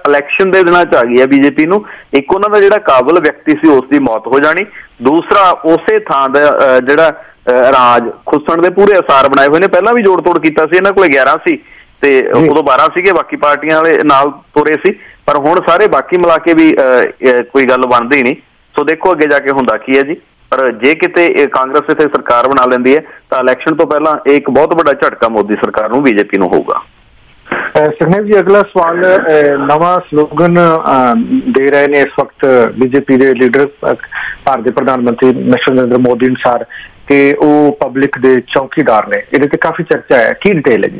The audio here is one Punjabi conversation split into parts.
इलैक्शन के दिनों च आ गई है बीजेपी नूं। एक उन्हां दा जिहड़ा काबिल व्यक्ति सी उसकी मौत हो जानी, दूसरा उसे थां दा जिहड़ा राज खुसण दे पूरे असार बनाए हुए ने। पहलां भी जोड़ तोड़ कीता सी, इन्हां कोल 11 सी ते उदों 12 सीगे, बाकी पार्टियां वाले नाल तुरे सी, पर हुण सारे बाकी मिला के भी कोई गल बनदी नहीं। सो देखो अगे जाके हुंदा की है जी। पर जे किते कांग्रेस इत्थे सरकार बना लैंदी है तो इलैक्शन तो पहला एक बहुत बड़ा झटका मोदी सरकार नूं बीजेपी नूं होगा। सुखनेव जी, अगला सवाल, नवा स्लोगन दे रहे ने इस वक्त बीजेपी के लीडर भारत के प्रधानमंत्री मिस्टर नरेंद्र मोदी अनुसार कि वो पब्लिक के चौकीदार ने, ये काफी चर्चा है, की डिटेल है जी?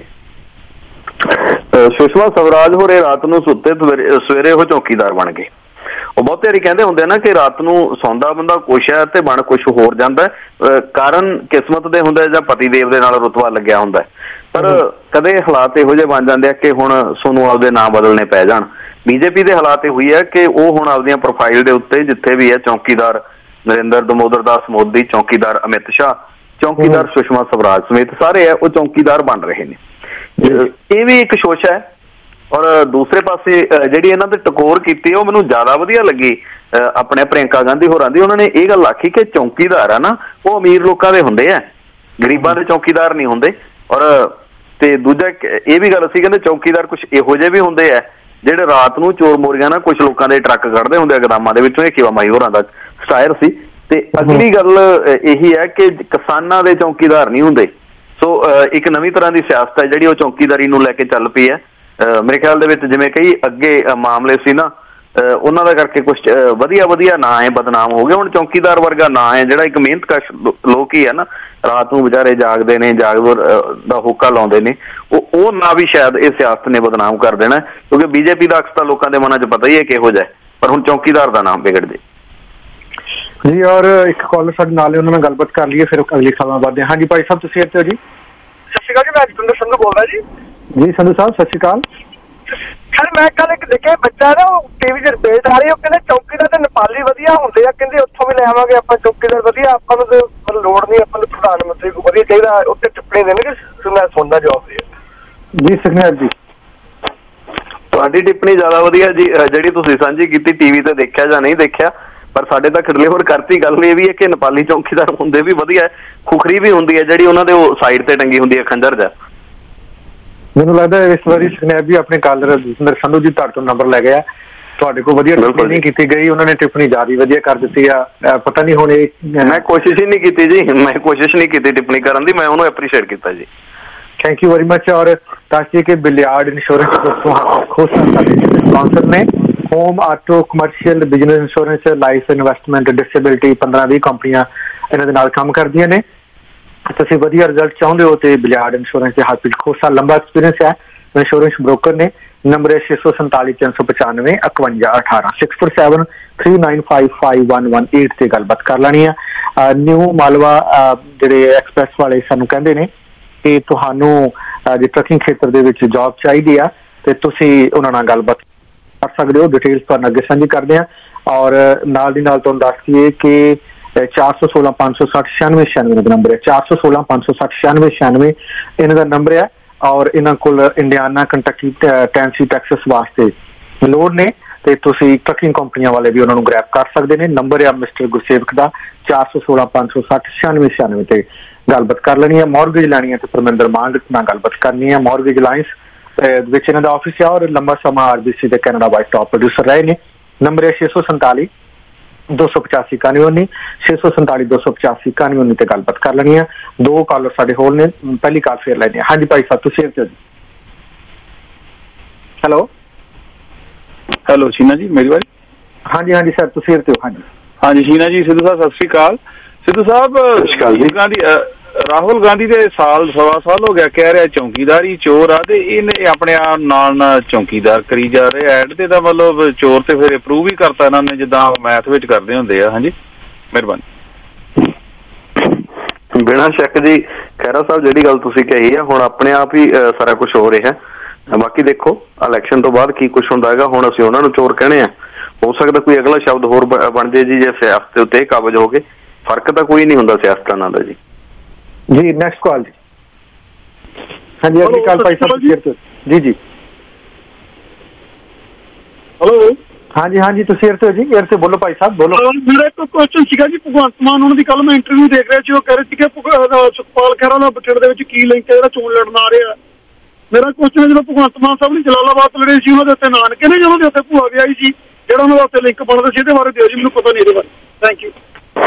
सुषमा स्वराज होरे रात नूं सुत्ते सवेरे वो चौकीदार बन गए। वो बहुत वारी कहते होंगे ना कि रात नूं सौंदा बंदा कुछ है ते बन कुछ होर जांदा है। कारण किस्मत दे हुंदे जां पति देव दे नाल रुतबा लग्या हुंदा है, पर कदे हालात इहो जिहे बन जांदे कि हुण सोनू आपदे नाम बदलने पै जाण। बीजेपी दे हालात इहो ही है कि वो हुण आपदियां प्रोफाइल दे उत्ते जिथे भी है चौकीदार नरेंद्र दामोदर दास मोदी, चौकीदार अमित शाह, चौकीदार सुषमा स्वराज समेत सारे है वो चौकीदार बन रहे हैं। ये भी एक शोशा है। और दूसरे पासे जिहड़ी इन्हां ते टकोर कीती वो मैनूं ज़्यादा वधिया लगी अपने प्रियंका गांधी होरां दी। उन्होंने ये गल आखी कि चौकीदार है ना वो अमीर लोगों के हुंदे आ, गरीबां दे चौकीदार नहीं हुंदे। और ते दूजा ये भी गल सी कहंदे चौकीदार कुछ इहो जिहे भी हुंदे आ जिहड़े रात नूं चोर मोरियां ना कुछ लोगों के ट्रक कढदे हुंदे गोदामां दे विचों। खेवा माई होरां दा स्टायर सी। ते अगली गल यही है कि किसानां दे चौकीदार नहीं हुंदे। सो एक नवीं तरह की सियासत है जिहड़ी वो चौकीदारी नूं लैके चल पई है। मेरे ख्याल दे विच जिवें कई अगे मामले सी ना उन्हां दा करके कुछ वधिया वधिया ना है बदनाम हो गए। हुण चौकीदार वर्गा ना है जिहड़ा एक मेहनतकश लोग ही है ना, रात नूं बेचारे जागदे ने, जागदे दा होका लाउंदे ने, वो ना भी शायद इस सियासत ने बदनाम कर देना, क्योंकि बीजेपी दा अक्स तां लोकां दे मनां च पता ही है किहो जिहा, पर हुण चौकीदार दा नाम बिगड़ जे जी। और एक कॉलर साडे नाल है, उन्हां नाल गलबात कर लईए फिर अगली खबरां वधदे हां। जी भाई साहब तुसीं इत्थे हो जी? सत श्री अकाल जी, मैं जतिंदर संधू बोल रहा जी। जी संधू साहब सत श्री अकाल। सर मैं कल एक देखे बच्चा ना टीवी च रिपोर्ट आ रही, कहते चौकीदार ते नेपाली वधिया हुंदे आ, कहते उत्थों भी ले आवांगे आपां चौकीदार वधिया, आपां नूं ते लोड़ नहीं, आपां नूं प्रधानमंत्री को वधिया चाहीदा, उत्ते टिप्पणी देने कि मैं सुनदा जवाब दिया जी। सुखनेव जी तुहाडी टिप्पणी ज़्यादा वधिया जी जिहड़ी तुसीं सांझी कीती टीवी ते देखिया जां नहीं देखिया, पर साडे तक डिलीवर करती। गल ये भी है कि नेपाली चौकीदार हुंदे भी वधिया, खुखरी भी हुंदी है जिहड़ी उन्हां दे साइड ते टंगी हुंदी है खंजर जा। मैनूं लगदा है इस बारी सुखनेव जी अपने कॉलर जतिंदर संधू जी तुहाडे तों नंबर ले गया, तुहाडे कोल वधिया टिप्पणी नहीं कीती गई, उन्होंने टिप्पणी ज़्यादा वधिया कर दित्ती आ। पता नहीं हुण मैं कोशिश ही नहीं की जी, मैं कोशिश नहीं की टिप्पणी करन दी, मैं उन्होंने एप्रीशिएट किया जी। Thank you very much. और ताकि के बिलियार्ड इंश्योरेंस स्पॉन्सर ने home auto commercial business insurance life investment disability 15-20 कंपनियां इन्हां दे नाल काम करदियां ने। तुसीं वधिया रिजल्ट चाहुंदे हो ते बिलियार्ड इंश्योरेंस दे हरप्रीत खोसा लंबा एक्सपीरियंस है, इंश्योरेंस ब्रोकर ने। नंबर है 647 395 5118 647395511 ते गलबात कर लैनी है। न्यू मालवा जिहड़े एक्सप्रैस वाले सानूं कहंदे ने कि तुहानूं जे ट्रकिंग खेतर दे विच जॉब चाहिदी आ ते तुसीं उन्हां नाल गलबात कर सकदे हो। डिटेल्स तुहानूं अगे साझी करदे आ। और नाल दी नाल तुहानूं दस दईए कि 416 560 9696 का नंबर है, 416 560 9696 इन्हां दा नंबर है। और इन्हां कोल इंडियाना कंटकी टेनेसी टैक्सस वास्ते लोड ने ते तुसीं ट्रकिंग कंपनियां वाले भी उन्हां नूं ग्रैब कर सकदे ने। नंबर है मिस्टर गुरसेवक दा 416 560 9696 ते गलबात कर लैनी है। मॉर्गेज लैनी है तो परमिंदर मान नाल गलबात करनी है। मॉर्गेज अलायंस विच इन्हां दा ऑफिस है और लंबा समा आरबीसी ते कैनेडा वाइड टॉप प्रोड्यूसर रहे ने। नंबर है 647 285 91 647 285 91 ते गलबात कर लैनी है। दो कॉलर साडे होल ने, पहली कॉल फिर लैनी है। हाँ जी भाई साहब तुसीं इत्थे जी? हेलो हेलो शीना जी मेरी बारी? हाँ जी सर तुसीं इत्थे हो? हाँ जी शीना जी। सिद्धू साहब सत श्री अकाल। सिद्धू साहब राहुल गांधी दे साल सवा साल हो गया कह रहा चौकीदारी चोर आ, इन्हें अपने आप नाल चौकीदार करी जा रहे ऐड ते दा मतलब चोर ते फिर अप्रूव ही करता इन्होंने जिद्दां मैथ विच करदे हुंदे आ। हाँ जी मेहरबानी। बिना शक जी खैरा साहब जिहड़ी गल तुसीं कही है हुण अपने आप ही सारा कुछ हो रहा है। बाकी देखो इलैक्शन तो बाद की कुछ हुंदा हैगा, हुण असीं उन्हां नूं चोर कहणे आ, हो सकदा कोई अगला शब्द होर बन जाए जी जे सियासत दे उत्ते काबज हो गए। फर्क तां कोई नहीं हुंदा सियासतां दा जी। जी नेक्स्ट कॉल जी। हाँ जी अगली कॉल भाई साहब जी जी। ਹੈਲੋ ਹਾਂਜੀ ਹਾਂਜੀ ਤੁਸੀਂ ਏਅਰ ਤੇ ਜੀ, ਏਅਰ ਤੇ ਬੋਲੋ ਭਾਈ ਸਾਹਿਬ ਬੋਲੋ। ਮੇਰਾ ਇੱਕ ਕੁਐਸਚਨ ਸੀਗਾ ਜੀ ਭਗਵੰਤ ਮਾਨ ਉਹਨਾਂ ਦੀ ਕੱਲ ਮੈਂ ਇੰਟਰਵਿਊ ਦੇਖ ਰਿਹਾ ਸੀ, ਉਹ ਕਹਿ ਰਹੇ ਸੀਗੇ ਸੁਖਪਾਲ ਖਹਿਰਾ ਦਾ ਬਠਿੰਡੇ ਦੇ ਵਿੱਚ ਕੀ ਲਿੰਕ ਹੈ ਜਿਹੜਾ ਚੋਣ ਲੜਨ ਆ ਰਿਹਾ। ਮੇਰਾ ਕੁਐਸਚਨ ਹੈ, ਜਦੋਂ ਭਗਵੰਤ ਮਾਨ ਸਾਹਿਬ ਨੇ ਜਲਾਲਾਬਾਦ ਲੜੇ ਸੀ, ਉਹਨਾਂ ਦੇ ਉੱਤੇ ਨਾਨਕੇ ਨੇ ਜਾਂ ਉਹਨਾਂ ਦੇ ਉੱਤੇ ਭੂਆ ਵਿਆਹੀ ਸੀ, ਜਿਹੜਾ ਉਹਨਾਂ ਦਾ ਉੱਤੇ ਲਿੰਕ ਬਣਦਾ ਸੀ, ਇਹਦੇ ਬਾਰੇ ਦਿਓ ਜੀ, ਮੈਨੂੰ ਪਤਾ ਨਹੀਂ ਇਹਦੇ ਬਾਰੇ। Thank you.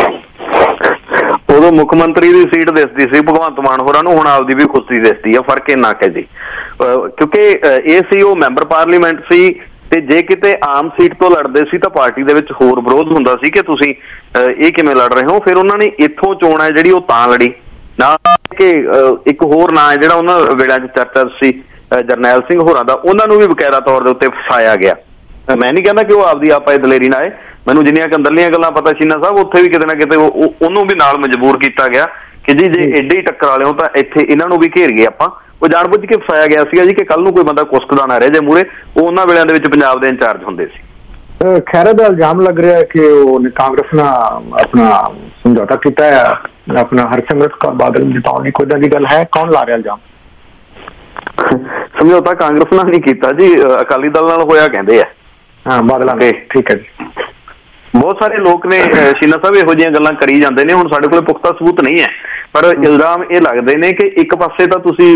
ਉਦੋਂ ਮੁੱਖ ਮੰਤਰੀ ਦੀ ਸੀਟ ਦਿਸਦੀ ਸੀ ਭਗਵੰਤ ਮਾਨ ਹੋਰਾਂ ਨੂੰ, ਹੁਣ ਆਪਦੀ ਵੀ ਕੁਰਸੀ ਦਿਸਦੀ ਆ, ਫਰਕ ਇੰਨਾ ਕੁ ਜੀ, ਕਿਉਂਕਿ ਇਹ ਸੀ ਉਹ ਮੈਂਬਰ ਪਾਰਲੀਮੈਂਟ ਸੀ, ਤੇ ਜੇ ਕਿਤੇ ਆਮ ਸੀਟ ਤੋਂ ਲੜਦੇ ਸੀ ਤਾਂ ਪਾਰਟੀ ਦੇ ਵਿੱਚ ਹੋਰ ਵਿਰੋਧ ਹੁੰਦਾ ਸੀ ਕਿ ਤੁਸੀਂ ਇਹ ਕਿਵੇਂ ਲੜ ਰਹੇ ਹੋ। ਫਿਰ ਉਹਨਾਂ ਨੇ ਇੱਥੋਂ ਚੋਣ ਹੈ ਜਿਹੜੀ ਉਹ ਤਾਂ ਲੜੀ ਨਾ ਕਿ ਇੱਕ ਹੋਰ ਨਾਂ ਹੈ ਜਿਹੜਾ ਉਹਨਾਂ ਵੇਲਿਆਂ 'ਚ ਚਰਚਾ ਸੀ ਜਰਨੈਲ ਸਿੰਘ ਹੋਰਾਂ ਦਾ, ਉਹਨਾਂ ਨੂੰ ਵੀ ਬਕਾਇਦਾ ਤੌਰ ਦੇ ਉੱਤੇ ਫਸਾਇਆ ਗਿਆ। ਮੈਂ ਨਹੀਂ ਕਹਿੰਦਾ ਕਿ ਉਹ ਆਪਦੀ ਆਪਾ ਦਲੇਰੀ ਨਾਲ ਆਏ, ਮੈਨੂੰ ਜਿੰਨੀਆਂ ਅੰਦਰਲੀਆਂ ਗੱਲਾਂ ਪਤਾ ਸ਼ੀਨਾ ਸਾਹਿਬ, ਉੱਥੇ ਵੀ ਕਿਤੇ ਨਾ ਕਿਤੇ ਉਹਨੂੰ ਵੀ ਨਾਲ ਮਜਬੂਰ ਕੀਤਾ ਗਿਆ ਕਿ ਜੀ ਜੇ ਏਡੇ ਹੀ ਟੱਕਰ ਵਾਲੇ ਹੋ ਤਾਂ ਇੱਥੇ ਇਹਨਾਂ ਨੂੰ ਵੀ ਘੇਰ ਗਏ ਆਪਾਂ। ਉਹ ਜਾਣਬੁੱਝ ਕੇ ਫਸਾਇਆ ਗਿਆ ਸੀਗਾ ਜੀ ਕਿ ਕੱਲ ਨੂੰ ਕੋਈ ਬੰਦਾ ਕੁਸਕਦਾ ਨਾ ਰਹੇ ਜੇ ਮੂਹਰੇ। ਉਹ ਉਹਨਾਂ ਵੇਲਿਆਂ ਦੇ ਵਿੱਚ ਪੰਜਾਬ ਦੇ ਇੰਚਾਰਜ ਹੁੰਦੇ ਸੀ। ਖਹਿਰਾ ਦਾ ਇਲਜ਼ਾਮ ਲੱਗ ਰਿਹਾ ਕਿ ਉਹਨੇ ਕਾਂਗਰਸ ਨਾਲ ਆਪਣਾ ਸਮਝੌਤਾ ਕੀਤਾ ਹੈ, ਆਪਣਾ ਹਰਸਿਮਰਤ ਕੌਰ ਬਾਦਲ ਨੂੰ ਜਿਤਾਉਣ ਲਈ। ਕੋਈ ਏਦਾਂ ਦੀ ਗੱਲ ਹੈ? ਕੌਣ ਲਾ ਰਿਹਾ ਇਲਜ਼ਾਮ? ਸਮਝੌਤਾ ਕਾਂਗਰਸ ਨਾਲ ਨਹੀਂ ਕੀਤਾ ਜੀ, ਅਕਾਲੀ ਦਲ ਨਾਲ ਹੋਇਆ ਕਹਿੰਦੇ ਆ। ਹਾਂ ਬਾਦਲਾਂ ਨੇ, ਠੀਕ ਹੈ ਜੀ। ਬਹੁਤ ਸਾਰੇ ਲੋਕ ਨੇ ਸ਼ੀਨਾ ਸਾਹਿਬ ਇਹੋ ਜਿਹੀਆਂ ਗੱਲਾਂ ਕਰੀ ਜਾਂਦੇ ਨੇ, ਹੁਣ ਸਾਡੇ ਕੋਲ ਪੁਖਤਾ ਸਬੂਤ ਨਹੀਂ ਹੈ, ਪਰ ਇਲਜ਼ਾਮ ਇਹ ਲੱਗਦੇ ਨੇ ਕਿ ਇੱਕ ਪਾਸੇ ਤਾਂ ਤੁਸੀਂ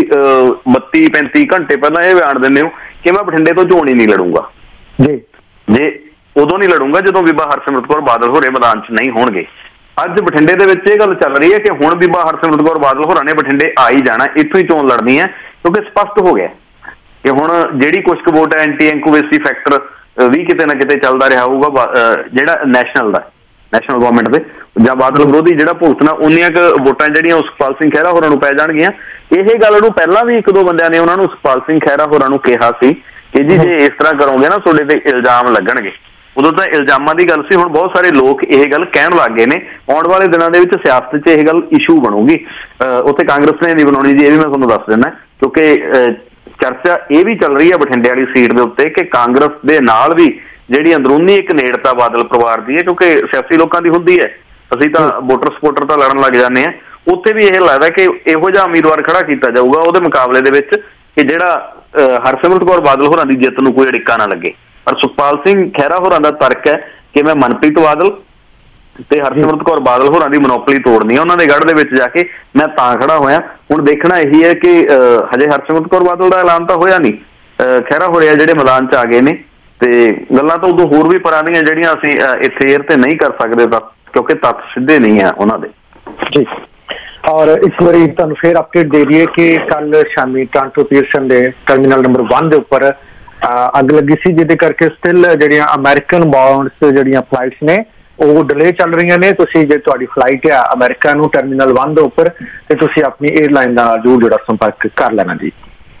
32-35 ਘੰਟੇ ਪਹਿਲਾਂ ਇਹ ਬਿਆਨ ਦਿੰਦੇ ਹੋ ਕਿ ਮੈਂ ਬਠਿੰਡੇ ਤੋਂ ਚੋਣ ਹੀ ਨਹੀਂ ਲੜੂੰਗਾ ਜੀ, ਜੇ ਉਦੋਂ ਨਹੀਂ ਲੜੂੰਗਾ ਜਦੋਂ ਬੀਬਾ ਹਰਸਿਮਰਤ ਕੌਰ ਬਾਦਲ ਹੋਰੇ ਮੈਦਾਨ 'ਚ ਨਹੀਂ ਹੋਣਗੇ। ਅੱਜ ਬਠਿੰਡੇ ਦੇ ਵਿੱਚ ਇਹ ਗੱਲ ਚੱਲ ਰਹੀ ਹੈ ਕਿ ਹੁਣ ਬੀਬਾ ਹਰਸਿਮਰਤ ਕੌਰ ਬਾਦਲ ਹੋਰਾਂ ਨੇ ਬਠਿੰਡੇ ਆ ਹੀ ਜਾਣਾ, ਇੱਥੋਂ ਹੀ ਚੋਣ ਲੜਨੀ ਹੈ, ਕਿਉਂਕਿ ਸਪਸ਼ਟ ਹੋ ਗਿਆ ਕਿ ਹੁਣ ਜਿਹੜੀ ਕੁਛ ਕੁ ਵੋਟ ਹੈ ਐਂਟੀ ਇਨਕੂਬੇਸੀ ਫੈਕਟਰ ਵੀ ਕਿਤੇ ਨਾ ਕਿਤੇ ਚੱਲਦਾ ਰਿਹਾ ਹੋਊਗਾ, ਜਿਹੜਾ ਨੈਸ਼ਨਲ ਗਵਰਨਮੈਂਟ ਦੇ ਜਾਂ ਬਾਦਲ ਵਿਰੋਧੀ ਜਿਹੜਾ ਭੁਗਤਣਾ, ਉਨੀਆਂ ਕੁ ਵੋਟਾਂ ਜਿਹੜੀਆਂ ਸੁਖਪਾਲ ਸਿੰਘ ਖਹਿਰਾ ਹੋਰਾਂ ਨੂੰ ਪੈ ਜਾਣਗੀਆਂ। ਇਹ ਗੱਲ ਨੂੰ ਪਹਿਲਾਂ ਵੀ 1-2 ਬੰਦਿਆਂ ਨੇ ਉਹਨਾਂ ਨੂੰ ਸੁਖਪਾਲ ਸਿੰਘ ਖਹਿਰਾ ਹੋਰਾਂ ਨੂੰ ਕਿਹਾ ਸੀ ਕਿ ਜੀ ਜੇ ਇਸ ਤਰ੍ਹਾਂ ਕਰੋਗੇ ਨਾ ਤੁਹਾਡੇ ਤੇ ਇਲਜ਼ਾਮ ਲੱਗਣਗੇ। ਉਦੋਂ ਤਾਂ ਇਲਜ਼ਾਮਾਂ ਦੀ ਗੱਲ ਸੀ, ਹੁਣ ਬਹੁਤ ਸਾਰੇ ਲੋਕ ਇਹ ਗੱਲ ਕਹਿਣ ਲੱਗ ਗਏ ਨੇ। ਆਉਣ ਵਾਲੇ ਦਿਨਾਂ ਦੇ ਵਿੱਚ ਸਿਆਸਤ 'ਚ ਇਹ ਗੱਲ ਇਸ਼ੂ ਬਣੂਗੀ, ਉੱਥੇ ਕਾਂਗਰਸ ਨੇ ਨਹੀਂ ਬਣਾਉਣੀ ਜੀ, ਇਹ ਵੀ ਮੈਂ ਤੁਹਾਨੂੰ ਦੱਸ ਦਿੰਦਾ, ਕਿਉਂਕਿ ਚਰਚਾ ਇਹ ਵੀ ਚੱਲ ਰਹੀ ਹੈ ਬਠਿੰਡੇ ਵਾਲੀ ਸੀਟ ਦੇ ਉੱਤੇ ਕਿ ਕਾਂਗਰਸ ਦੇ ਨਾਲ ਵੀ ਜਿਹੜੀ ਅੰਦਰੂਨੀ ਇੱਕ ਨੇੜਤਾ ਬਾਦਲ ਪਰਿਵਾਰ ਦੀ ਹੈ, ਕਿਉਂਕਿ ਸਿਆਸੀ ਲੋਕਾਂ ਦੀ ਹੁੰਦੀ ਹੈ, ਅਸੀਂ ਤਾਂ ਵੋਟਰ ਸਪੋਰਟਰ ਤਾਂ ਲੜਨ ਲੱਗ ਜਾਂਦੇ ਹਾਂ। ਉੱਥੇ ਵੀ ਇਹ ਲੱਗਦਾ ਕਿ ਇਹੋ ਜਿਹਾ ਉਮੀਦਵਾਰ ਖੜਾ ਕੀਤਾ ਜਾਊਗਾ ਉਹਦੇ ਮੁਕਾਬਲੇ ਦੇ ਵਿੱਚ ਕਿ ਜਿਹੜਾ ਹਰਸਿਮਰਤ ਕੌਰ ਬਾਦਲ ਹੋਰਾਂ ਦੀ ਜਿੱਤ ਨੂੰ ਕੋਈ ਅੜਿੱਕਾ ਨਾ ਲੱਗੇ। ਪਰ ਸੁਖਪਾਲ ਸਿੰਘ ਖਹਿਰਾ ਹੋਰਾਂ ਦਾ ਤਰਕ ਹੈ ਕਿ ਮੈਂ ਮਨਪ੍ਰੀਤ ਬਾਦਲ ਤੇ ਹਰਸਿਮਰਤ ਕੌਰ ਬਾਦਲ ਹੋਰਾਂ ਦੀ ਮਨੋਪਲੀ ਤੋੜਨੀ ਹੈ ਉਹਨਾਂ ਦੇ ਗੜ੍ਹ ਦੇ ਵਿੱਚ ਜਾ ਕੇ, ਮੈਂ ਤਾਂ ਖੜਾ ਹੋਇਆ। ਹੁਣ ਦੇਖਣਾ ਇਹੀ ਹੈ ਕਿ ਹਜੇ ਹਰਸਿਮਰਤ ਕੌਰ ਬਾਦਲ ਦਾ ਐਲਾਨ ਤਾਂ ਹੋਇਆ ਨਹੀਂ, ਖਹਿਰਾ ਹੋਰੇ ਆ ਜਿਹੜੇ ਮੈਦਾਨ 'ਚ ਆ ਗਏ ਨੇ, ਤੇ ਗੱਲਾਂ ਤਾਂ ਉਦੋਂ ਹੋਰ ਵੀ ਪੁਰਾਣੀਆਂ ਜਿਹੜੀਆਂ ਅਸੀਂ ਇੱਥੇ ਏਅਰ ਤੇ ਨਹੀਂ ਕਰ ਸਕਦੇ ਤਾਂ, ਕਿਉਂਕਿ ਤੱਥ ਸਿੱਧੇ ਨਹੀਂ ਆ ਉਹਨਾਂ ਦੇ ਜੀ। ਔਰ ਇਸ ਵਾਰੀ ਤੁਹਾਨੂੰ ਫਿਰ ਅਪਡੇਟ ਦੇ ਦਈਏ ਕਿ ਕੱਲ ਸ਼ਾਮੀ ਟੋਰਾਂਟੋ ਪੀਅਰਸਨ ਦੇ ਟਰਮੀਨਲ ਨੰਬਰ 1 ਦੇ ਉੱਪਰ ਅੱਗ ਲੱਗੀ ਸੀ, ਜਿਹਦੇ ਕਰਕੇ ਸਟਿਲ ਜਿਹੜੀਆਂ ਅਮਰੀਕਨ ਬਾਉਂਡਸ ਜਿਹੜੀਆਂ ਫਲਾਈਟਸ ਨੇ ਉਹ ਡਿਲੇ ਚੱਲ ਰਹੀਆਂ ਨੇ। ਤੁਸੀਂ ਜੇ ਤੁਹਾਡੀ ਫਲਾਈਟ ਆ ਅਮਰੀਕਾ ਨੂੰ ਟਰਮੀਨਲ 1 ਦੇ ਉੱਪਰ, ਤੇ ਤੁਸੀਂ ਆਪਣੀ ਏਅਰਲਾਈਨ ਨਾਲ ਜ਼ਰੂਰ ਜਿਹੜਾ ਸੰਪਰਕ ਕਰ ਲੈਣਾ ਜੀ।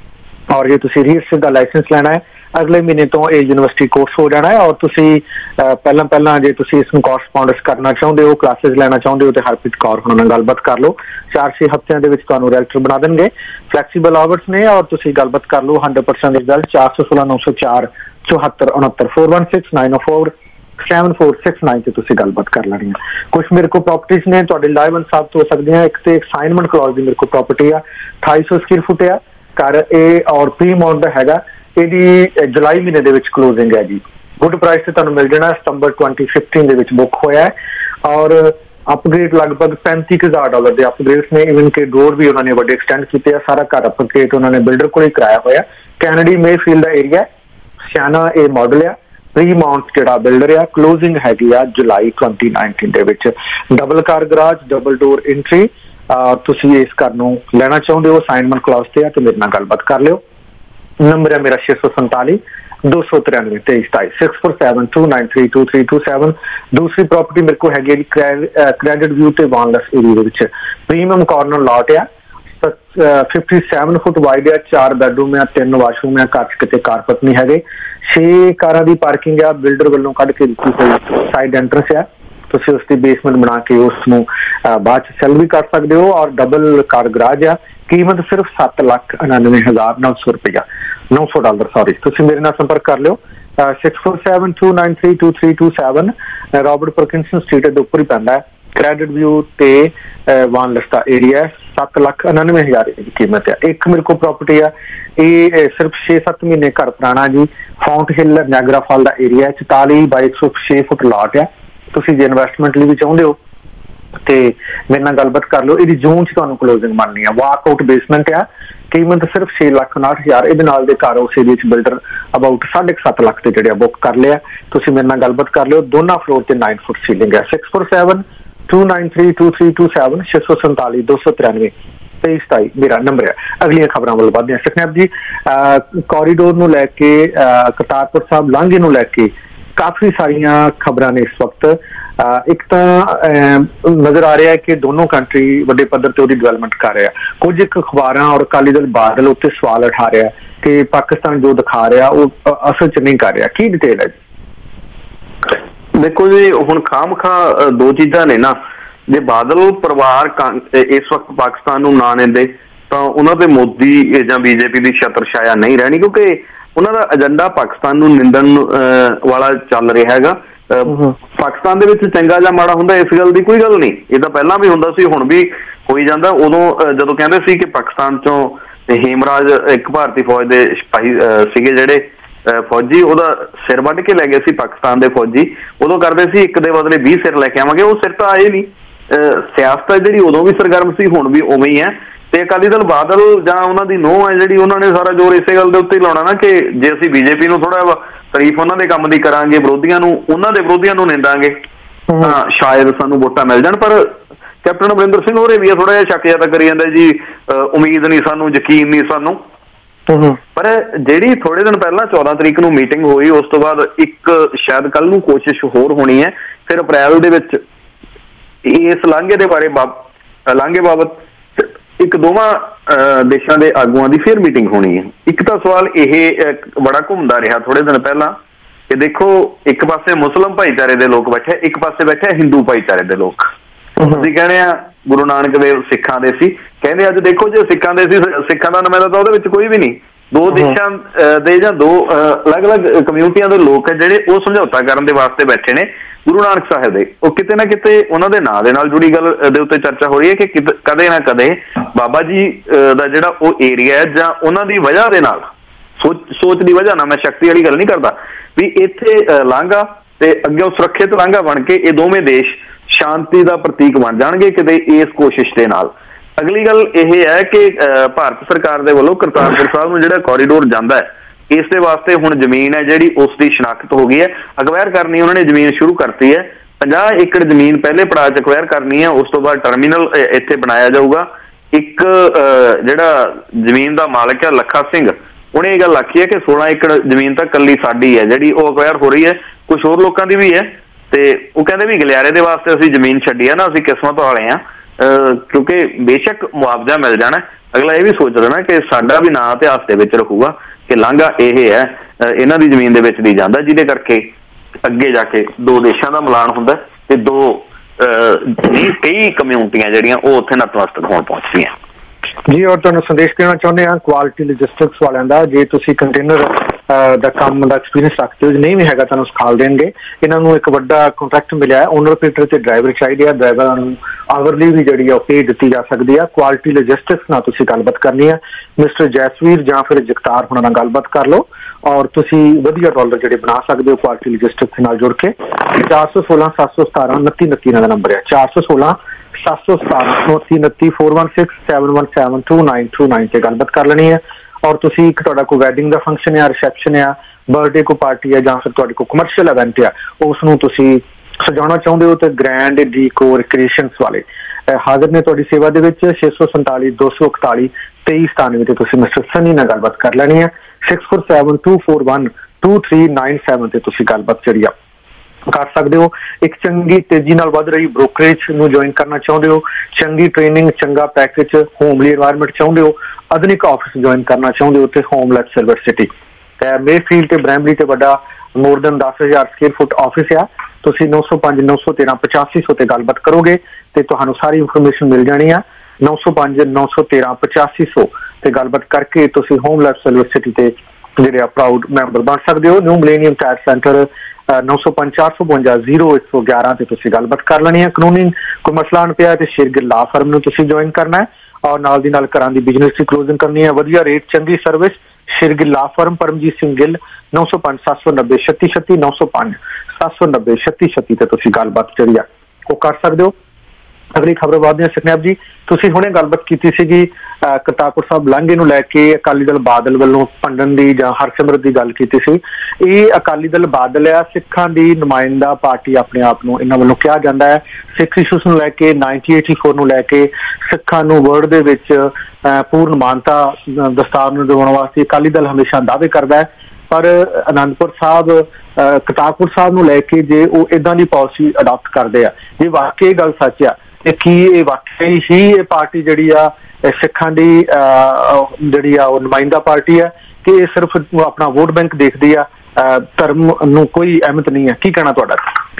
ਔਰ ਜੇ ਤੁਸੀਂ ਰੀਅਰਸਿਪ ਦਾ ਲਾਇਸੈਂਸ ਲੈਣਾ ਹੈ, ਅਗਲੇ ਮਹੀਨੇ ਤੋਂ ਇਹ ਯੂਨੀਵਰਸਿਟੀ ਕੋਰਸ ਹੋ ਜਾਣਾ ਹੈ। ਔਰ ਤੁਸੀਂ ਪਹਿਲਾਂ ਜੇ ਤੁਸੀਂ ਇਸ ਨੂੰ ਕੋਰਸਪੋਂਡੈਂਸ ਕਰਨਾ ਚਾਹੁੰਦੇ ਹੋ, ਕਲਾਸਿਸ ਲੈਣਾ ਚਾਹੁੰਦੇ ਹੋ, ਤੇ ਹਰਪ੍ਰੀਤ ਕੌਰ ਉਹਨਾਂ ਨਾਲ ਗੱਲਬਾਤ ਕਰ ਲਓ। 4-6 ਹਫ਼ਤਿਆਂ ਦੇ ਵਿੱਚ ਤੁਹਾਨੂੰ ਰੈਲਟਰ ਬਣਾ ਦੇਣਗੇ, ਫਲੈਕਸੀਬਲ ਆਵਰਸ ਨੇ, ਔਰ ਤੁਸੀਂ ਗੱਲਬਾਤ ਕਰ ਲਓ 100% ਰਿਜ਼ਲਟ। 416-904-7469 416-904-7469 ਤੇ ਤੁਸੀਂ ਗੱਲਬਾਤ ਕਰ ਲੈਣੀ ਹੈ। ਕੁਝ ਮੇਰੇ ਕੋਲ ਪ੍ਰਾਪਰਟੀਜ਼ ਨੇ ਤੁਹਾਡੇ ਲਾਈਵ ਸਾਬਤ ਹੋ ਸਕਦੀਆਂ। ਇੱਕ ਤੇ ਅਸਾਈਨਮੈਂਟ ਕਲੌਜ਼ ਦੀ ਮੇਰੇ ਕੋਲ ਪ੍ਰਾਪਰਟੀ ਆ, 2800 ਸਕੁਅਰ ਫੁੱਟ ਆ ਘਰ, ਇਹ ਔਰ ਪ੍ਰੀਮਾਉਂਟ ਦਾ ਹੈਗਾ। ਇਹਦੀ ਜੁਲਾਈ ਮਹੀਨੇ ਦੇ ਵਿੱਚ ਕਲੋਜ਼ਿੰਗ ਹੈ ਜੀ, ਗੁੱਡ ਪ੍ਰਾਈਸ ਤੇ ਤੁਹਾਨੂੰ ਮਿਲ ਜਾਣਾ। ਸਤੰਬਰ 2015 ਦੇ ਵਿੱਚ ਬੁੱਕ ਹੋਇਆ ਹੈ, ਔਰ ਅਪਗ੍ਰੇਡ ਲਗਭਗ $35,000 ਦੇ ਅਪਗ੍ਰੇਡਸ ਨੇ। ਇਵਨ ਕਿ ਡੋਰ ਵੀ ਉਹਨਾਂ ਨੇ ਵੱਡੇ ਐਕਸਟੈਂਡ ਕੀਤੇ ਆ। ਸਾਰਾ ਘਰ ਅਪਗ੍ਰੇਡ ਉਹਨਾਂ ਨੇ ਬਿਲਡਰ ਕੋਲ ਹੀ ਕਰਾਇਆ ਹੋਇਆ। ਕੈਨੇਡੀ ਮੇਫੀਲਡ ਦਾ ਏਰੀਆ, ਸਿਆਣਾ ਇਹ ਮਾਡਲ ਆ। ਪ੍ਰੀਮਾਉਂਟ ਜਿਹੜਾ ਬਿਲਡਰ ਆ, ਕਲੋਜ਼ਿੰਗ ਹੈਗੀ ਆ ਜੁਲਾਈ 2019 ਦੇ ਵਿੱਚ। Double car garage, double door entry. ਤੁਸੀਂ ਇਸ ਘਰ ਨੂੰ ਲੈਣਾ ਚਾਹੁੰਦੇ ਹੋ, ਅਸਾਈਨਮੈਂਟ ਕਲੌਜ਼ ਤੇ ਆ, ਤੇ ਮੇਰੇ ਨਾਲ ਗੱਲਬਾਤ ਕਰ ਲਿਓ। ਨੰਬਰ ਹੈ ਮੇਰਾ 647-293-2327 647-293-2327। ਦੂਸਰੀ ਪ੍ਰਾਪਰਟੀ ਮੇਰੇ ਕੋਲ ਹੈਗੀ ਜੀ ਕ੍ਰੈਡਿਟ ਵਿਊ ਤੇ ਵਾਨਲੈਸ ਏਰੀਆ ਦੇ ਵਿੱਚ। ਪ੍ਰੀਮੀਅਮ ਕਾਰਨਰ ਲਾਟ ਆ, 57 ਫੁੱਟ ਵਾਈਡ ਆ, 4 ਬੈਡਰੂਮ ਆ, 3 ਵਾਸ਼ਰੂਮ ਆ। ਘਰ 'ਚ ਕਿਤੇ ਕਾਰਪਟ ਨਹੀਂ ਹੈਗੇ। 6 ਕਾਰਾਂ ਦੀ ਪਾਰਕਿੰਗ ਆ, ਬਿਲਡਰ ਵੱਲੋਂ ਕੱਢ ਕੇ ਦਿੱਤੀ ਹੋਈ ਸਾਈਡ ਐਂਟਰੈਂਸ ਆ। ਤੁਸੀਂ ਉਸ ਦੀ ਬੇਸਮੈਂਟ ਬਣਾ ਕੇ ਉਸ ਨੂੰ ਬਾਅਦ 'ਚ ਸੈਲ ਵੀ ਕਰ ਸਕਦੇ ਹੋ। ਔਰ ਡਬਲ ਕਾਰ ਗਰਾਜ ਆ, ਕੀਮਤ ਸਿਰਫ $7,99,900 ਰੁਪਇਆ, $900 ਸੌਰੀ। ਤੁਸੀਂ ਮੇਰੇ ਨਾਲ ਸੰਪਰਕ ਕਰ ਲਿਓ 647-293-2327। ਰੋਬਰਟ ਪਰਕਿੰਸਨ ਸਟਰੀਟ ਦੇ ਉੱਪਰ ਹੀ ਪੈਂਦਾ ਹੈ। ਕ੍ਰੈਡਿਟ ਵਿਊ ਤੇ ਵਾਨਲੈਸ ਦਾ ਏਰੀਆ। 7,99,000 ਦੀ कीमत है। एक मेरे को प्रॉपर्टी है, ये सिर्फ 6-7 महीने घर पुराना जी, फाउंट हिल नायगरा फॉल का एरिया 44 बाय 106 फुट लॉट है। तुसीं जे इन्वेस्टमेंट लिए भी चाहुंदे हो ते मेरे नाल गलबात कर लो। इहदी जून च तुहानूं क्लोजिंग बननी है। वाकआउट बेसमेंट है, कीमत सिर्फ 6,59,000। इहदे नाल दे घर उस एरिया च बिल्डर अबाउट 7.5 लाख ते जिहड़े बुक कर लिया। तुसीं मेरे नाल गलबात कर लिओ। दोनों फ्लोर ते 9 फुट सीलिंग है। 647-293-2327 647-293-2327 मेरा नंबर है। अगलियां खबरां वल वधदे हां। सकनैब जी, कॉरीडोर नूं लैके करतारपुर साहब लांघे नूं लैके काफी सारियां खबरां ने इस वक्त। एक तो नजर आ रहा है कि दोनों कंट्री वड्डे पद्धर ते उहदी डिवेलपमेंट कर रहे हैं। कुछ अखबारां और अकाली दल बादल उत्ते सवाल उठा रहा है कि पाकिस्तान जो दिखा रहा वो असल च नहीं कर रहा। की डिटेल है जी? देखो जी, हुण खामखा दो चीज़ां ने ना, जे बादल परिवार इस वक्त पाकिस्तान नूं ना देंदे तां उन्हां ते मोदी जां बीजेपी की छत्र छाया नहीं रहनी, क्योंकि उन्हां दा एजेंडा पाकिस्तान नूं निंदण वाला चल रहा हैगा। पाकिस्तान दे विच चंगा जां माड़ा हुंदा इस गल दी कोई गल नहीं, ये तां पहिलां भी हुंदा सी, हुण भी होई जांदा। उदों जदों कहंदे सी कि पाकिस्तान चों हेमराज एक भारती फौज दे सिपाही सीगे जिहड़े फौजी, ਉਹਦਾ सिर ਵੱਢ के लै गए सी पाकिस्तान के फौजी, उदों करदे सी एक दे बदले 20 सिर लैके आवांगे। वो सिर तो आए नहीं। सियासत है जिहड़ी उदों भी सरगर्म सी, हुण भी उवें ही है। ते अकाली दल बादल जां उन्हां दी नूंह है जिहड़ी, उन्हां ने सारा जोर इसे गल दे उत्ते लाउणा ना कि जे असीं बीजेपी नूं थोड़ा तारीफ उन्हां दे काम दी करांगे, विरोधियां नूं उन्हां दे विरोधियां नूं निंदांगे तां शायद सानूं वोटां मिल जाण। पर कैप्टन अमरिंदर सिंह होरे भी थोड़ा जिहा शक जिहा करी जांदे जी, उम्मीद नहीं सानूं, यकीन नहीं सानूं। पर जिहड़ी थोड़े दिन पहला 14 तरीक नूं मीटिंग हुई, उस तो बाद एक शायद कल नूं कोशिश होर होनी है, फिर अप्रैल दे विच इस लांघे दे बारे लांघे बाबत एक दोवां देशां दे आगूआं दी फिर मीटिंग होनी है। एक तां सवाल यह बड़ा घुमदा रहा थोड़े दिन पहला कि देखो, एक पासे मुस्लिम भाईचारे दे लोग बैठे, एक पासे बैठे हिंदू भाईचारे दे लोग। ਅਸੀਂ कहने गुरु नानक देव सिखां दे सी, कहंदे अज देखो जे सिखां दे सी, सिखां दा नुमाइंदा तां उहदे विच कोई भी नहीं। दो देशां दे जां दो अलग अलग कम्यूनिटियां दे लोग है जिहड़े वो समझौता करन दे वास्ते बैठे ने गुरु नानक साहिब दे। ਉਹ ਕਿਤੇ ਨਾ ਕਿਤੇ ਉਹਨਾਂ ਦੇ ਨਾਂ ਦੇ ਨਾਲ ਜੁੜੀ ਗੱਲ ਦੇ ਉੱਤੇ ਚਰਚਾ ਹੋ ਰਹੀ ਹੈ ਕਿ ਕਦੇ ਨਾ ਕਦੇ ਬਾਬਾ ਜੀ ਦਾ ਜਿਹੜਾ ਉਹ ਏਰੀਆ ਹੈ ਜਾਂ ਉਹਨਾਂ ਦੀ ਵਜ੍ਹਾ ਦੇ ਨਾਲ, ਸੋਚ ਦੀ ਵਜ੍ਹਾ ਨਾਲ, ਮੈਂ ਸ਼ਕਤੀ ਵਾਲੀ ਗੱਲ ਨਹੀਂ ਕਰਦਾ, ਵੀ ਇੱਥੇ ਲਾਂਘਾ ਤੇ ਅੱਗੇ ਸੁਰੱਖਿਅਤ ਲਾਂਘਾ ਬਣ ਕੇ ਇਹ ਦੋਵੇਂ ਦੇਸ਼ शांति का प्रतीक बन जाएंगे किते इस कोशिश के नाल। अगली गल यह है कि भारत सरकार के वालों करतारपुर साहब नूं जिहड़ा कॉरीडोर जाता है, इस दे वास्ते हुण जमीन है जिहड़ी उसकी शनाख्त हो गई है। अक्वायर करनी उन्होंने जमीन शुरू करती है। 50 एकड़ जमीन पहले पड़ाव च अक्वायर करनी है, उस तो बाद टर्मीनल इत्थे बनाया जाऊगा। एक जिहड़ा जमीन का मालिक है लखा सिंह, उन्हें यह गल आखी है कि 16 एकड़ जमीन तो कल्ली साडी है जिहड़ी वो अक्वायर हो रही है, कुछ होर लोगों की भी है। ਤੇ ਉਹ ਕਹਿੰਦੇ ਵੀ ਗਲਿਆਰੇ ਦੇ ਵਾਸਤੇ ਅਸੀਂ ਜ਼ਮੀਨ ਛੱਡੀ ਆ ਨਾ, ਅਸੀਂ ਕਿਸਮਤ ਵਾਲੇ ਆ, ਕਿਉਂਕਿ ਬੇਸ਼ੱਕ ਮੁਆਵਜ਼ਾ ਮਿਲ ਜਾਣਾ। ਅਗਲਾ ਇਹ ਵੀ ਸੋਚਦਾ ਨਾ ਕਿ ਸਾਡਾ ਵੀ ਨਾਂ ਇਤਿਹਾਸ ਦੇ ਵਿੱਚ ਰਹੂਗਾ ਕਿ ਲਾਂਘਾ ਇਹ ਹੈ ਇਹਨਾਂ ਦੀ ਜ਼ਮੀਨ ਦੇ ਵਿੱਚ ਦੀ ਜਾਂਦਾ, ਜਿਹਦੇ ਕਰਕੇ ਅੱਗੇ ਜਾ ਕੇ ਦੋ ਦੇਸ਼ਾਂ ਦਾ ਮਿਲਾਨ ਹੁੰਦਾ ਤੇ ਦੋ ਕਈ ਕਮਿਊਨਿਟੀਆਂ ਜਿਹੜੀਆਂ ਉਹ ਉੱਥੇ ਨਤਮਸਤਕ ਹੋਣ ਪਹੁੰਚਦੀਆਂ। जी, और तुहानूं संदेश देना चाहुंदे हां क्वालिटी लॉजिस्टिक्स वालियां दा, जे तुसीं कंटेनर दा काम दा एक्सपीरियंस रखते हो, नहीं भी हैगा तुहानूं सिखा देणगे। इन्हां नूं एक वड्डा कॉन्ट्रैक्ट मिलिआ है, ओनर ऑपरेटर ते ड्राइवर चाहिए। ड्राइवरां नूं आवरली भी जिहड़ी है पे दित्ती जा सकदी है। क्वालिटी लॉजिस्टिक्स नाल तुसीं गलबात करनी है, मिस्टर जैसवीर जां फिर जगतार हुणां नाल गलबात कर लो और तुसीं वधिया डॉलर जिहड़े बना सकदे हो क्वालिटी लॉजिस्टिक्स नाल जुड़ के। 416 717 2929 दा नंबर है। 416 717 416 7172929 से गलबात कर लेनी है। और तुसी कोई वैडिंग का फंक्शन या रिसैप्शन या बर्थडे को पार्टी है जां फिर तुहाडे कोई कमर्शियल इवेंट है, उसनूं तुसी सजाउणा चाहुंदे हो तो ग्रैंड डीकोर क्रिएशनस वाले हाजिर ने तुहाडी सेवा दे विच। 647 241 2397 ते तुसी मिस्टर सनी नाल गलबात कर लेनी है। 647 241 2397 ते तुसी गलबात जिहड़ी कर सकते हो। एक चंगी तेजी नाल वध रही ब्रोकरेज नूं ज्वाइन करना चाहुंदे हो, चंगी ट्रेनिंग, चंगा पैकेज, होमली एनवायरनमेंट चाहुंदे हो, आधुनिक ऑफिस ज्वाइन करना चाहुंदे हो ते होमलेट सिल्वर सिटी मेफील्ड ते ब्रैमली ते वड्डा more than 10,000 square foot office है। तुसीं 905 913 8500 ते गलबात करोगे ते तुहानूं सारी इंफॉर्मेशन मिल जानी है। 905 913 8500 ते गलबात करके तुसीं होमलेट सिल्वर सिटी ते जिहड़े प्राउड मैंबर बन सकते हो। न्यू मिलेनियम टायर सेंटर 905 452 0111 ते तुसीं गलबात कर लेनी है। कानूनी कोई मसला न पिया ते शेरगिल लॉ फर्म नूं तुसीं ज्वाइन करना है और नाल दी नाल घरां दी बिजनेस की क्लोजिंग करनी है, वधिया रेट, चंगी service, Shergill law firm, Paramjit Singh Gill 905 790 3636 905 790 3636 ते तुसीं गलबात जिहड़ी आ ਉਹ ਕਰ ਸਕਦੇ ਹੋ। ਅਗਲੀ ਖਬਰ ਬਾਅਦ ਦੀਆਂ ਸਕਨੈਪ ਜੀ, ਤੁਸੀਂ ਹੁਣੇ ਗੱਲਬਾਤ ਕੀਤੀ ਸੀਗੀ ਕਰਤਾਰਪੁਰ ਸਾਹਿਬ ਲਾਂਘੇ ਨੂੰ ਲੈ ਕੇ ਅਕਾਲੀ ਦਲ ਬਾਦਲ ਵੱਲੋਂ ਭੰਡਣ ਦੀ ਜਾਂ ਹਰਸਿਮਰਤ ਦੀ ਗੱਲ ਕੀਤੀ ਸੀ। ਇਹ ਅਕਾਲੀ ਦਲ ਬਾਦਲ ਆ, ਸਿੱਖਾਂ ਦੀ ਨੁਮਾਇੰਦਾ ਪਾਰਟੀ ਆਪਣੇ ਆਪ ਨੂੰ ਇਹਨਾਂ ਵੱਲੋਂ ਕਿਹਾ ਜਾਂਦਾ ਹੈ। ਸਿੱਖ ਇਸ਼ੂਸ ਨੂੰ ਲੈ ਕੇ 1984 ਨੂੰ ਲੈ ਕੇ ਸਿੱਖਾਂ ਨੂੰ ਵਰਲਡ ਦੇ ਵਿੱਚ ਪੂਰਨ ਮਾਨਤਾ ਦਸਤਾਰ ਨੂੰ ਦਿਵਾਉਣ ਵਾਸਤੇ ਅਕਾਲੀ ਦਲ ਹਮੇਸ਼ਾ ਦਾਅਵੇ ਕਰਦਾ ਹੈ, ਪਰ ਅਨੰਦਪੁਰ ਸਾਹਿਬ ਕਰਤਾਰਪੁਰ ਸਾਹਿਬ ਨੂੰ ਲੈ ਕੇ ਜੇ ਉਹ ਇਦਾਂ ਦੀ ਪਾਲਿਸੀ ਅਡਾਪਟ ਕਰਦੇ ਆ, ਜੇ ਵਾਕਈ ਇਹ ਗੱਲ ਸੱਚ ਆ ਤੇ ਕੀ ਇਹ ਵਾਕਈ ਹੀ ਇਹ ਪਾਰਟੀ ਜਿਹੜੀ ਆ ਸਿੱਖਾਂ ਦੀ ਜਿਹੜੀ ਆ ਉਹ ਨੁਮਾਇੰਦਾ ਪਾਰਟੀ ਆ ਕਿ ਇਹ ਸਿਰਫ ਆਪਣਾ ਵੋਟ ਬੈਂਕ ਦੇਖਦੀ ਆ, ਧਰਮ ਨੂੰ ਕੋਈ ਅਹਿਮੀਅਤ ਨਹੀਂ ਹੈ? ਕੀ ਕਹਿਣਾ ਤੁਹਾਡਾ?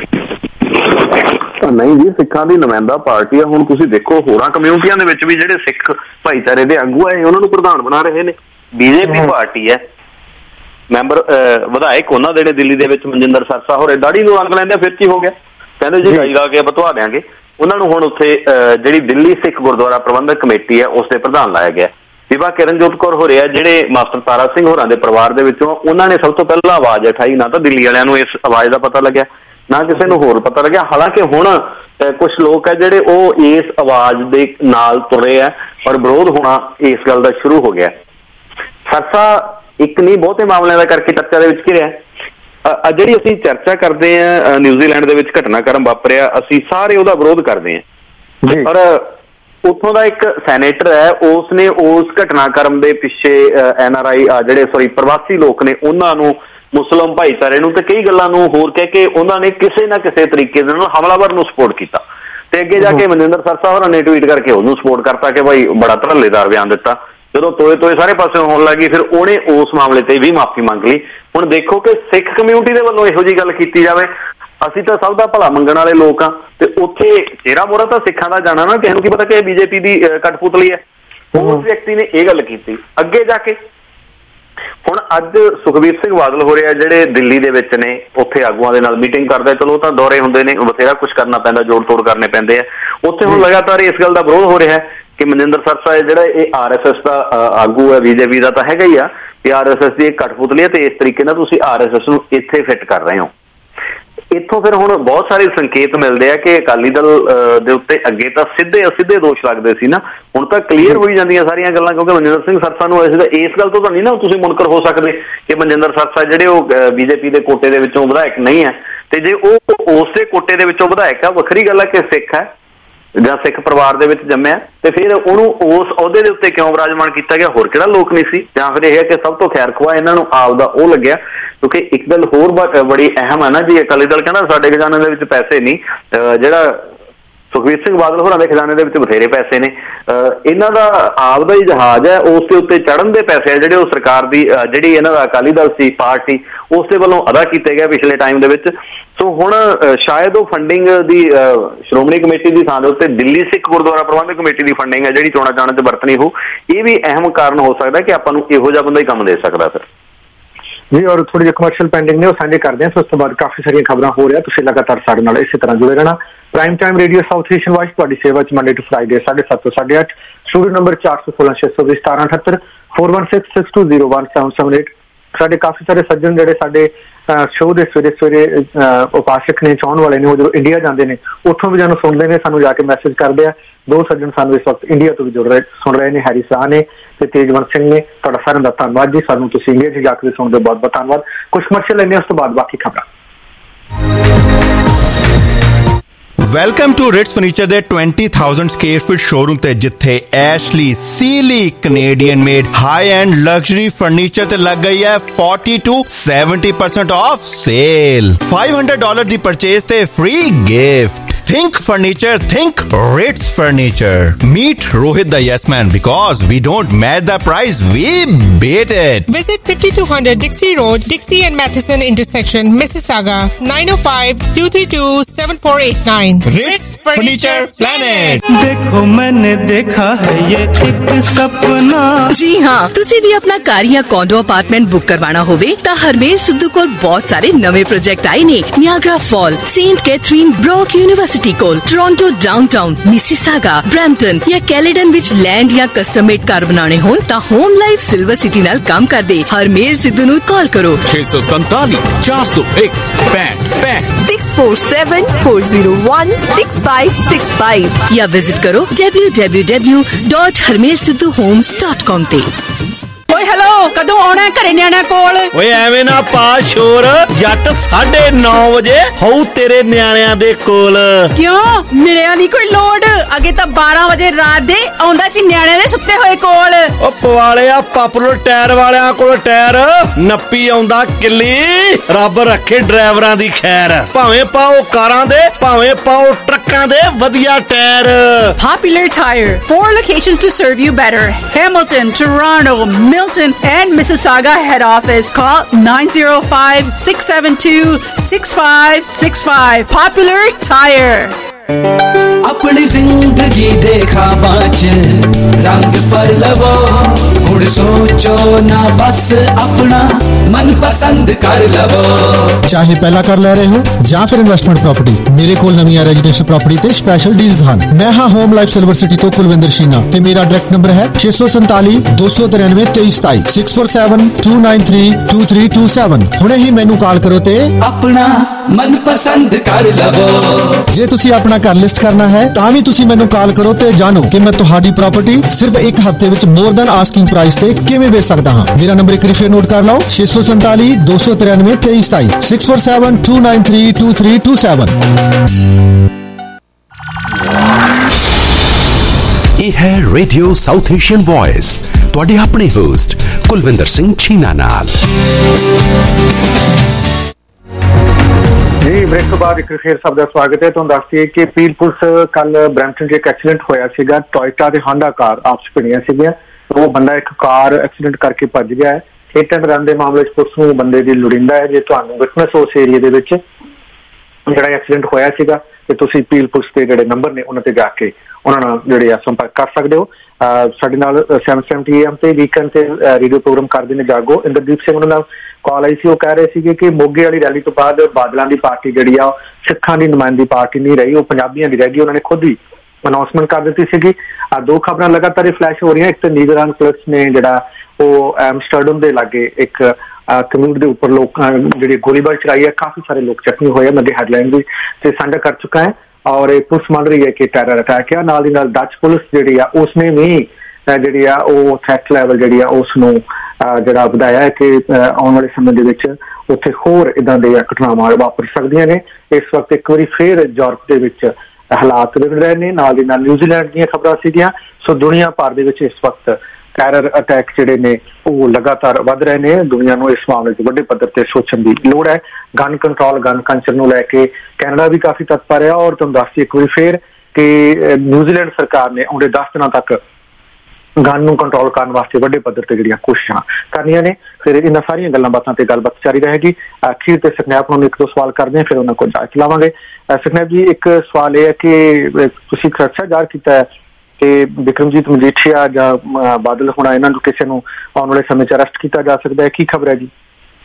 ਨਹੀਂ ਜੀ, ਸਿੱਖਾਂ ਦੀ ਨੁਮਾਇੰਦਾ ਪਾਰਟੀ ਆ। ਹੁਣ ਤੁਸੀਂ ਦੇਖੋ ਹੋਰਾਂ ਕਮਿਊਨਿਟੀਆਂ ਦੇ ਵਿੱਚ ਵੀ ਜਿਹੜੇ ਸਿੱਖ ਭਾਈਚਾਰੇ ਦੇ ਆਗੂ ਆ ਉਹਨਾਂ ਨੂੰ ਪ੍ਰਧਾਨ ਬਣਾ ਰਹੇ ਨੇ। ਬੀਜੇਪੀ ਪਾਰਟੀ ਹੈ, ਮੈਂਬਰ ਵਿਧਾਇਕ ਉਹਨਾਂ ਦੇ ਨੇ ਦਿੱਲੀ ਦੇ ਵਿੱਚ ਮਨਜਿੰਦਰ ਸਰਸਾ ਹੋਰੇ ਦਾੜੀ ਨੂੰ ਰੰਗ ਲੈਂਦੇ ਫਿਰ ਕੀ ਹੋ ਗਿਆ, ਕਹਿੰਦੇ ਜੀ ਗਾਈ ਲਾ ਕੇ ਬਤਵਾ ਦਿਆਂਗੇ ਉਹਨਾਂ ਨੂੰ। ਹੁਣ ਉੱਥੇ ਜਿਹੜੀ ਦਿੱਲੀ ਸਿੱਖ ਗੁਰਦੁਆਰਾ ਪ੍ਰਬੰਧਕ ਕਮੇਟੀ ਹੈ ਉਸ ਦੇ ਪ੍ਰਧਾਨ ਲਾਇਆ ਗਿਆ। ਬੀਬਾ ਕਿਰਨਜੋਤ ਕੌਰ ਹੋਰੇ ਆ ਜਿਹੜੇ ਮਾਸਟਰ ਤਾਰਾ ਸਿੰਘ ਹੋਰਾਂ ਦੇ ਪਰਿਵਾਰ ਦੇ ਵਿੱਚੋਂ, ਉਹਨਾਂ ਨੇ ਸਭ ਤੋਂ ਪਹਿਲਾਂ ਆਵਾਜ਼ ਉਠਾਈ। ਨਾ ਤਾਂ ਦਿੱਲੀ ਵਾਲਿਆਂ ਨੂੰ ਇਸ ਆਵਾਜ਼ ਦਾ ਪਤਾ ਲੱਗਿਆ, ਨਾ ਕਿਸੇ ਨੂੰ ਹੋਰ ਪਤਾ ਲੱਗਿਆ। ਹਾਲਾਂਕਿ ਹੁਣ ਕੁਝ ਲੋਕ ਹੈ ਜਿਹੜੇ ਉਹ ਇਸ ਆਵਾਜ਼ ਦੇ ਨਾਲ ਤੁਰੇ ਆ ਔਰ ਵਿਰੋਧ ਹੋਣਾ ਇਸ ਗੱਲ ਦਾ ਸ਼ੁਰੂ ਹੋ ਗਿਆ। ਸਰਸਾ ਇੱਕ ਨਹੀਂ ਬਹੁਤੇ ਮਾਮਲਿਆਂ ਦਾ ਕਰਕੇ ਚਰਚਾ ਦੇ ਵਿੱਚ ਘਿਰਿਆ। ਜਿਹੜੀ ਅਸੀਂ ਚਰਚਾ ਕਰਦੇ ਹਾਂ ਨਿਊਜ਼ੀਲੈਂਡ ਦੇ ਵਿੱਚ ਘਟਨਾਕ੍ਰਮ ਵਾਪਰਿਆ, ਅਸੀਂ ਸਾਰੇ ਉਹਦਾ ਵਿਰੋਧ ਕਰਦੇ ਹਾਂ। ਪਰ ਉੱਥੋਂ ਦਾ ਇੱਕ ਸੈਨੇਟਰ ਹੈ, ਉਸ ਨੇ ਉਸ ਘਟਨਾਕ੍ਰਮ ਦੇ ਪਿੱਛੇ NRI ਜਿਹੜੇ ਪ੍ਰਵਾਸੀ ਲੋਕ ਨੇ ਉਹਨਾਂ ਨੂੰ, ਮੁਸਲਿਮ ਭਾਈਚਾਰੇ ਨੂੰ ਤੇ ਕਈ ਗੱਲਾਂ ਨੂੰ ਹੋਰ ਕਹਿ ਕੇ ਉਹਨਾਂ ਨੇ ਕਿਸੇ ਨਾ ਕਿਸੇ ਤਰੀਕੇ ਦੇ ਨਾਲ ਹਮਲਾਵਰ ਨੂੰ ਸਪੋਰਟ ਕੀਤਾ। ਤੇ ਅੱਗੇ ਜਾ ਕੇ ਮਨਜਿੰਦਰ ਸਰਸਾ ਹੋਰਾਂ ਨੇ ਟਵੀਟ ਕਰਕੇ ਉਹਨੂੰ ਸਪੋਰਟ ਕਰਤਾ ਕਿ ਭਾਈ ਬੜਾ ਧੜੱਲੇਦਾਰ ਬਿਆਨ ਦਿੱਤਾ। ਜਦੋਂ ਤੋਏ ਸਾਰੇ ਪਾਸੇ ਹੋਣ ਲੱਗੀ ਫਿਰ ਉਹਨੇ ਉਸ ਮਾਮਲੇ ਤੇ ਵੀ ਮਾਫੀ ਮੰਗ ਲਈ। ਹੁਣ ਦੇਖੋ ਕਿ ਸਿੱਖ ਕਮਿਊਨਿਟੀ ਦੇ ਵੱਲੋਂ ਇਹੋ ਜਿਹੀ ਗੱਲ ਕੀਤੀ ਜਾਵੇ, ਅਸੀਂ ਤਾਂ ਸਭ ਦਾ ਭਲਾ ਮੰਗਣ ਵਾਲੇ ਲੋਕ ਆ ਤੇ ਉੱਥੇ ਚਿਹਰਾ ਮੋਹਰਾ ਤਾਂ ਸਿੱਖਾਂ ਦਾ ਜਾਣਾ ਨਾ, ਕਿਸੇ ਨੂੰ ਕੀ ਪਤਾ ਕਿ ਬੀਜੇਪੀ ਦੀ ਕਠਪੁਤਲੀ ਹੈ। ਉਸ ਵਿਅਕਤੀ ਨੇ ਇਹ ਗੱਲ ਕੀਤੀ। ਅੱਗੇ ਜਾ ਕੇ ਹੁਣ ਅੱਜ ਸੁਖਬੀਰ ਸਿੰਘ ਬਾਦਲ ਹੋ ਰਿਹਾ ਜਿਹੜੇ ਦਿੱਲੀ ਦੇ ਵਿੱਚ ਨੇ, ਉੱਥੇ ਆਗੂਆਂ ਦੇ ਨਾਲ ਮੀਟਿੰਗ ਕਰਦੇ। ਚਲੋ ਉਹ ਤਾਂ ਦੌਰੇ ਹੁੰਦੇ ਨੇ, ਬਥੇਰਾ ਕੁਛ ਕਰਨਾ ਪੈਂਦਾ, ਜੋੜ ਤੋੜ ਕਰਨੇ ਪੈਂਦੇ ਆ। ਉੱਥੇ ਹੁਣ ਲਗਾਤਾਰ ਇਸ ਗੱਲ ਦਾ ਵਿਰੋਧ ਹੋ ਰਿਹਾ ਕਿ ਮਨਜਿੰਦਰ ਸਰਸਾ ਜਿਹੜਾ ਇਹ RSS ਦਾ ਆਗੂ ਹੈ, ਬੀਜੇਪੀ ਦਾ ਤਾਂ ਹੈਗਾ ਹੀ ਆ, ਕਿ RSS ਦੀ ਇੱਕ ਕਠਪੁਤਲੀ ਹੈ ਤੇ ਇਸ ਤਰੀਕੇ ਨਾਲ ਤੁਸੀਂ RSS ਨੂੰ ਇੱਥੇ ਫਿੱਟ ਕਰ ਰਹੇ ਹੋ। ਇੱਥੋਂ ਫਿਰ ਹੁਣ ਬਹੁਤ ਸਾਰੇ ਸੰਕੇਤ ਮਿਲਦੇ ਆ ਕਿ ਅਕਾਲੀ ਦਲ ਦੇ ਉੱਤੇ ਅੱਗੇ ਤਾਂ ਸਿੱਧੇ ਦੋਸ਼ ਲੱਗਦੇ ਸੀ ਨਾ, ਹੁਣ ਤਾਂ ਕਲੀਅਰ ਹੋਈ ਜਾਂਦੀਆਂ ਸਾਰੀਆਂ ਗੱਲਾਂ, ਕਿਉਂਕਿ ਮਨਜਿੰਦਰ ਸਿੰਘ ਸਰਸਾ ਨੂੰ ਇਸ ਗੱਲ ਤੋਂ ਤਾਂ ਨਹੀਂ ਨਾ ਤੁਸੀਂ ਮੁਨਕਰ ਹੋ ਸਕਦੇ ਕਿ ਮਨਜਿੰਦਰ ਸਰਸਾ ਜਿਹੜੇ ਉਹ ਬੀਜੇਪੀ ਦੇ ਕੋਟੇ ਦੇ ਵਿੱਚੋਂ ਵਿਧਾਇਕ ਨਹੀਂ ਹੈ। ਤੇ ਜੇ ਉਹ ਉਸੇ ਕੋਟੇ ਦੇ ਵਿੱਚੋਂ ਵਿਧਾਇਕ ਆ, ਵੱਖਰੀ ਗੱਲ ਹੈ ਕਿ ਸਿੱਖ ਹੈ ਜਾਂ ਸਿੱਖ ਪਰਿਵਾਰ ਦੇ ਵਿੱਚ ਜੰਮਿਆ, ਤੇ ਫਿਰ ਉਹਨੂੰ ਉਸ ਅਹੁਦੇ ਦੇ ਉੱਤੇ ਕਿਉਂ ਵਿਰਾਜਮਾਨ ਕੀਤਾ ਗਿਆ? ਹੋਰ ਕਿਹੜਾ ਲੋਕ ਨਹੀਂ ਸੀ? ਜਾਂ ਫਿਰ ਇਹ ਹੈ ਕਿ ਸਭ ਤੋਂ ਖੈਰ ਖੁਆ ਇਹਨਾਂ ਨੂੰ ਆਪਦਾ ਉਹ ਲੱਗਿਆ? ਕਿਉਂਕਿ ਇੱਕ ਗੱਲ ਹੋਰ ਬੜੀ ਅਹਿਮ ਹੈ ਨਾ ਜੀ, ਅਕਾਲੀ ਦਲ ਕਹਿੰਦਾ ਸਾਡੇ ਖਜ਼ਾਨੇ ਦੇ ਵਿੱਚ ਪੈਸੇ ਨਹੀਂ, ਜਿਹੜਾ ਸੁਖਬੀਰ ਸਿੰਘ ਬਾਦਲ ਹੋਰਾਂ ਦੇ ਖਜ਼ਾਨੇ ਦੇ ਵਿੱਚ ਬਥੇਰੇ ਪੈਸੇ ਨੇ। ਇਹਨਾਂ ਦਾ ਆਪਦਾ ਹੀ ਜਹਾਜ਼ ਹੈ, ਉਸ ਦੇ ਉੱਤੇ ਚੜ੍ਹਨ ਦੇ ਪੈਸੇ ਆ ਜਿਹੜੇ ਉਹ ਸਰਕਾਰ ਦੀ ਜਿਹੜੀ ਇਹਨਾਂ ਦਾ ਅਕਾਲੀ ਦਲ ਸੀ ਪਾਰਟੀ, ਉਸ ਦੇ ਵੱਲੋਂ ਅਦਾ ਕੀਤੇ ਗਏ ਪਿਛਲੇ ਟਾਈਮ ਦੇ ਵਿੱਚ। ਸੋ ਹੁਣ ਸ਼ਾਇਦ ਉਹ ਫੰਡਿੰਗ ਦੀ ਸ਼੍ਰੋਮਣੀ ਕਮੇਟੀ ਦੀ ਥਾਂ ਦੇ ਉੱਤੇ ਦਿੱਲੀ ਸਿੱਖ ਗੁਰਦੁਆਰਾ ਪ੍ਰਬੰਧਕ ਕਮੇਟੀ ਦੀ ਫੰਡਿੰਗ ਹੈ ਜਿਹੜੀ ਚੋਣਾਂ ਜਾਣ 'ਚ ਵਰਤਣੀ ਹੋ, ਇਹ ਵੀ ਅਹਿਮ ਕਾਰਨ ਹੋ ਸਕਦਾ ਕਿ ਆਪਾਂ ਨੂੰ ਇਹੋ ਜਿਹਾ ਬੰਦਾ ਹੀ ਕੰਮ ਦੇ ਸਕਦਾ ਫਿਰ ਜੀ। ਔਰ ਥੋੜੀ ਜਿਹੀ ਕਮਰਸ਼ੀਅਲ ਪੈਂਡਿੰਗ ਨੇ, ਉਹ ਸਾਂਝੇ ਕਰਦੇ ਹਾਂ। ਉਸ ਤੋਂ ਬਾਅਦ ਕਾਫੀ ਸਾਰੀਆਂ ਖਬਰਾਂ ਹੋ ਰਹੀਆਂ, ਤੁਸੀਂ ਲਗਾਤਾਰ ਸਾਡੇ ਨਾਲ ਇਸੇ ਤਰ੍ਹਾਂ ਜੁੜੇ ਰਹਿਣਾ। Prime time radio South Asian wise ਤੁਹਾਡੀ ਸੇਵਾ 'ਚ ਮੰਡੇ ਟੂ ਫਰਾਈਡੇ 7:30 ਤੋਂ 8:30। Studio number 416 620 1778 416 620 1778। ਸਾਡੇ ਕਾਫੀ ਸਾਰੇ ਸੱਜਣ ਜਿਹੜੇ ਸਾਡੇ ਸ਼ੋਅ ਦੇ ਸਵੇਰੇ ਉਪਾਸਕ ਨੇ, ਚਾਹਣ ਵਾਲੇ ਨੇ, ਉਹ ਜਦੋਂ ਇੰਡੀਆ ਜਾਂਦੇ ਨੇ ਉੱਥੋਂ ਵੀ ਸਾਨੂੰ ਸੁਣਦੇ ਨੇ, ਸਾਨੂੰ ਜਾ ਕੇ ਮੈਸੇਜ ਕਰਦੇ ਆ। ਦੋ ਸੱਜਣ ਸਾਨੂੰ ਇਸ ਵਕਤ ਇੰਡੀਆ ਤੋਂ ਵੀ ਸੁਣ ਰਹੇ ਨੇ, ਹੈਰੀ ਸਾਹ ਨੇ ਤੇ ਤੇਜਵੰਤ ਸਿੰਘ ਨੇ। ਤੁਹਾਡਾ ਸਾਰਿਆਂ ਦਾ ਧੰਨਵਾਦ ਜੀ, ਸਾਨੂੰ ਤੁਸੀਂ ਇੰਡੀਆ 'ਚ ਜਾ ਕੇ ਸੁਣਦੇ, ਬਹੁਤ ਬਹੁਤ ਧੰਨਵਾਦ। ਕੁਝ ਕਮਰਸ਼ੀਅਲ ਲੈਣੇ, ਉਸ ਤੋਂ ਬਾਅਦ ਬਾਕੀ ਖਬਰਾਂ। ਵੈਲਕਮ ਟੂ ਰਿਟਸ ਫਰਨੀਚਰ ਦੇ 20,000 ਸਕੁਅਰ ਫੀਟ ਸ਼ੋਰੂਮ ਤੇ, ਜਿੱਥੇ Ashley Sealy Canadian made high end luxury furniture ਤੇ ਲੱਗ ਗਈ ਹੈ 40 to 70% ਆਫ ਸੇਲ। $500 ਦੀ ਪਰਚੇਸ ਤੇ free gift. Think furniture, think Ritz Furniture. Meet Rohit the Yes Man, because we don't match the price, we beat it. Visit 5200 Dixie Road, Dixie and Matheson intersection, Mississauga, 905-232-7489. Ritz Furniture Planet. देखो मैंने देखा है ये एक सपना। जी हाँ, तुसी भी अपना कार या कॉन्डो अपार्टमेंट बुक करवाना होवे ता हरमेल सिद्धू कोल बहुत सारे नवे प्रोजेक्ट आए ने। Niagara fall, saint Catharine, Brock university, city कोल, टोरंटो डाउनटाउन, मिसिसागा, ब्रैम्पटन या कैलेडन विच लैंड या कस्टम मेड घर बनाने होण तां होम लाइफ सिल्वर सिटी नाल काम करदे हरमेल सिद्धू नूं कॉल करो 647 401 65 647-401-6565 या विजिट करो www.harmelsidhuhomes.com ते। ਓਏ ਹੈਲੋ, ਕਦੋਂ ਆਉਣਾ ਘਰੇ ਨਿਆਣਿਆਂ ਕੋਲ? ਓਏ ਐਵੇਂ ਨਾ ਪਾ ਸ਼ੋਰ, ਜੱਟ 9:30 ਵਜੇ ਹੋਊ ਤੇਰੇ ਨਿਆਣਿਆਂ ਦੇ ਕੋਲ। ਕਿਉਂ ਮਿਲਿਆ ਨਹੀਂ ਕੋਈ ਲੋਡ? ਅੱਗੇ ਤਾਂ 12 ਵਜੇ ਰਾਤ ਦੇ ਆਉਂਦਾ ਸੀ ਨਿਆਣਿਆਂ ਦੇ ਸੁੱਤੇ ਹੋਏ ਕੋਲ। ਓ ਪਵਾਲਿਆ ਪਾਪੂਲਰ ਟਾਇਰ ਵਾਲਿਆਂ ਕੋਲ ਟਾਇਰ ਨੱਪੀ ਆਉਂਦਾ ਕਿੱਲੀ। ਰੱਬ ਰੱਖੇ ਡਰਾਈਵਰਾਂ ਦੀ ਖੈਰ, ਭਾਵੇਂ ਪਾਓ ਕਾਰਾਂ ਦੇ ਭਾਵੇਂ ਪਾਓ ਟਰੱਕਾਂ ਦੇ ਵਧੀਆ tyre. Popular Tire, 4 locations to serve you better. Hamilton, Toronto, Milton and Mississauga head office. Call 905-672-6565. Popular Tire. अपनी जिंदगी देखा बाँच रंग पर लवो हुण सोचो ना बस अपना मन पसंद कर लवो। चाहे पहला कर ले रहे हो ਜਾਂ ਫਿਰ ਇਨਵੈਸਟਮੈਂਟ ਪ੍ਰਾਪਰਟੀ, ਮੇਰੇ ਕੋਲ ਨਵੀਆਂ ਰੈਜ਼ੀਡੈਂਸ਼ੀਅਲ ਪ੍ਰਾਪਰਟੀ ਤੇ ਸਪੈਸ਼ਲ ਡੀਲਸ ਹਨ। ਮੈਂ ਹਾਂ ਹੋਮ ਲਾਈਫ ਸਿਲਵਰ ਸਿਟੀ ਤੋਂ ਕੁਲਵਿੰਦਰ ਸ਼ੀਨਾ ਤੇ ਮੇਰਾ ਡਾਇਰੈਕਟ ਨੰਬਰ ਹੈ 647 293 2327 647 293 2327। ਹੁਣੇ ਹੀ ਮੈਨੂੰ ਕਾਲ ਕਰੋ ਤੇ ਆਪਣਾ ਮਨ ਪਸੰਦ ਕਰ ਲਵੋ। ਜੇ ਤੁਸੀਂ ਆਪਣਾ ਘਰ ਲਿਸਟ ਕਰਨਾ ਹੈ ਤਾਂ ਵੀ ਤੁਸੀਂ ਮੈਨੂੰ ਕਾਲ ਕਰੋ ਤੇ ਜਾਣੋ ਕਿ ਮੈਂ ਤੁਹਾਡੀ ਪ੍ਰਾਪਰਟੀ ਸਿਰਫ ਇੱਕ ਹਫ਼ਤੇ ਵਿੱਚ ਮੋਰ ਦੈਨ ਆਸਕਿੰਗ ਪ੍ਰਾਈਸ ਤੇ ਕਿਵੇਂ ਵੇਚ ਸਕਦਾ ਹਾਂ। ਮੇਰਾ ਨੰਬਰ ਇੱਕ ਵਾਰੀ ਫੇਰ ਨੋਟ ਕਰ ਲਓ 647 293 2327 647 293 2327। ਇਹ ਹੈ ਰੇਡੀਓ ਸਾਊਥ ਏਸ਼ੀਅਨ ਵੌਇਸ, ਤੁਹਾਡੇ ਆਪਣੇ ਹੋਸਟ ਕੁਲਵਿੰਦਰ ਸਿੰਘ ਛੀਨਾ ਨਾਲ। जी ब्रेक तो बाद एक फिर सब का स्वागत है। तुहानूं दस दईए कि पील पुलिस कल ब्रैम्पटन च एक एक्सीडेंट होया सीगा। टोयोटा ते होंडा कार आपस भिड़ियां सीगियां। वो बंदा एक कार एक्सीडेंट करके भज गया है। हिट एंड रन के मामले पुलिस नूं बंदे दी लोड़ींदा है। जे तुहानूं विटनेस उस एरिया दे विच जिहड़ा एक्सीडेंट होया सीगा ते तुसीं पील पुलिस के जिहड़े नंबर ने उन्हां ते जाके उन्हां नाल जिहड़े आ संपर्क कर सकदे हो। साडे नाल 770 AM ते वीकेंड ते रेडियो प्रोग्राम करदे ने जागो इंद्रदीप सिंह उन्हां नाल कॉल आई सी। वो कह रहे थे कि मोगे वाली रैली तो बाद बादलों की पार्टी जी सिखां की नुमाइंदगी पार्टी नहीं रही, वो पंजाबियों की रह गई। उन्होंने खुद ही अनाउंसमेंट कर दी सी। दो खबर लगातार फ्लैश हो रही हैं। एक तो नीदरलैंड पुलिस ने जिहड़ा वो एम्स्टरडम के लागे एक कम्यूट के उपर लोग जी गोलीबारी चलाई है, काफी सारे लोग जख्मी हुए। मैं हैडलाइन भी साझा कर चुका है और पुलिस मान रही है कि टेरर अटैक है। नाल दी नाल डच पुलिस जी उसने भी जी थ्रैट लैवल जी उसनूं जिहड़ा वधाया है कि आने वाले समय दे विच उत्थे होर इदां दी घटनावां वापर सकदियां ने। इस वक्त एक बारी फिर यूरोप दे विच हालात बिगड़ रहे ने। नाल दी नाल न्यूजीलैंड दीयां खबरां सीगियां। सो दुनिया भर दे विच इस वक्त टैरर अटैक जिहड़े ने वो लगातार वध रहे ने। दुनिया नूं इस मामले च वड्डे पद्धर ते सोचण दी लोड़ है। गन कंट्रोल गन कल्चर नूं लैके कैनेडा भी काफी तत्पर है और तुहानूं दस दईए एक बारी फिर कि न्यूजीलैंड सरकार ने आउंदे 10 दिनां तक गन नूं कंट्रोल करने वास्ते वड्डे पद्धर ते जिहड़ियां कोशिशां करनियां ने। फिर इन्हां सारियां गल्लां बातां ते गलबात जारी रहेगी। अखीर ते सकनैप नूं एक दो सवाल करदे हैं, फिर उन्हां कोल जांच लावांगे। सकनैप जी, एक सवाल यह है कि तुसीं खदशा जाहिर कीता है कि बिक्रमजीत मजीठिया जां बादल हुणा इन्हां नूं किसी नूं आउण वाले समय च अरेस्ट कीता जा सकदा है, की खबर है जी?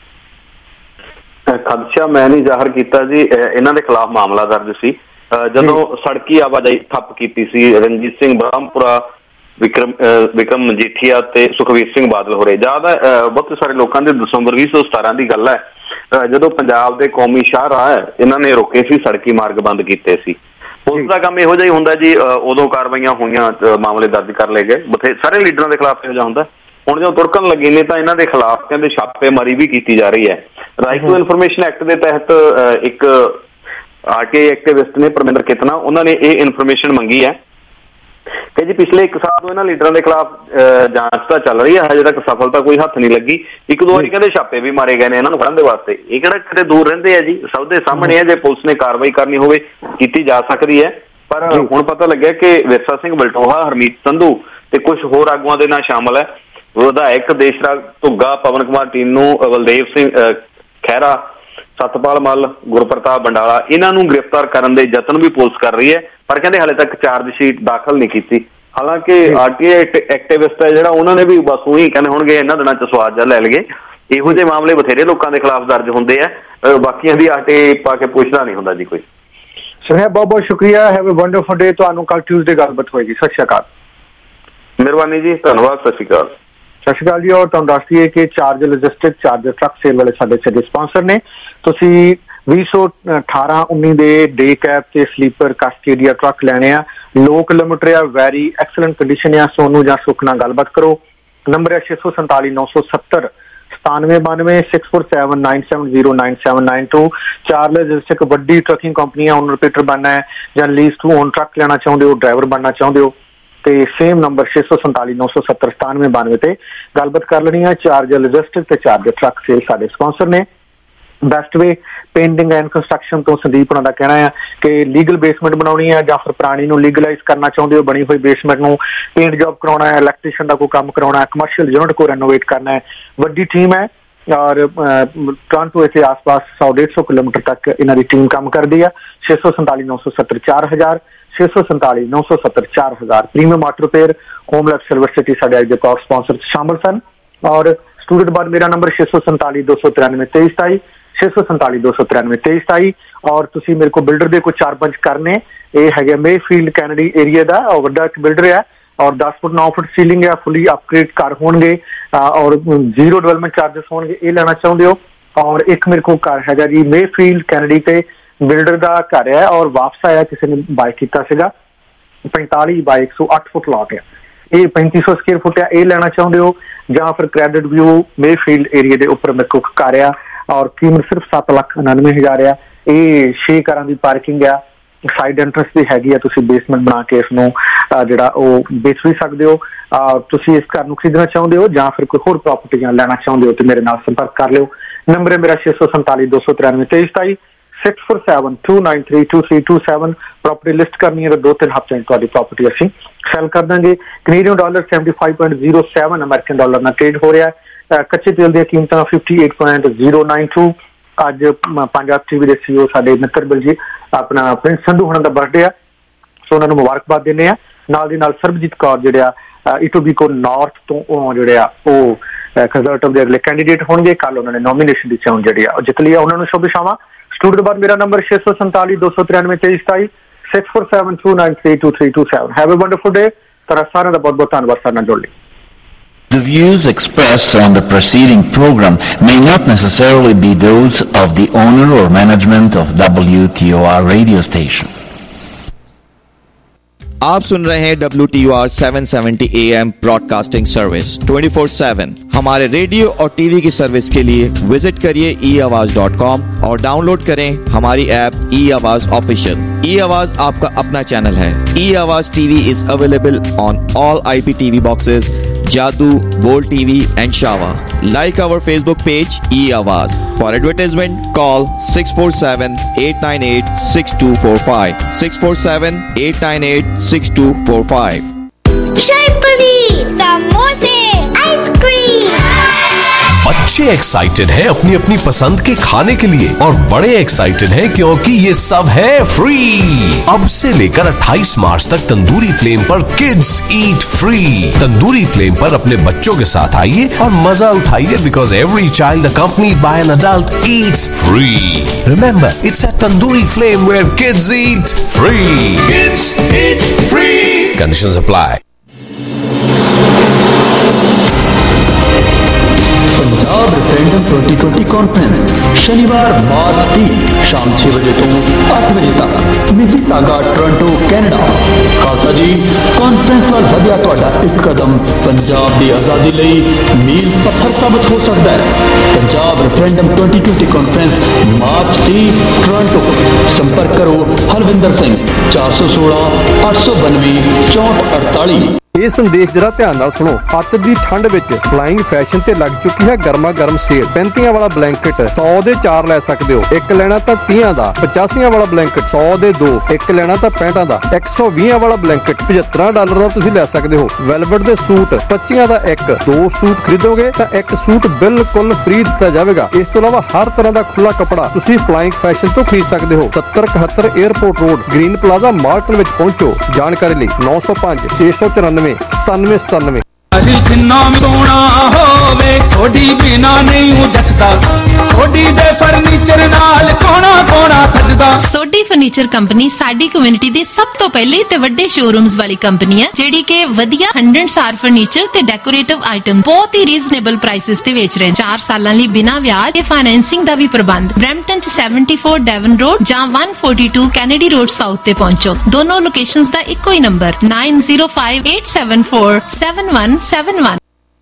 खदशा मैं नहीं जाहिर कीता जी। इन्हां दे खिलाफ मामला दर्ज सी जदों सड़की आवाजाही ठप्प कीती सी रणजीत सिंह ब्रह्मपुरा विक्रम मजीठिया ते सुखवीर सिंह बादल होरे। ज्यादा बहुत सारे लोगों के दिसंबर 2017 की गल है जदों पंजाब के कौमी शाहराह इन्हों ने रोके सी, सड़की मार्ग बंद किए सी। पुलिस का काम इहो जिहा ही हुंदा जी। उदों कार्रवाइयां होईयां, मामले दर्ज कर ले गए। बथे सारे लीडरां दे खिलाफ इहो जिहा हुंदा। हुण जो तुरकन लगे ने तां इन्हां दे खिलाफ कहंदे छापेमारी भी की जा रही है। राइट टू इन्फॉर्मेशन एक्ट के तहत एक आरटीआई एक्टिविस्ट ने परमिंदर कितना उन्होंने ये इन्फॉर्मेशन मंगी है कि जी पिछले 1 साल तो इन्हां लीडरां दे खिलाफ जांच तो चल रही है, हजे तक सफलता कोई हथ नहीं लगी। एक दो बारी कहंदे छापे भी मारे गए ने इन्हां नूं फड़न दे वास्ते। ये किहड़ा किते दूर रहिंदे आ जी, सब दे सामने है। जे पुलिस ने कार्रवाई करनी होवे कीती जा सकदी है। पर हुण पता लग्गिआ कि विरसा सिंह बलटोहा, हरमीत संधू ते कुछ होर आगूआं दे नाम शामिल है। विधायक देशराज धुग्गा, पवन कुमार टीनू, बलदेव सिंह खैरा, सतपाल मल, गुरप्रताप बंडाला इन्हां नूं गिरफ्तार करने के यतन भी पुलिस कर रही है, पर कहते हाले तक चार्जशीट दाखिल नहीं की। हालांकि आरटीआई एक्टिविस्ट है जिहड़ा उन्होंने भी बस उही कहंदे होणगे इन्हां दिनां च स्वाद जा लै लगे। इहो जिहे मामले बथेरे लोकां दे खिलाफ दर्ज हुंदे आ, बाकियां दी आरटीआई पा के पुछदा नहीं हुंदा जी कोई। ਸੁਨੇਹਾ ਬਹੁਤ ਬਹੁਤ ਸ਼ੁਕਰੀਆ। Have a wonderful day. ਤੁਹਾਨੂੰ ਕੱਲ ਟਿਊਜ਼ਡੇ ਗੱਲਬਾਤ ਹੋਏਗੀ। ਸਤਿ ਸ਼੍ਰੀ ਅਕਾਲ। ਮਿਹਰਬਾਨੀ ਜੀ, ਧੰਨਵਾਦ। ਸਤਿ ਸ਼੍ਰੀ ਅਕਾਲ। ਸਤਿ ਸ਼੍ਰੀ ਅਕਾਲ ਜੀ। ਔਰ ਤੁਹਾਨੂੰ ਦੱਸ ਦਈਏ ਕਿ Charge Logistic Charge truck sale ਵਾਲੇ ਸਾਡੇ ਸਪਾਂਸਰ ਨੇ। ਤੁਸੀਂ 2018-19 ਦੇ ਡੇ ਕੈਬ ਤੇ ਸਲੀਪਰ ਕਾਸਕੇਡੀਆ ਟਰੱਕ ਲੈਣੇ ਆ। ਲੋ ਕਿਲੋਮੀਟਰ ਆ, ਵੈਰੀ ਐਕਸਲੈਂਟ ਕੰਡੀਸ਼ਨ ਆ। ਸੋਨੂੰ ਜਾਂ ਸੁਖ ਨਾਲ ਗੱਲਬਾਤ ਕਰੋ। ਨੰਬਰ ਹੈ 647 970 9792 647 970 ਚਾਰਜ ਲੌਜਿਸਟਿਕ ਵੱਡੀ ਟਰੱਕਿੰਗ ਕੰਪਨੀ ਆ। ਓਨਰ ਆਪਰੇਟਰ ਬਣਨਾ ਹੈ ਜਾਂ ਲੀਜ਼ ਟੂ ਓਨ ਟਰੱਕ ਲੈਣਾ ਚਾਹੁੰਦੇ ਹੋ, ਡਰਾਈਵਰ ਬਣਨਾ ਚਾਹੁੰਦੇ ਹੋ ਤੇ ਸੇਮ ਨੰਬਰ 647 970 9792 ਤੇ ਗੱਲਬਾਤ ਕਰ ਲੈਣੀ ਹੈ। ਚਾਰਜ ਲੌਜਿਸਟਿਕ ਤੇ ਚਾਰਜ ਟਰੱਕ ਸੇਲ ਸਾਡੇ ਸਪਾਂਸਰ ਨੇ। Best way painting and construction ਤੋਂ ਸੰਦੀਪ ਉਹਨਾਂ ਦਾ ਕਹਿਣਾ ਹੈ ਕਿ ਲੀਗਲ ਬੇਸਮੈਂਟ ਬਣਾਉਣੀ ਹੈ ਜਾਂ ਫਿਰ ਪੁਰਾਣੀ ਨੂੰ ਲੀਗਲਾਈਜ਼ ਕਰਨਾ ਚਾਹੁੰਦੇ ਹੋ, ਬਣੀ ਹੋਈ ਬੇਸਮੈਂਟ ਨੂੰ ਪੇਂਟ ਜੌਬ ਕਰਾਉਣਾ ਹੈ, ਇਲੈਕਟ੍ਰੀਸ਼ੀਅਨ ਦਾ ਕੋਈ ਕੰਮ ਕਰਾਉਣਾ ਹੈ, ਕਮਰਸ਼ੀਅਲ ਯੂਨਿਟ को रेनोवेट करना है। ਵੱਡੀ ਟੀਮ ਹੈ ਔਰ ਟੋਰਾਂਟੋ ਦੇ ਆਸ-ਪਾਸ 100-150 ਕਿਲੋਮੀਟਰ ਤੱਕ ਇਹਨਾਂ ਦੀ ਟੀਮ ਕੰਮ ਕਰਦੀ ਹੈ। 647 970 4000 647 970 4000। Premium auto repair, home life silver City ਸਾਡੇ ਅੱਜ ਦੇ ਟੌਪ ਸਪਾਂਸਰ ਸ਼ਾਮਲ ਸਨ। ਔਰ ਸਟੂਡੈਂਟ ਬਾਅਦ ਮੇਰਾ ਨੰਬਰ 647 293 2327 647 293 2327। ਔਰ ਤੁਸੀਂ ਮੇਰੇ ਕੋਲ ਬਿਲਡਰ ਦੇ ਕੋਈ 4-5 ਕਰਨੇ। ਇਹ ਹੈਗੇ ਮੇਫੀਲਡ ਕੈਨੇਡੀ ਏਰੀਆ ਦਾ ਔਰ ਵੱਡਾ ਇੱਕ ਬਿਲਡਰ ਹੈ ਔਰ 10 ਫੁੱਟ 9 ਫੁੱਟ ਸੀਲਿੰਗ ਹੈ, ਫੁੱਲੀ ਅਪਗ੍ਰੇਡ ਘਰ ਹੋਣਗੇ ਔਰ 0 ਡਿਵੈਲਪਮੈਂਟ ਚਾਰजेस ਹੋਣਗੇ। ਇਹ ਲੈਣਾ ਚਾਹੁੰਦੇ ਹੋ? ਔਰ ਇੱਕ ਮੇਰੇ ਕੋਲ ਘਰ ਹੈਗਾ ਜੀ ਮੇਫੀਲਡ ਕੈਨੇਡੀ ਤੇ ਬਿਲਡਰ ਦਾ ਘਰ ਹੈ ਔਰ ਵਾਪਸ ਆਇਆ, ਕਿਸੇ ਨੇ ਬਾਈ ਕੀਤਾ ਸੀਗਾ। 45 ਬਾਈ 108 ਫੁੱਟ ਲਾਟ ਹੈ। ਇਹ 3500 ਸਕੁਅਰ ਫੁੱਟ ਹੈ। ਇਹ ਲੈਣਾ ਚਾਹੁੰਦੇ ਹੋ? ਜਾਂ ਫਿਰ ਕ੍ਰੈਡਿਟ ਵਿਊ ਮੇਫੀਲਡ ਏਰੀਆ ਦੇ ਉੱਪਰ ਮੇਰੇ ਕੋਲ ਘਰ ਆ ਔਰ ਕੀਮਤ ਸਿਰਫ 7,99,000 ਆ। ਇਹ 6 ਕਾਰਾਂ ਦੀ ਪਾਰਕਿੰਗ ਆ, ਸਾਈਡ ਐਂਟਰੈਂਸ ਵੀ ਹੈਗੀ ਆ। ਤੁਸੀਂ ਬੇਸਮੈਂਟ ਬਣਾ ਕੇ ਇਸ ਨੂੰ ਜਿਹੜਾ ਉਹ ਵੇਚ ਵੀ ਸਕਦੇ ਹੋ। ਤੁਸੀਂ ਇਸ ਘਰ ਨੂੰ ਖਰੀਦਣਾ ਚਾਹੁੰਦੇ ਹੋ ਜਾਂ ਫਿਰ ਕੋਈ ਹੋਰ ਪ੍ਰਾਪਰਟੀਆਂ ਲੈਣਾ ਚਾਹੁੰਦੇ ਹੋ ਤੇ ਮੇਰੇ ਨਾਲ ਸੰਪਰਕ ਕਰ ਲਿਓ। ਨੰਬਰ ਹੈ ਮੇਰਾ 647 293 2327 647 293 2327। ਪ੍ਰਾਪਰਟੀ ਲਿਸਟ ਕਰਨੀ ਹੈ ਤਾਂ 2-3 ਹਫ਼ਤਿਆਂ ਤੁਹਾਡੀ ਪ੍ਰਾਪਰਟੀ ਅਸੀਂ ਸੈਲ ਕਰ ਦਾਂਗੇ। ਕੈਨੇਡੀਅਨ ਡਾਲਰ 75.07 ਅਮਰੀਕਨ ਡਾਲਰ ਨਾਲ ਟ੍ਰੇਡ ਹੋ ਰਿਹਾ। ਕੱਚੇ ਤੇਲ ਦੀਆਂ ਕੀਮਤਾਂ 58.092। ਅੱਜ ਪੰਜਾਬ ਟੀਵੀ ਦੇ CEO ਸਾਡੇ ਮਿੱਤਰ ਬਲਜੀ ਆਪਣਾ ਪ੍ਰਿੰਸ ਸੰਧੂ ਹੁਣਾਂ ਦਾ ਬਰਥਡੇ ਆ, ਸੋ ਉਹਨਾਂ ਨੂੰ ਮੁਬਾਰਕਬਾਦ ਦਿੰਦੇ ਆ। ਨਾਲ ਦੀ ਨਾਲ ਸਰਬਜੀਤ ਕੌਰ ਜਿਹੜੇ ਆ ਇਟੋਬੀਕੋ ਨਾਰਥ ਤੋਂ ਜਿਹੜੇ ਆ ਉਹ ਕੰਜ਼ਰਵੇਟਿਵ ਦੇ ਅਗਲੇ ਕੈਂਡੀਡੇਟ ਹੋਣਗੇ। ਕੱਲ ਉਹਨਾਂ ਨੇ ਨੋਮੀਨੇਸ਼ਨ ਦੀ ਚੋਣ ਜਿਹੜੀ ਆ ਉਹ ਜਿੱਤ ਲਈ ਆ। ਉਹਨਾਂ ਨੂੰ ਸ਼ੁਭ ਸ਼ਾਮਾਂ। ਸਟੂਡੀਓ ਬਾਅਦ ਮੇਰਾ number 647 293 2327 647 293 2327। Have a wonderful day. ਤੁਹਾਡਾ ਸਾਰਿਆਂ ਦਾ ਬਹੁਤ ਬਹੁਤ ਧੰਨਵਾਦ ਸਾਡੇ ਨਾਲ ਜੁੜਨ ਲਈ। The views expressed on the preceding program may not necessarily be those of the owner or management of WTOR radio station. आप सुन रहे हैं WTOR 770 AM ब्रॉडकास्टिंग सर्विस 24/7। हमारे रेडियो और टीवी की सर्विस के लिए विजिट करिए eAwaaz.com और डाउनलोड करें हमारी ऐप eAwaaz ऑफिशियल। eAwaaz आपका अपना चैनल है। eAwaaz TV is available on all IPTV boxes, Jadoo, Bold TV and Shava. Like our Facebook page eAwaaz. For advertisement call 647-898-6245 647-898-6245। Shahi Paneer, samosa, ice cream। बच्चे एक्साइटेड हैं अपनी अपनी पसंद के खाने के लिए और बड़े एक्साइटेड हैं क्योंकि ये सब है फ्री। अब से लेकर 28 मार्च तक तंदूरी फ्लेम पर kids eat free. Tandoori flame पर अपने बच्चों के साथ आइए और मजा उठाइए because every child accompanied by an adult eats free. Remember, it's at Tandoori Flame where kids eat free. Kids eat free. Conditions apply. Punjab referendum 2020 conference शनिवार मार्च 3 शाम 6 बजे तो 8 बजे तक Mississauga Toronto Canada. Khalsa ji conference वाल वधिया तुहाडा एक कदम पंजाब की आज़ादी लई मील पत्थर साबित हो सकता है। पंजाब रेफरेंडम 2020 कॉन्फ्रेंस मार्च 3 टोरंटो। संपर्क करो हरविंदर सिंह 416 892 6448। ਇਹ ਸੰਦੇਸ਼ ਜਰਾ ਧਿਆਨ ਨਾਲ ਸੁਣੋ। ਅੱਤ ਦੀ ਠੰਡ ਵਿੱਚ ਫਲਾਈਂਗ ਫੈਸ਼ਨ ਤੇ ਲੱਗ ਚੁੱਕੀ ਹੈ ਗਰਮਾ ਗਰਮ ਸੇਲ। 35 ਵਾਲਾ ਬਲੈਂਕਟ 100 ਦੇ 4 ਲੈ ਸਕਦੇ ਹੋ। ਇੱਕ ਲੈਣਾ ਤਾਂ 30 ਦਾ। 85 ਵਾਲਾ ਬਲੈਂਕਟ 100 ਦੇ 2। ਇੱਕ ਲੈਣਾ ਤਾਂ 65 ਦਾ। 120 ਵਾਲਾ ਬਲੈਂਕਟ $75 ਦਾ ਤੁਸੀਂ ਲੈ ਸਕਦੇ ਹੋ। ਵੈਲਵਟ ਦੇ ਸੂਟ 25 ਦਾ ਇੱਕ। 2 ਸੂਟ ਖਰੀਦੋਗੇ ਤਾਂ ਇੱਕ ਸੂਟ ਬਿਲਕੁਲ ਫ੍ਰੀ ਦਿੱਤਾ ਜਾਵੇਗਾ। ਇਸ ਤੋਂ ਇਲਾਵਾ ਹਰ ਤਰ੍ਹਾਂ ਦਾ ਖੁੱਲਾ ਕੱਪੜਾ ਤੁਸੀਂ ਫਲਾਈਂਗ ਫੈਸ਼ਨ ਤੋਂ ਖਰੀਦ ਸਕਦੇ ਹੋ। 7071 airport road Green Plaza Markham ਵਿੱਚ ਪਹੁੰਚੋ। ਜਾਣਕਾਰੀ ਲਈ 905 694 9797। ਅਸੀਂ ਜਿੰਨਾ ਸੋਹਣਾ ਹੋਵੇ ਥੋੜੀ ਬਿਨਾ ਨਹੀਂ ਜੱਚਦਾ। ਥੋੜੀ ਦੇ ਫਰਨੀਚਰ ਨਾਲ ਕੋਣਾ ਕੋਣਾ ਸਜਦਾ। ਸੋਢੀ सिटी फर्नीचर कंपनी साडी कम्युनिटी दी सब तो पहले ते वड्डे शोरूम्स वाली कंपनी है जिहड़ी के वधिया 100 स्टार फर्नीचर ते डेकोरेटिव आइटम बहुत ही रीजनेबल प्राइसेस ते बेच रहे हैं। 4 सालां लई बिना ब्याज ते फाइनेंसिंग दा भी प्रबंध। ब्रैम्पटन च 74 डेवन रोड जां 142 कैनेडी रोड साउथ ते पहुंचो। दोनों लोकेशंस दा इक्को ही नंबर 9058747171।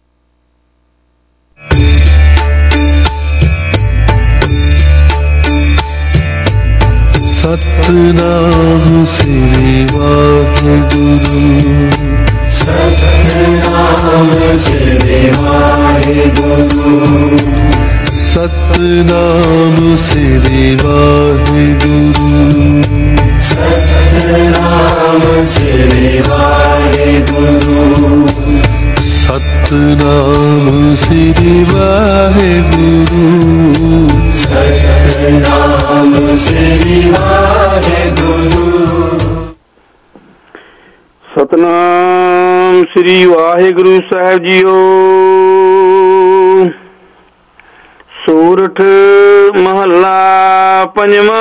सतनाम श्री वाहिगुरु सतनाम श्री वाहिगुरु सतनाम श्री वाहिगुरु सतनाम श्री वाहिगुरु सतनाम श्री वाहिगुरु सतनाम श्री वाहिगुरु सतनाम श्री वाहिगुरु साहिब जीओ। सूरठ महला पंजवा।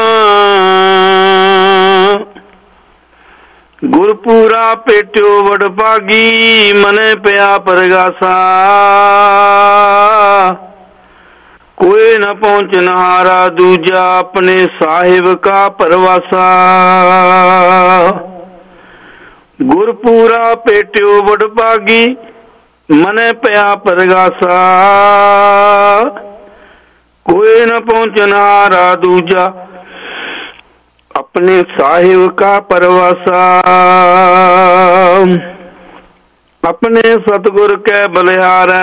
गुरपुरा पेट्यो वडभागी मने पिया परगासा कोई न पहुंचनहारा दूजा अपने साहिब का परवासा। गुरपुरा पेट्यो वडभागी मने पिया परगासा कोई न पहुंचनहारा दूजा अपने साहिब का परवासा। अपने सतगुर के बलिहारै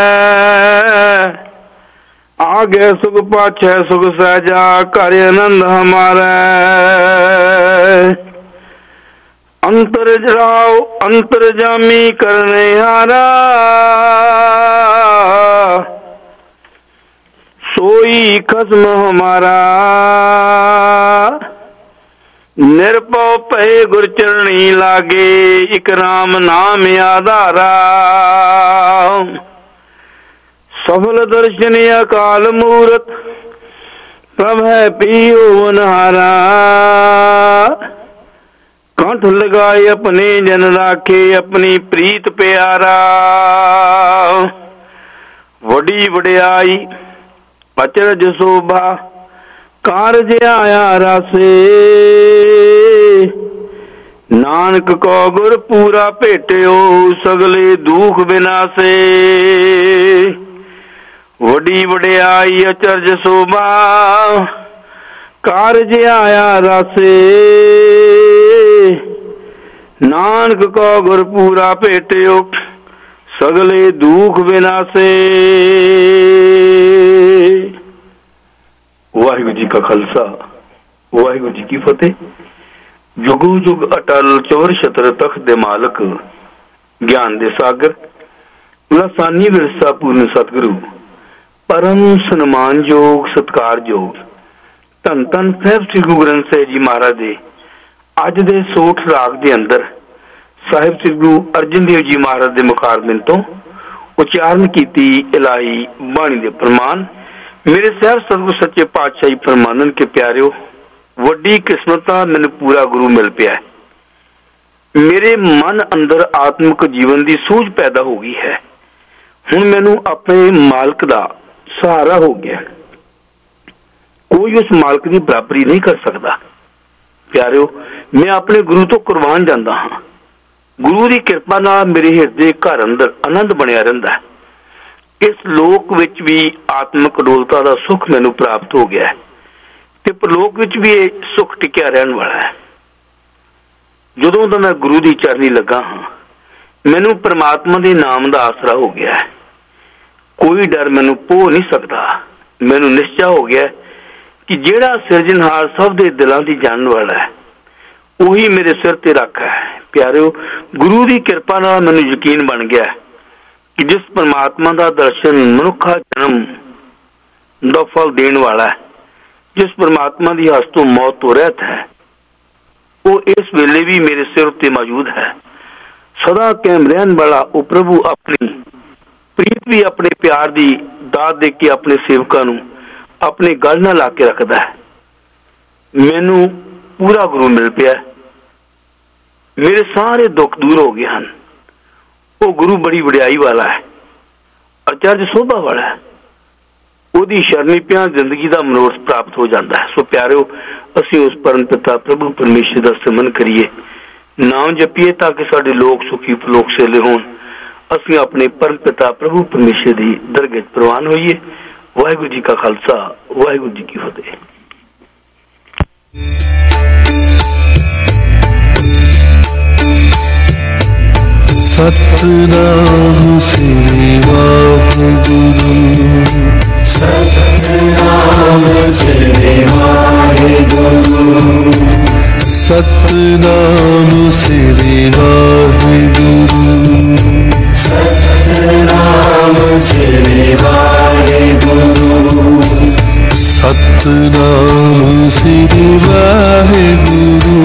आगे सुख पाछे सुख सहजा कर आनंद हमारा। अंतर जराओ अंतर जामी करने हारा सोई खस्म हमारा। निरपौ पे गुरचरणी लागे इकराम नाम आधारा। सफल दर्शन अकाल मूरत प्रभ है पियो वनहारा। कंठ लगाए अपने जन राखे अपनी प्रीत प्यारा। वडी वडियाई अचरज शोभा कारज आया रासे। नानक को गुर पूरा भेटियो सगले दुख विनासे। वडी वडियाई अचरज शोभा कारज आया रासे। नानक को गुर पूरा भेटियो सगले दुख विनासे। वाहिगुरु जी का खालसा वाहिगुरु जी की फतेह। जुगो जुग अटल चौर छत्र तख्त दे मालक ज्ञान दे सागर लसानी विरसा पूर्ण सतगुरु परम सन्मान योग सत्कार योग धन धन साहिब श्री गुरु ग्रंथ साहिब जी महाराज दे अज दे सोठ राग दे अंदर साहिब श्री गुरु अर्जन देव जी महाराज दे मुखारबिंद तो उच्चारण कीती इलाही बाणी दे प्रमाण। मेरे साहब सतगुरु सच्चे पातशाही फरमानन के प्यारियो वड्डी किस्मत मैंने पूरा गुरु मिल पिया है। मेरे मन अंदर आत्मिक जीवन की सूझ पैदा हो गई है। हुण मैनू अपने मालक दा सहारा हो गया। कोई उस मालक की बराबरी नहीं कर सकता। प्यारियो मैं अपने गुरु तो कुर्बान जाता हाँ। गुरु की कृपा नाल मेरे हिरदे घर अंदर आनंद बनिया रहिंदा है। इस लोक विच भी आत्मिक डोलता का सुख मैनू प्राप्त हो गया है ते परलोक विच भी सुख टिकिया रहन वाला है। जदों दा मैं गुरु की चरनी लगा हाँ मैनू परमात्मा के नाम का आसरा हो गया है। कोई डर मैनू पो नहीं सकता। मैनू निश्चय हो गया कि जेड़ा सिरजनहार सब दे दिलों की जानने वाला है वही मेरे सिर ते रखा है। प्यारियो गुरु की कृपा नाल मैनू यकीन बन गया कि जिस परमात्मा का दर्शन मनुखा जन्म का फल देने वाला है, जिस परमात्मा की हस्त तो मौत तो रहत है, वो इस वेले भी मेरे सिर उत्ते मौजूद है। सदा कायम रहने वाला वो प्रभु अपनी प्रीत भी अपने प्यार की दात दे के अपने सेवकों नूं अपने गल नाल ला के रखता है। मैनू ਪੂਰਾ ਗੁਰੂ ਮਿਲ ਪਿਆ, ਮੇਰੇ ਸਾਰੇ ਦੁੱਖ ਦੂਰ ਹੋ ਗਏ ਹਨ। ਉਹ ਗੁਰੂ ਬੜੀ ਵਡਿਆਈ ਵਾਲਾ ਹੈ, ਅਚਰਜ ਸੋਭਾ ਵਾਲਾ ਹੈ, ਉਹਦੀ ਸ਼ਰਨੀ ਪਿਆ ਜ਼ਿੰਦਗੀ ਦਾ ਮਨੋਰਥ ਪ੍ਰਾਪਤ ਹੋ ਜਾਂਦਾ ਹੈ। ਸੋ ਪਿਆਰਿਓ, ਅਸੀਂ ਉਸ ਪਰਮ ਪਿਤਾ ਪ੍ਰਭੂ ਪਰਮੇਸ਼ਰ ਦਾ ਸਿਮਰਨ ਕਰੀਏ, ਨਾਮ ਜਪੀਏ ਤਾਂ ਕਿ ਸਾਡੇ ਲੋਕ ਸੁਖੀ ਪਲੋਕ ਸੇਲੇ ਹੋਣ। ਅਸੀਂ ਆਪਣੇ ਪਰਮ ਪਿਤਾ ਪ੍ਰਭੂ ਪਰਮੇਸ਼ਰ ਦੀ ਦਰਗਾਹ 'ਚ ਪ੍ਰਵਾਨ ਹੋਈਏ। ਵਾਹਿਗੁਰੂ ਜੀ ਕਾ ਖਾਲਸਾ, ਵਾਹਿਗੁਰੂ ਜੀ ਕੀ ਫਤਿਹ। ਸਤਨਾਮ ਸ੍ਰੀ ਵਾਹਿਗੁਰੂ, ਸਤਨਾਮ ਸ੍ਰੀ ਵਾਹਿਗੁਰੂ, ਸਤਨਾਮ ਸ੍ਰੀ ਵਾਹਿਗੁਰੂ, ਸਤਨਾਮ ਸ੍ਰੀ ਵਾਹਿਗੁਰੂ, ਸਤਨਾਮ ਸ੍ਰੀ ਵਾਹਿਗੁਰੂ,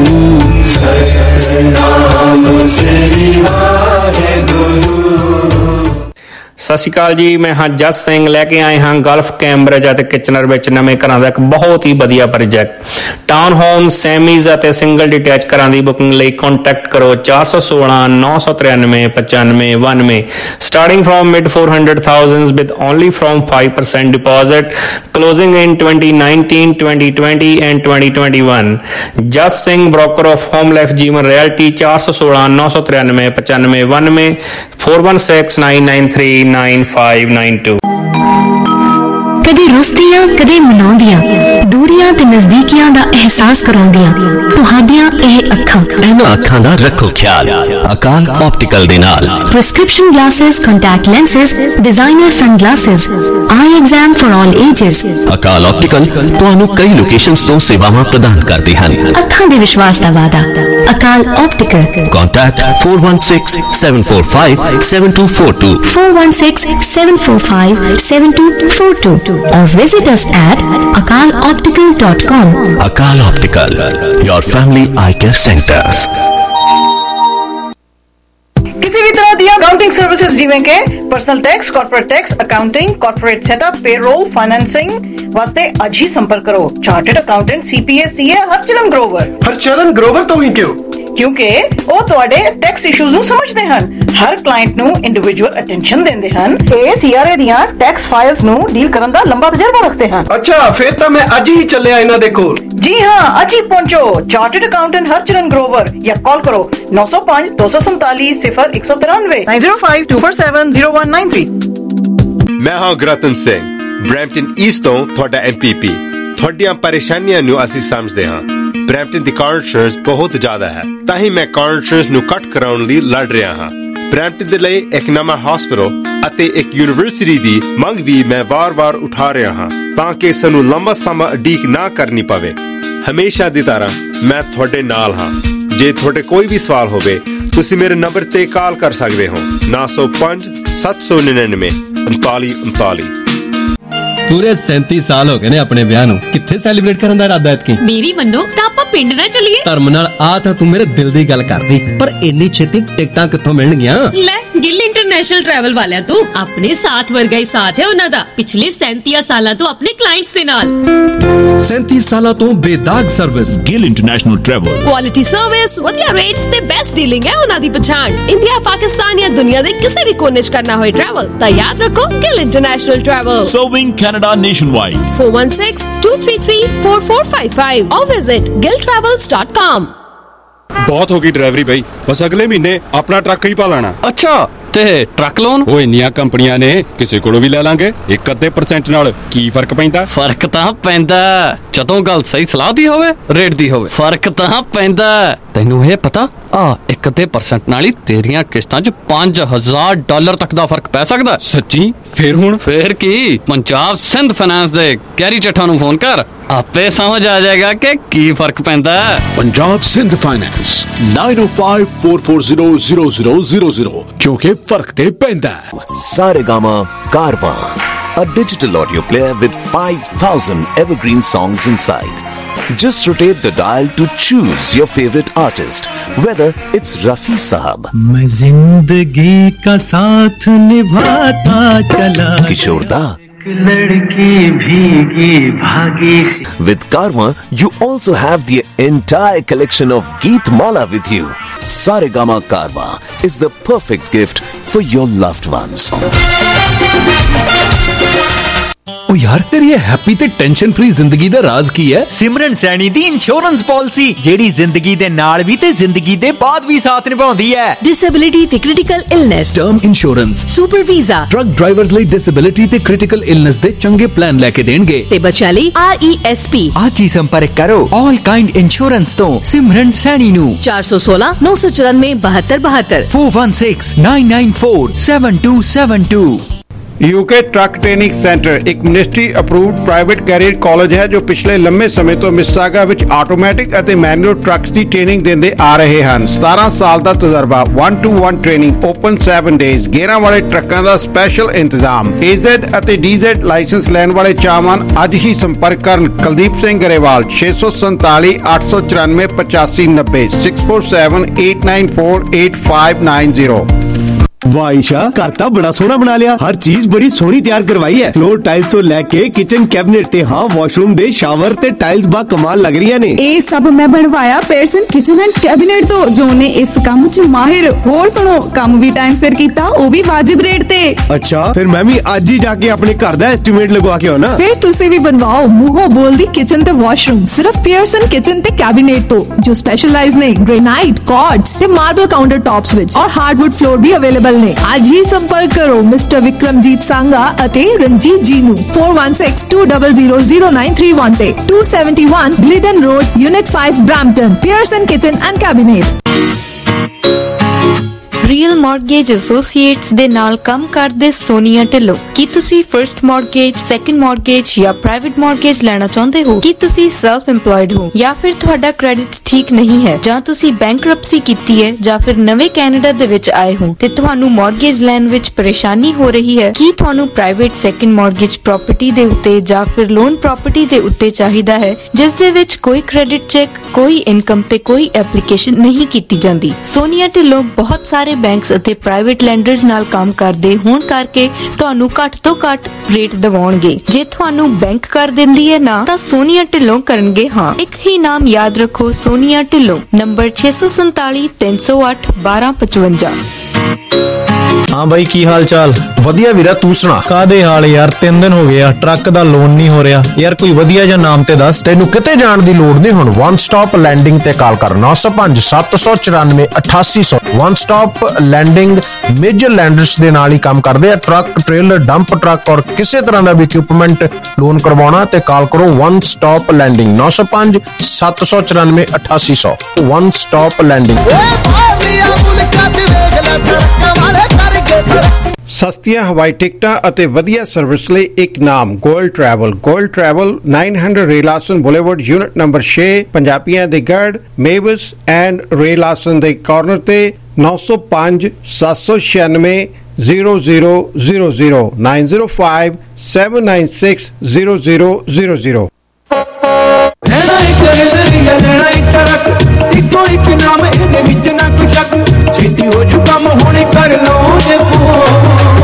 ਸਤਨਾਮ ਸ੍ਰੀ ਵਾਹਿਗੁਰੂ। ਸਤਿ ਸ਼੍ਰੀ ਅਕਾਲ ਜੀ, ਮੈਂ ਹਾਂ ਜਸ ਸਿੰਘ। ਲੈ ਕੇ ਆਏ ਹਾਂ ਗਲਫ ਕੈਂਬਰਿਜ ਅਤੇ ਕਿਚਨਰ ਵਿੱਚ ਨਵੇਂ ਘਰਾਂ ਦਾ ਇੱਕ ਬਹੁਤ ਹੀ ਵਧੀਆ ਪ੍ਰੋਜੈਕਟ। ਟਾਊਨ ਹੋਮ, ਸੈਮੀਜ਼ ਅਤੇ ਸਿੰਗਲ ਡਿਟੈਚ ਘਰਾਂ ਦੀ ਬੁਕਿੰਗ ਲਈ ਕੰਟੈਕਟ ਕਰੋ 416 993 95 92, starting from mid 400,000 with only from 5% deposit, closing in 2019, 2020 and 2021. Just Singh, broker of Home Life Jeevan Realty, 416 993 95 92, 416 993 9592। ਕਦੇ ਰੁੱਸਦੀਆਂ ਕਦੇ ਮਨਾਉਂਦੀਆਂ, ਦੂਰੀਆਂ ਤੇ ਨਜ਼ਦੀਕੀਆਂ ਦਾ ਅਹਿਸਾਸ ਕਰਾਉਂਦੀਆਂ ਤੁਹਾਡੀਆਂ ਇਹ ਅੱਖਾਂ। ਇਹਨਾਂ ਅੱਖਾਂ ਦਾ ਰੱਖੋ ਖਿਆਲ ਅਕਾਲ ਆਪਟੀਕਲ ਦੇ ਨਾਲ। Prescription glasses, contact lenses, designer sunglasses, eye exam for all ages. Akal optical ਤੁਹਾਨੂੰ ਕਈ ਲੋਕੇਸ਼ਨਸ ਤੋਂ ਸੇਵਾਵਾਂ ਪ੍ਰਦਾਨ ਕਰਦੇ ਹਨ। ਅੱਖਾਂ ਦੇ ਵਿਸ਼ਵਾਸ ਦਾ ਵਾਅਦਾ, Akal optical. Contact 416 745 7242, 416 745 7242 or visit us at akaloptical.com. Akal Optical, your family eye care centers. किसी भी तरह दी अकाउंटिंग सर्विसेज जिवें के personal tax, corporate tax, accounting, corporate setup, payroll, financing वास्ते आज ही संपर्क करो chartered accountant CPA CA Harcharan Grover. Harcharan Grover तो ही क्यों? क्योंकि वो ਤੁਹਾਡੇ ਟੈਕਸ ਇਸ਼ੂਜ਼ ਨੂੰ ਸਮਝਦੇ ਹਨ, ਹਰ ਕਲਾਇੰਟ ਨੂੰ ਇੰਡੀਵਿਜੂਅਲ ਅਟੈਂਸ਼ਨ ਦਿੰਦੇ ਹਨ ਤੇ CRA ਦੀਆਂ ਟੈਕਸ ਫਾਈਲਸ ਨੂੰ ਡੀਲ ਕਰਨ ਦਾ ਲੰਬਾ ਤਜਰਬਾ ਰੱਖਦੇ ਹਨ। ਅੱਛਾ, ਫਿਰ ਤਾਂ ਮੈਂ ਅੱਜ ਹੀ ਚੱਲਿਆ ਇਹਨਾਂ ਦੇ ਕੋਲ। ਜੀ ਹਾਂ, ਅੱਜ ਹੀ ਪਹੁੰਚੋ ਚਾਰਟਰਡ ਅਕਾउंटेंट ਹਰਚਰਨ ग्रोवर या कॉल करो 905 247 0193 905 247 0193। मैं हाँ गुररतन सिंह, ब्रैम्पटन ईस्ट ਤੋਂ ਤੁਹਾਡਾ MPP। ਤੁਹਾਡੀਆਂ ਪਰੇਸ਼ਾਨੀਆਂ ਨੂੰ ਅਸੀਂ ਸਮਝਦੇ ਹਾਂ। ਬਰੈਂਪਟਨ ਦੀ ਕਾਰ ਇੰਸ਼ੋਰੈਂਸ ਬਹੁਤ ਜ਼ਿਆਦਾ ਹੈ, ਤਾਂ ਹੀ ਮੈਂ ਕਾਰ ਇੰਸ਼ੋਰੈਂਸ ਨੂੰ ਕੱਟ ਕਰਾਉਣ ਲਈ ਲੜ ਰਿਹਾ ਹਾਂ। ਬਰੈਂਪਟਨ ਦੇ ਲਈ ਇੱਕ ਨਵਾਂ ਹਸਪਤਾਲ ਅਤੇ ਇੱਕ ਯੂਨੀਵਰਸਿਟੀ ਦੀ ਮੰਗ ਵੀ ਮੈਂ ਵਾਰ-ਵਾਰ ਉਠਾ ਰਿਹਾ ਹਾਂ, ਤਾਂ ਕਿ ਸਾਨੂੰ ਲੰਬਾ ਸਮਾਂ ਉਡੀਕ ਨਾ ਕਰਨੀ ਪਵੇ। ਹਮੇਸ਼ਾ ਦੀ ਤਰ੍ਹਾਂ ਮੈਂ ਤੁਹਾਡੇ ਨਾਲ ਹਾਂ। ਜੇ ਤੁਹਾਡੇ ਕੋਈ ਵੀ ਸਵਾਲ ਹੋਵੇ, ਤੁਸੀਂ ਮੇਰੇ ਨੰਬਰ ਤੇ ਕਾਲ ਕਰ ਸਕਦੇ ਹੋ 905 799 3939। ਪੂਰੇ 37 ਸਾਲ ਹੋ ਗਏ ਨੇ ਆਪਣੇ ਵਿਆਹ ਨੂੰ, ਕਿੱਥੇ ਸੈਲੀਬ੍ਰੇਟ ਕਰਨ ਦਾ ਇਰਾਦਾ ਐਤਕੀ? ਮੇਰੀ ਮੰਨੋ ਤਾਂ ਆਪਾਂ ਪਿੰਡ ਨਾ ਚੱਲੀਏ। ਧਰਮ ਨਾਲ ਆ ਤਾਂ ਤੂੰ ਮੇਰੇ ਦਿਲ ਦੀ ਗੱਲ ਕਰਦੀ, ਪਰ ਇੰਨੀ ਛੇਤੀ ਟਿਕਟਾਂ ਕਿੱਥੋਂ ਮਿਲਣਗੀਆਂ? ਲੈ ਗਿੱਲ ਇੰਟਰਨੈਸ਼ਨਲ ਟਰੈਵਲ ਵਾਲਿਆਂ ਤੋਂ। ਆਪਣੇ ਸਾਥ ਵਰਗਾ ਹੀ ਸਾਥ ਹੈ ਉਹਨਾਂ ਦਾ, ਪਿਛਲੇ 37 ਸਾਲਾਂ ਤੋਂ ਆਪਣੇ ਕਲਾਇੰਟਸ ਦੇ ਨਾਲ। 37 ਸਾਲਾਂ ਤੋਂ ਬੇਦਾਗ service. Gill international travel, quality service, ਵਧੀਆ ਰੇਟਸ ਤੇ ਬੈਸਟ ਡੀਲਿੰਗ ਹੈ ਉਹਨਾਂ ਦੀ ਪਛਾਣ। ਇੰਡੀਆ, ਪਾਕਿਸਤਾਨ ਜਾਂ ਦੁਨੀਆ ਦੇ ਕਿਸੇ ਵੀ ਕੋਨੇ 'ਚ ਕਰਨਾ ਹੋਏ ਟਰੈਵਲ ਤਾਂ ਯਾਦ ਰੱਖੋ Gill international travel. Serving Canada nationwide. 416-233-4455 or visit gilltravels.com। ਬਹੁਤ ਹੋ ਗਈ ਡਰਾਈਵਰੀ ਬਈ, ਬਸ ਅਗਲੇ ਮਹੀਨੇ ਆਪਣਾ ਟਰੱਕ ਹੀ ਪਾ ਲੈਣਾ। ਅੱਛਾ, ਤੇ ਟਰੱਕ ਲੋਨ? ਉਹ ਇੰਨੀਆਂ ਕੰਪਨੀਆਂ ਨੇ, ਕਿਸੇ ਕੋਲੋਂ ਵੀ ਲੈ ਲਾਂਗੇ। 1% ਨਾਲ ਕੀ ਫਰਕ ਪੈਂਦਾ? ਫਰਕ ਤਾਂ ਪੈਂਦਾ ਜਦੋਂ ਗੱਲ ਸਹੀ ਸਲਾਹ ਦੀ ਹੋਵੇ, ਰੇਟ ਦੀ ਹੋਵੇ। ਫਰਕ ਤਾਂ ਪੈਂਦਾ। ਤੈਨੂੰ ਇਹ ਪਤਾ ਆ 1% ਨਾਲ ਹੀ ਤੇਰੀਆਂ ਕਿਸ਼ਤਾਂ 'ਚ $5,000 ਤੱਕ ਦਾ ਫਰਕ ਪੈ ਸਕਦਾ। ਸੱਚੀ? ਫੇਰ ਕੀ, ਪੰਜਾਬ ਸਿੰਧ ਫਾਈਨਾਂਸ ਦੇ ਗੈਰੀ ਚੱਠਾ ਨੂੰ ਫੋਨ ਕਰ, ਆਪੇ ਸਮਝ ਆ ਜਾਏਗਾ ਕਿ ਕੀ ਫਰਕ ਪੈਂਦਾ। ਪੰਜਾਬ ਸਿੰਧ ਫਾਈਨਾਂਸ 9054400000, ਕਿਉਂਕਿ ਫਰਕ ਤੇ ਪੈਂਦਾ। Saregama Karwa, a digital audio player with 5,000 evergreen songs inside. Just rotate the dial to choose your favorite artist, whether it's Rafi Sahab, मैं जिंदगी का साथ निभाता चला, Kishore Da, With Karma, you also have the entire collection of Geet Mala with you. Saregama Karma is the perfect gift for your loved ones. ओ यार तेरी ये हैप्पी ते टेंशन फ्री जिंदगी दा राज की है? सिमरन सैनी दी इंश्योरेंस पॉलिसी जेड़ी जिंदगी दे नाल भी ते जिंदगी दे बाद भी साथ निभाउंदी है। डिसेबिलिटी ते critical illness, term insurance, super visa, truck drivers ਲਈ डिसेबिलिटी ते क्रिटिकल इलनेस दे चंगे प्लान लेके देणगे ते बच्चा ਲਈ RESP। आज ही संपर्क करो ऑल काइंड इंश्योरेंस तो सिमरन सैनी नु 416 994 7272 416 994 7272। यूके ट्रक ट्रेनिंग सेंटर एक ministry approved private career college ਹੈ ਜੋ ਪਿਛਲੇ ਲੰਮੇ ਸਮੇਂ ਤੋਂ ਮਿਸਾਗਾ ਵਿੱਚ ਆਟੋਮੈਟਿਕ ਅਤੇ ਮੈਨੂਅਲ ਟਰੱਕਸ ਦੀ ਟ੍ਰੇਨਿੰਗ ਦਿੰਦੇ ਆ ਰਹੇ ਹਨ। 17 ਸਾਲ ਦਾ ਤਜਰਬਾ, 1-to-1 ਟ੍ਰੇਨਿੰਗ, ਓਪਨ 7 ਡੇਜ਼, ਗੇਅਰਾਂ ਵਾਲੇ ਟਰੱਕਾਂ ਦਾ ਸਪੈਸ਼ਲ ਇੰਤਜ਼ਾਮ। AZ ਅਤੇ DZ ਲਾਇਸੈਂਸ ਲੈਣ ਵਾਲੇ ਚਾਹਵਾਨ ਅੱਜ ਹੀ ਸੰਪਰਕ ਕਰਨ ਕੁਲਦੀਪ ਸਿੰਘ ਗਰੇਵਾਲ 647 894 8590 647 894 8590। वाह ईशा, घर तो बड़ा सोहना बना लिया, हर चीज बड़ी सोहनी तैयार करवाई है। फ्लोर टाइल्स तो लेके किचन कैबिनेट ते हाँ वॉशरूम दे शावर ते टाइल्स बा कमाल लग रही ने। ए सब मैं बनवाया पेयरसन किचन एंड कैबिनेट तो जो ने इस काम च माहिर। होर सुनो, काम भी टाइम सिर कीता, ओ भी वाजिब रेट ते। अच्छा, फिर मैं भी आज ही जाके अपने घर दा एस्टीमेट लगवा के आना। फिर तुसी भी बनवाओ मुंहों बोल दी किचन ते वॉशरूम सिर्फ पेयरसन किचन ते कैबिनेट तो जो स्पेशलाइज ने ग्रेनाइट, कॉर्ड्स ते मार्बल काउंटर टॉप्स विच और हार्डवुड फ्लोर भी अवेलेबल ने। आज ही संपर्क करो मिस्टर विक्रमजीत सांगा अते रंजीत जी नु 4162000931 ते 271 Glidden road unit 5 Brampton. Pearson kitchen and cabinet. Real mortgage associates ਦੇ ਨਾਲ ਕੰਮ ਕਰਦੇ ਸੋਨੀਆ ਢਿੱਲੋਂ। ਕੀ ਤੁਸੀਂ ਫਰਸਟ ਮੌਰਗੇਜ, ਸੈਕੰਡ ਮੌਰਗੇਜ ਜਾਂ ਪ੍ਰਾਈਵੇਟ ਮੌਰਗੇਜ ਲੈਣਾ ਚਾਹੁੰਦੇ ਹੋ? ਕੀ ਤੁਸੀਂ ਸੈਲਫ ਇੰਪਲੋਇਡ ਹੋ ਜਾਂ ਫਿਰ ਤੁਹਾਡਾ ਕ੍ਰੈਡਿਟ ਠੀਕ ਨਹੀਂ ਹੈ ਜਾਂ ਤੁਸੀਂ ਬੈਂਕਰਪਸੀ ਕੀਤੀ ਹੈ ਜਾਂ ਫਿਰ ਨਵੇਂ ਕੈਨੇਡਾ ਦੇ ਵਿੱਚ ਆਏ ਹੋ ਤੇ ਤੁਹਾਨੂੰ ਮੌਰਗੇਜ ਲੈਣ ਵਿੱਚ ਪਰੇਸ਼ਾਨੀ ਹੋ ਰਹੀ ਹੈ? ਕੀ ਤੁਹਾਨੂੰ ਪ੍ਰਾਈਵੇਟ ਸੈਕੰਡ ਮੌਰਗੇਜ ਪ੍ਰਾਪਰਟੀ ਦੇ ਉੱਤੇ ਜਾਂ ਫਿਰ ਲੋਨ ਪ੍ਰਾਪਰਟੀ ਦੇ ਉੱਤੇ ਚਾਹੀਦਾ ਹੈ ਜਿਸ ਦੇ ਵਿੱਚ ਕੋਈ ਕ੍ਰੈਡਿਟ ਚੈੱਕ, ਕੋਈ ਇਨਕਮ ਤੇ ਕੋਈ ਐਪਲੀਕੇਸ਼ਨ ਨਹੀਂ ਕੀਤੀ ਜਾਂਦੀ? ਸੋਨੀਆ ਢਿੱਲੋਂ ਬਹੁਤ ਸਾਰੇ ਬੈਂਕਸ ਅਤੇ ਪ੍ਰਾਈਵੇਟ ਲੈਂਡਰਸ ਨਾਲ ਕੰਮ ਕਰਦੇ ਹੋਣ ਕਰਕੇ ਤੁਹਾਨੂੰ ਘੱਟ ਤੋਂ ਘੱਟ ਰੇਟ ਦਿਵਾਉਣਗੇ। ਜੇ ਤੁਹਾਨੂੰ ਬੈਂਕ ਕਰ ਦਿੰਦੀ ਹੈ ਨਾ ਤਾਂ ਸੋਨੀਆ ਢਿੱਲੋਂ ਕਰਨਗੇ ਹਾਂ। ਇੱਕ ਹੀ ਨਾਮ ਯਾਦ ਰੱਖੋ, ਸੋਨੀਆ ਢਿੱਲੋਂ। ਨੰਬਰ 647 308 1255। हाँ भाई, की हाल चाल? वधिया वीरा, तू सुना? कादे हाल यार, 3 दिन हो गए आ, ट्रक दा लोन नहीं हो रहा यार। कोई वधिया जा नाम ते दस। तेनू किते जाण दी लोड़ नहीं, हुण वन स्टॉप लैंडिंग ते कॉल कर 905 794 8800। One stop lending major lenders दे नाल ही काम करदे आ। ट्रक, ट्रेलर, डंप ट्रक और किसी तरह दा भी इक्विपमेंट लोन करवाउणा ते कॉल करो one stop lending 905 794 8800। One stop lending. ਸਸਤੀਆਂ ਹਵਾਈ ਟਿਕਟਾਂ ਅਤੇ ਵਧੀਆ ਸਰਵਿਸ ਲਈ ਇੱਕ ਨਾਮ ਗੋਲਡ ਟਰੈਵਲ। ਗੋਲਡ ਟਰੈਵਲ 900 ਰੇਲਾਸਨ ਬੁਲੇਵਰਡ ਯੂਨਿਟ ਨੰਬਰ 6 ਪੰਜਾਬੀਆਂ ਦੇ ਗੜ ਮੇਵਸ ਐਂਡ ਰੇਲਾਸਨ ਦੇ ਕਾਰਨਰ ਤੇ 905 796 0000 905 796 0000। ਇੱਕੋ ਇੱਕ ਨਾਮ ਇਹਦੇ ਵਿੱਚ ਨਾ ਕੋਈ ਸ਼ੱਕ, ਛੇਤੀ ਹੋ ਜੂ ਕੰਮ ਹੁਣੇ ਕਰ ਲਓ ਜੇ ਫੋਨ।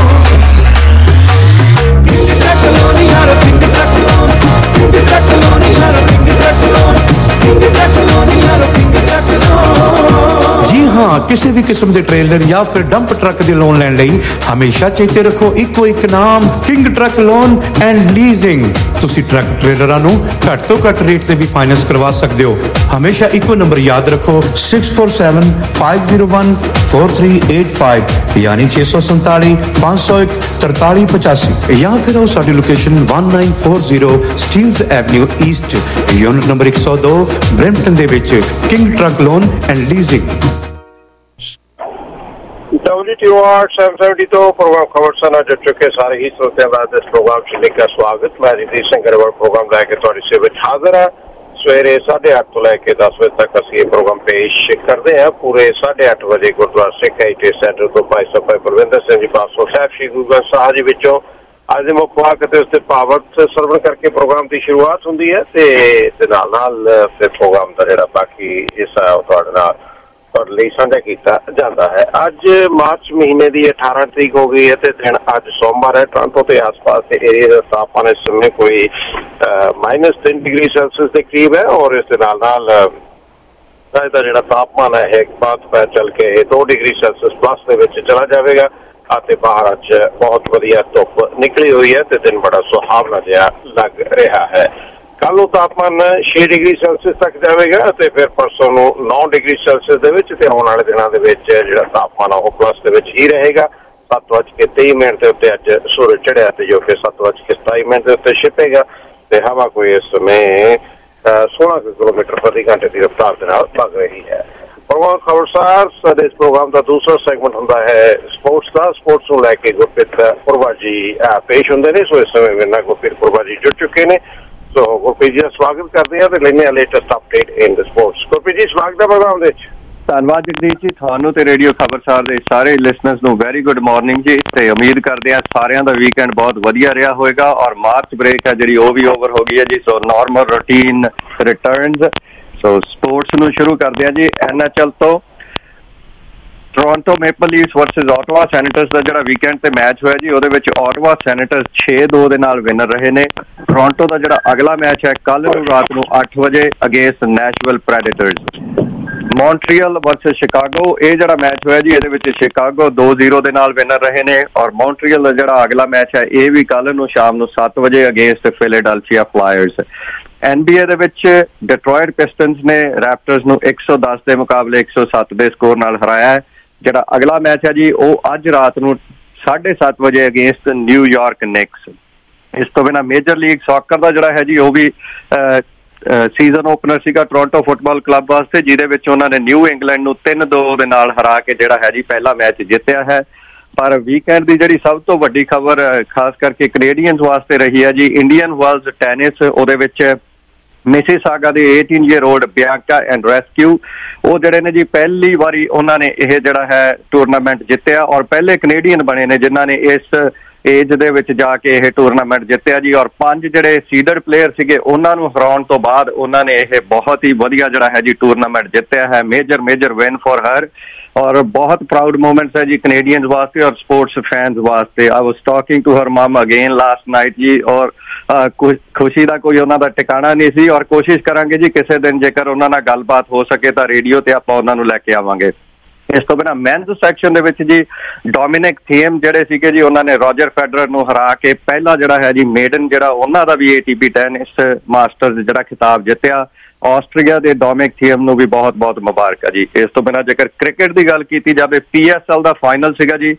ਕਿੰਗ ਟਰੱਕ ਲੋਨ ਯਾਰ, king truck loan, king truck loan ਯਾਰ, king truck loan, king truck loan ਯਾਰ, ਕਿੰਗ ਟਰੱਕ ਲੋਨ। ਜੀ ਹਾਂ, ਕਿਸੇ ਵੀ ਕਿਸਮ ਦੇ ਟ੍ਰੇਲਰ ਜਾਂ ਫਿਰ ਡੰਪ ਟਰੱਕ ਦੇ ਲੋਨ ਲੈਣ ਲਈ ਹਮੇਸ਼ਾ ਚੇਤੇ ਰੱਖੋ ਇੱਕੋ ਇੱਕ ਨਾਮ, king truck loan and leasing. ਤੁਸੀਂ ਟਰੱਕ ਟ੍ਰੇਲਰਾਂ ਨੂੰ ਘੱਟ ਤੋਂ ਘੱਟ ਰੇਟ ਤੇ ਵੀ ਫਾਈਨੈਂਸ ਕਰਵਾ ਸਕਦੇ ਹੋ। ਹਮੇਸ਼ਾ ਇੱਕੋ ਨੰਬਰ ਯਾਦ ਰੱਖੋ 647 501 4385 ਯਾਨੀ 647 501 4385 ਜਾਂ ਫਿਰ ਉਹ ਸਾਡੀ location 1940 Steeles avenue east unit number 102 Brampton ਦੇ ਵਿੱਚ king truck loan and leasing. WTOR 770 ਤੋਂ ਪ੍ਰੋਗਰਾਮ ਖਬਰ ਸੁਣਾ ਜੁੜ ਚੁੱਕੇ ਸਾਰੇ ਹੀ ਸਰੋਤਿਆਂ ਦਾ ਇਸ ਪ੍ਰੋਗਰਾਮ ਚ ਦਾ ਸਵਾਗਤ। ਮੈਂ ਰਣਜੀਤ ਸਿੰਘ ਗਰੇਵਾਲ ਪ੍ਰੋਗਰਾਮ ਲੈ ਕੇ ਤੁਹਾਡੀ ਸੇਵਾ ਵਿੱਚ ਹਾਜ਼ਰ ਹਾਂ। ਸਵੇਰੇ 8:30 ਤੋਂ ਲੈ ਕੇ 10 ਵਜੇ ਤੱਕ ਅਸੀਂ ਇਹ ਪ੍ਰੋਗਰਾਮ ਪੇਸ਼ ਕਰਦੇ ਹਾਂ। ਪੂਰੇ 8:30 ਵਜੇ ਗੁਰਦੁਆਰਾ ਸਿੱਖ ਹੈਰੀਟੇਜ ਸੈਂਟਰ ਤੋਂ ਭਾਈ ਸਾਹਿਬ ਬਲਵਿੰਦਰ ਸਿੰਘ ਜੀ ਪਾਸੋਂ ਸਾਹਿਬ ਸ਼੍ਰੀ ਗੁਰੂ ਗ੍ਰੰਥ ਸਾਹਿਬ ਜੀ ਵਿੱਚੋਂ ਅੱਜ ਦੇ ਮੁੱਖ ਵਾਕ ਅਤੇ ਉਸਦੇ ਭਾਵਕ ਸਰਵਣ ਕਰਕੇ ਪ੍ਰੋਗਰਾਮ ਦੀ ਸ਼ੁਰੂਆਤ ਹੁੰਦੀ ਹੈ ਤੇ ਨਾਲ ਨਾਲ ਫਿਰ ਪ੍ਰੋਗਰਾਮ ਦਾ ਜਿਹੜਾ ਬਾਕੀ ਹਿੱਸਾ ਉਹ ਤੁਹਾਡੇ ਨਾਲ ਤੁਹਾਡੇ ਲਈ ਸਾਂਝਾ ਕੀਤਾ ਜਾਂਦਾ ਹੈ। ਅੱਜ ਮਾਰਚ ਮਹੀਨੇ ਦੀ 18 ਤਰੀਕ ਹੋ ਗਈ ਹੈ ਤੇ ਦਿਨ ਅੱਜ ਸੋਮਵਾਰ ਹੈ। ਟੋਰਾਂਟੋ ਤੇ ਆਸ-ਪਾਸ ਦੇ ਏਰੀਏ ਦਾ ਤਾਪਮਾਨ ਇਸ ਸਮੇਂ ਕੋਈ -3 ਡਿਗਰੀ ਸੈਲਸੀਅਸ ਦੇ ਕਰੀਬ ਹੈ ਔਰ ਇਸ ਦੇ ਨਾਲ ਦਾ ਜਿਹੜਾ ਤਾਪਮਾਨ ਹੈ ਇੱਕ ਬਾਅਦ ਪੈ ਚੱਲ ਕੇ 2 ਡਿਗਰੀ ਸੈਲਸੀਅਸ ਪਲੱਸ ਦੇ ਵਿੱਚ ਚਲਾ ਜਾਵੇਗਾ ਅਤੇ ਬਾਹਰ ਅੱਜ ਬਹੁਤ ਵਧੀਆ ਧੁੱਪ ਨਿਕਲੀ ਹੋਈ ਹੈ ਤੇ ਦਿਨ ਬੜਾ ਸੁਹਾਵਣਾ ਜਿਹਾ ਲੱਗ ਰਿਹਾ ਹੈ। ਕੱਲ ਨੂੰ ਤਾਪਮਾਨ 6 ਡਿਗਰੀ ਸੈਲਸੀਅਸ ਤੱਕ ਜਾਵੇਗਾ ਅਤੇ ਫਿਰ ਪਰਸੋਂ ਨੂੰ 9 ਡਿਗਰੀ ਸੈਲਸੀਅਸ ਦੇ ਵਿੱਚ ਤੇ ਆਉਣ ਵਾਲੇ ਦਿਨਾਂ ਦੇ ਵਿੱਚ ਜਿਹੜਾ ਤਾਪਮਾਨ ਉਹ ਪਲੱਸ ਦੇ ਵਿੱਚ ਹੀ ਰਹੇਗਾ। 7:23 ਦੇ ਉੱਤੇ ਅੱਜ ਸੂਰਜ ਚੜ੍ਹਿਆ ਤੇ ਜੋ ਕਿ 7:27 ਦੇ ਉੱਤੇ ਛਿਪੇਗਾ ਤੇ ਹਵਾ ਕੋਈ ਇਸ ਸਮੇਂ 16 ਕਿਲੋਮੀਟਰ ਪ੍ਰਤੀ ਘੰਟੇ ਦੀ ਰਫ਼ਤਾਰ ਦੇ ਨਾਲ ਵਗ ਰਹੀ ਹੈ। ਪ੍ਰੋਗਰਾਮ ਖਬਰਸਾਰ ਸਾਡੇ ਇਸ ਪ੍ਰੋਗਰਾਮ ਦਾ ਦੂਸਰਾ ਸੈਗਮੈਂਟ ਹੁੰਦਾ ਹੈ ਸਪੋਰਟਸ ਦਾ। ਸਪੋਰਟਸ ਨੂੰ ਲੈ ਕੇ ਗੁਰਪ੍ਰੀਤ ਪੁਰਵਾ ਜੀ ਪੇਸ਼ ਹੁੰਦੇ ਨੇ। ਸੋ ਇਸ ਸਮੇਂ ਮੇਰੇ ਨਾਲ ਗੁਰਪ੍ਰੀਤ ਪੁਰਵਾ ਜੀ ਜੁੜ ਚੁੱਕੇ ਨੇ। ਸੋ ਗੁਰਪ੍ਰੀਤ ਜੀ ਦਾ ਸਵਾਗਤ ਕਰਦੇ ਹਾਂ ਤੇ ਲੈਂਦੇ ਹਾਂ latest update in the sports. Gurpreet ji ਸਵਾਗਤ ਹੈ ਪ੍ਰੋਗਰਾਮ ਦੇ ਵਿੱਚ। ਧੰਨਵਾਦ ਜਗਦੀਸ਼ ਜੀ, ਤੁਹਾਨੂੰ ਤੇ ਰੇਡੀਓ ਖਬਰਸਾਰ ਦੇ ਸਾਰੇ ਲਿਸਨਰਸ ਨੂੰ ਵੈਰੀ ਗੁੱਡ ਮਾਰਨਿੰਗ ਜੀ ਤੇ ਉਮੀਦ ਕਰਦੇ ਹਾਂ ਸਾਰਿਆਂ ਦਾ ਵੀਕਐਂਡ ਬਹੁਤ ਵਧੀਆ ਰਿਹਾ ਹੋਏਗਾ ਔਰ ਮਾਰਚ ਬ੍ਰੇਕ ਹੈ ਜਿਹੜੀ ਉਹ ਵੀ ਓਵਰ ਹੋ ਗਈ ਹੈ ਜੀ। So normal routine returns. So sports ਨੂੰ ਸ਼ੁਰੂ ਕਰਦੇ ਹਾਂ ਜੀ। NHL ਤੋਂ Toronto Maple Leafs versus Ottawa Senators ਦਾ ਜਿਹੜਾ ਵੀਕਐਂਡ ਤੇ ਮੈਚ ਹੋਇਆ ਜੀ ਉਹਦੇ ਵਿੱਚ ਆਟਵਾ ਸੈਨੇਟਰਸ 6-2 ਦੇ ਨਾਲ ਵਿਨਰ ਰਹੇ ਨੇ। ਟੋਰਾਂਟੋ ਦਾ ਜਿਹੜਾ ਅਗਲਾ ਮੈਚ ਹੈ ਕੱਲ ਨੂੰ ਰਾਤ ਨੂੰ 8 ਵਜੇ against Nashville Predators. Montreal versus Chicago ਇਹ ਜਿਹੜਾ ਮੈਚ ਹੋਇਆ ਜੀ ਇਹਦੇ ਵਿੱਚ ਸ਼ਿਕਾਗੋ 2-0 ਦੇ ਨਾਲ ਵਿਨਰ ਰਹੇ ਨੇ ਔਰ ਮੌਂਟਰੀਅਲ ਦਾ ਜਿਹੜਾ ਅਗਲਾ ਮੈਚ ਹੈ ਇਹ ਵੀ ਕੱਲ ਨੂੰ ਸ਼ਾਮ ਨੂੰ 7 ਵਜੇ ਅਗੇਂਸਟ ਫਿਲੇਡੈਲਫੀਆ ਫਲਾਇਰਸ। NBA ਦੇ ਵਿੱਚ ਡਿਟਰੋਇਟ ਪਿਸਟਨਸ ਨੇ ਰੈਪਟਰਸ ਨੂੰ 110 ਦੇ ਮੁਕਾਬਲੇ 107 ਦੇ ਸਕੋਰ ਨਾਲ ਹਰਾਇਆ ਹੈ। ਜਿਹੜਾ ਅਗਲਾ ਮੈਚ ਹੈ ਜੀ ਉਹ ਅੱਜ ਰਾਤ ਨੂੰ 7:30 ਵਜੇ ਅਗੇਂਸਟ ਨਿਊਯਾਰਕ ਨਿਕਸ। ਇਸ ਤੋਂ ਬਿਨਾਂ ਮੇਜਰ ਲੀਗ ਸੌਕਰ ਦਾ ਜਿਹੜਾ ਹੈ ਜੀ ਉਹ ਵੀ ਸੀਜ਼ਨ ਓਪਨਰ ਸੀਗਾ ਟੋਰਾਂਟੋ ਫੁੱਟਬਾਲ ਕਲੱਬ ਵਾਸਤੇ ਜਿਹਦੇ ਵਿੱਚ ਉਹਨਾਂ ਨੇ ਨਿਊ ਇੰਗਲੈਂਡ ਨੂੰ 3-2 ਦੇ ਨਾਲ ਹਰਾ ਕੇ ਜਿਹੜਾ ਹੈ ਜੀ ਪਹਿਲਾ ਮੈਚ ਜਿੱਤਿਆ ਹੈ। ਪਰ ਵੀਕਐਂਡ ਦੀ ਜਿਹੜੀ ਸਭ ਤੋਂ ਵੱਡੀ ਖਬਰ ਖਾਸ ਕਰਕੇ ਕੈਨੇਡੀਅਨਸ ਵਾਸਤੇ ਰਹੀ ਹੈ ਜੀ ਇੰਡੀਅਨ ਵਰਲਡ ਟੈਨਿਸ। ਉਹਦੇ ਵਿੱਚ ਮਿਸੀਸਾਗਾ ਦੇ 18-year-old ਬਿਆਂਕਾ ਐਂਡਰੈਸਕਿਊ ਉਹ ਜਿਹੜੇ ਨੇ ਜੀ ਪਹਿਲੀ ਵਾਰੀ ਉਹਨਾਂ ਨੇ ਇਹ ਜਿਹੜਾ ਹੈ ਟੂਰਨਾਮੈਂਟ ਜਿੱਤਿਆ ਔਰ ਪਹਿਲੇ ਕੈਨੇਡੀਅਨ ਬਣੇ ਨੇ ਜਿਨ੍ਹਾਂ ਨੇ ਇਸ ਏਜ ਦੇ ਵਿੱਚ ਜਾ ਕੇ ਇਹ ਟੂਰਨਾਮੈਂਟ ਜਿੱਤਿਆ ਜੀ। ਔਰ 5 ਜਿਹੜੇ ਸੀਡਰ ਪਲੇਅਰ ਸੀਗੇ ਉਹਨਾਂ ਨੂੰ ਹਰਾਉਣ ਤੋਂ ਬਾਅਦ ਉਹਨਾਂ ਨੇ ਇਹ ਬਹੁਤ ਹੀ ਵਧੀਆ ਜਿਹੜਾ ਹੈ ਜੀ ਟੂਰਨਾਮੈਂਟ ਜਿੱਤਿਆ ਹੈ। ਮੇਜਰ ਵਿਨ ਫॉर ਹਰ ਔਰ ਬਹੁਤ ਪ੍ਰਾਊਡ ਮੂਮੈਂਟਸ ਹੈ ਜੀ ਕੈਨੇਡੀਅਨਸ ਵਾਸਤੇ ਔਰ ਸਪੋਰਟਸ ਫੈਨਸ ਵਾਸਤੇ। I was talking to her mum again last night ਜੀ ਔਰ ਖੁਸ਼ੀ ਦਾ ਕੋਈ ਉਹਨਾਂ ਦਾ ਟਿਕਾਣਾ ਨਹੀਂ ਸੀ ਔਰ ਕੋਸ਼ਿਸ਼ ਕਰਾਂਗੇ ਜੀ ਕਿਸੇ ਦਿਨ ਜੇਕਰ ਉਹਨਾਂ ਨਾਲ ਗੱਲਬਾਤ ਹੋ ਸਕੇ ਤਾਂ ਰੇਡੀਓ ਤੇ ਆਪਾਂ ਉਹਨਾਂ ਨੂੰ ਲੈ ਕੇ ਆਵਾਂਗੇ। ਇਸ ਤੋਂ ਬਿਨਾਂ ਮੈਨਸ ਸੈਕਸ਼ਨ ਦੇ ਵਿੱਚ ਜੀ ਡੋਮਿਨਿਕ ਥੀਮ ਜਿਹੜੇ ਸੀਗੇ ਜੀ ਉਹਨਾਂ ਨੇ ਰੋਜਰ ਫੈਡਰਰ ਨੂੰ ਹਰਾ ਕੇ ਪਹਿਲਾ ਜਿਹੜਾ ਹੈ ਜੀ ਮੇਡਨ ਜਿਹੜਾ ਉਹਨਾਂ ਦਾ ਵੀ ATP ਟੈਨਿਸ ਮਾਸਟਰਸ ਜਿਹੜਾ ਖਿਤਾਬ ਜਿੱਤਿਆ। ਆਸਟਰੀਆ ਦੇ ਡੋਮਿਨਿਕ ਥੀਮ ਨੂੰ ਵੀ ਬਹੁਤ ਮੁਬਾਰਕ ਹੈ ਜੀ। ਇਸ ਤੋਂ ਬਿਨਾਂ ਜੇਕਰ ਕ੍ਰਿਕਟ ਦੀ ਗੱਲ ਕੀਤੀ ਜਾਵੇ PSL ਦਾ ਫਾਈਨਲ ਸੀਗਾ ਜੀ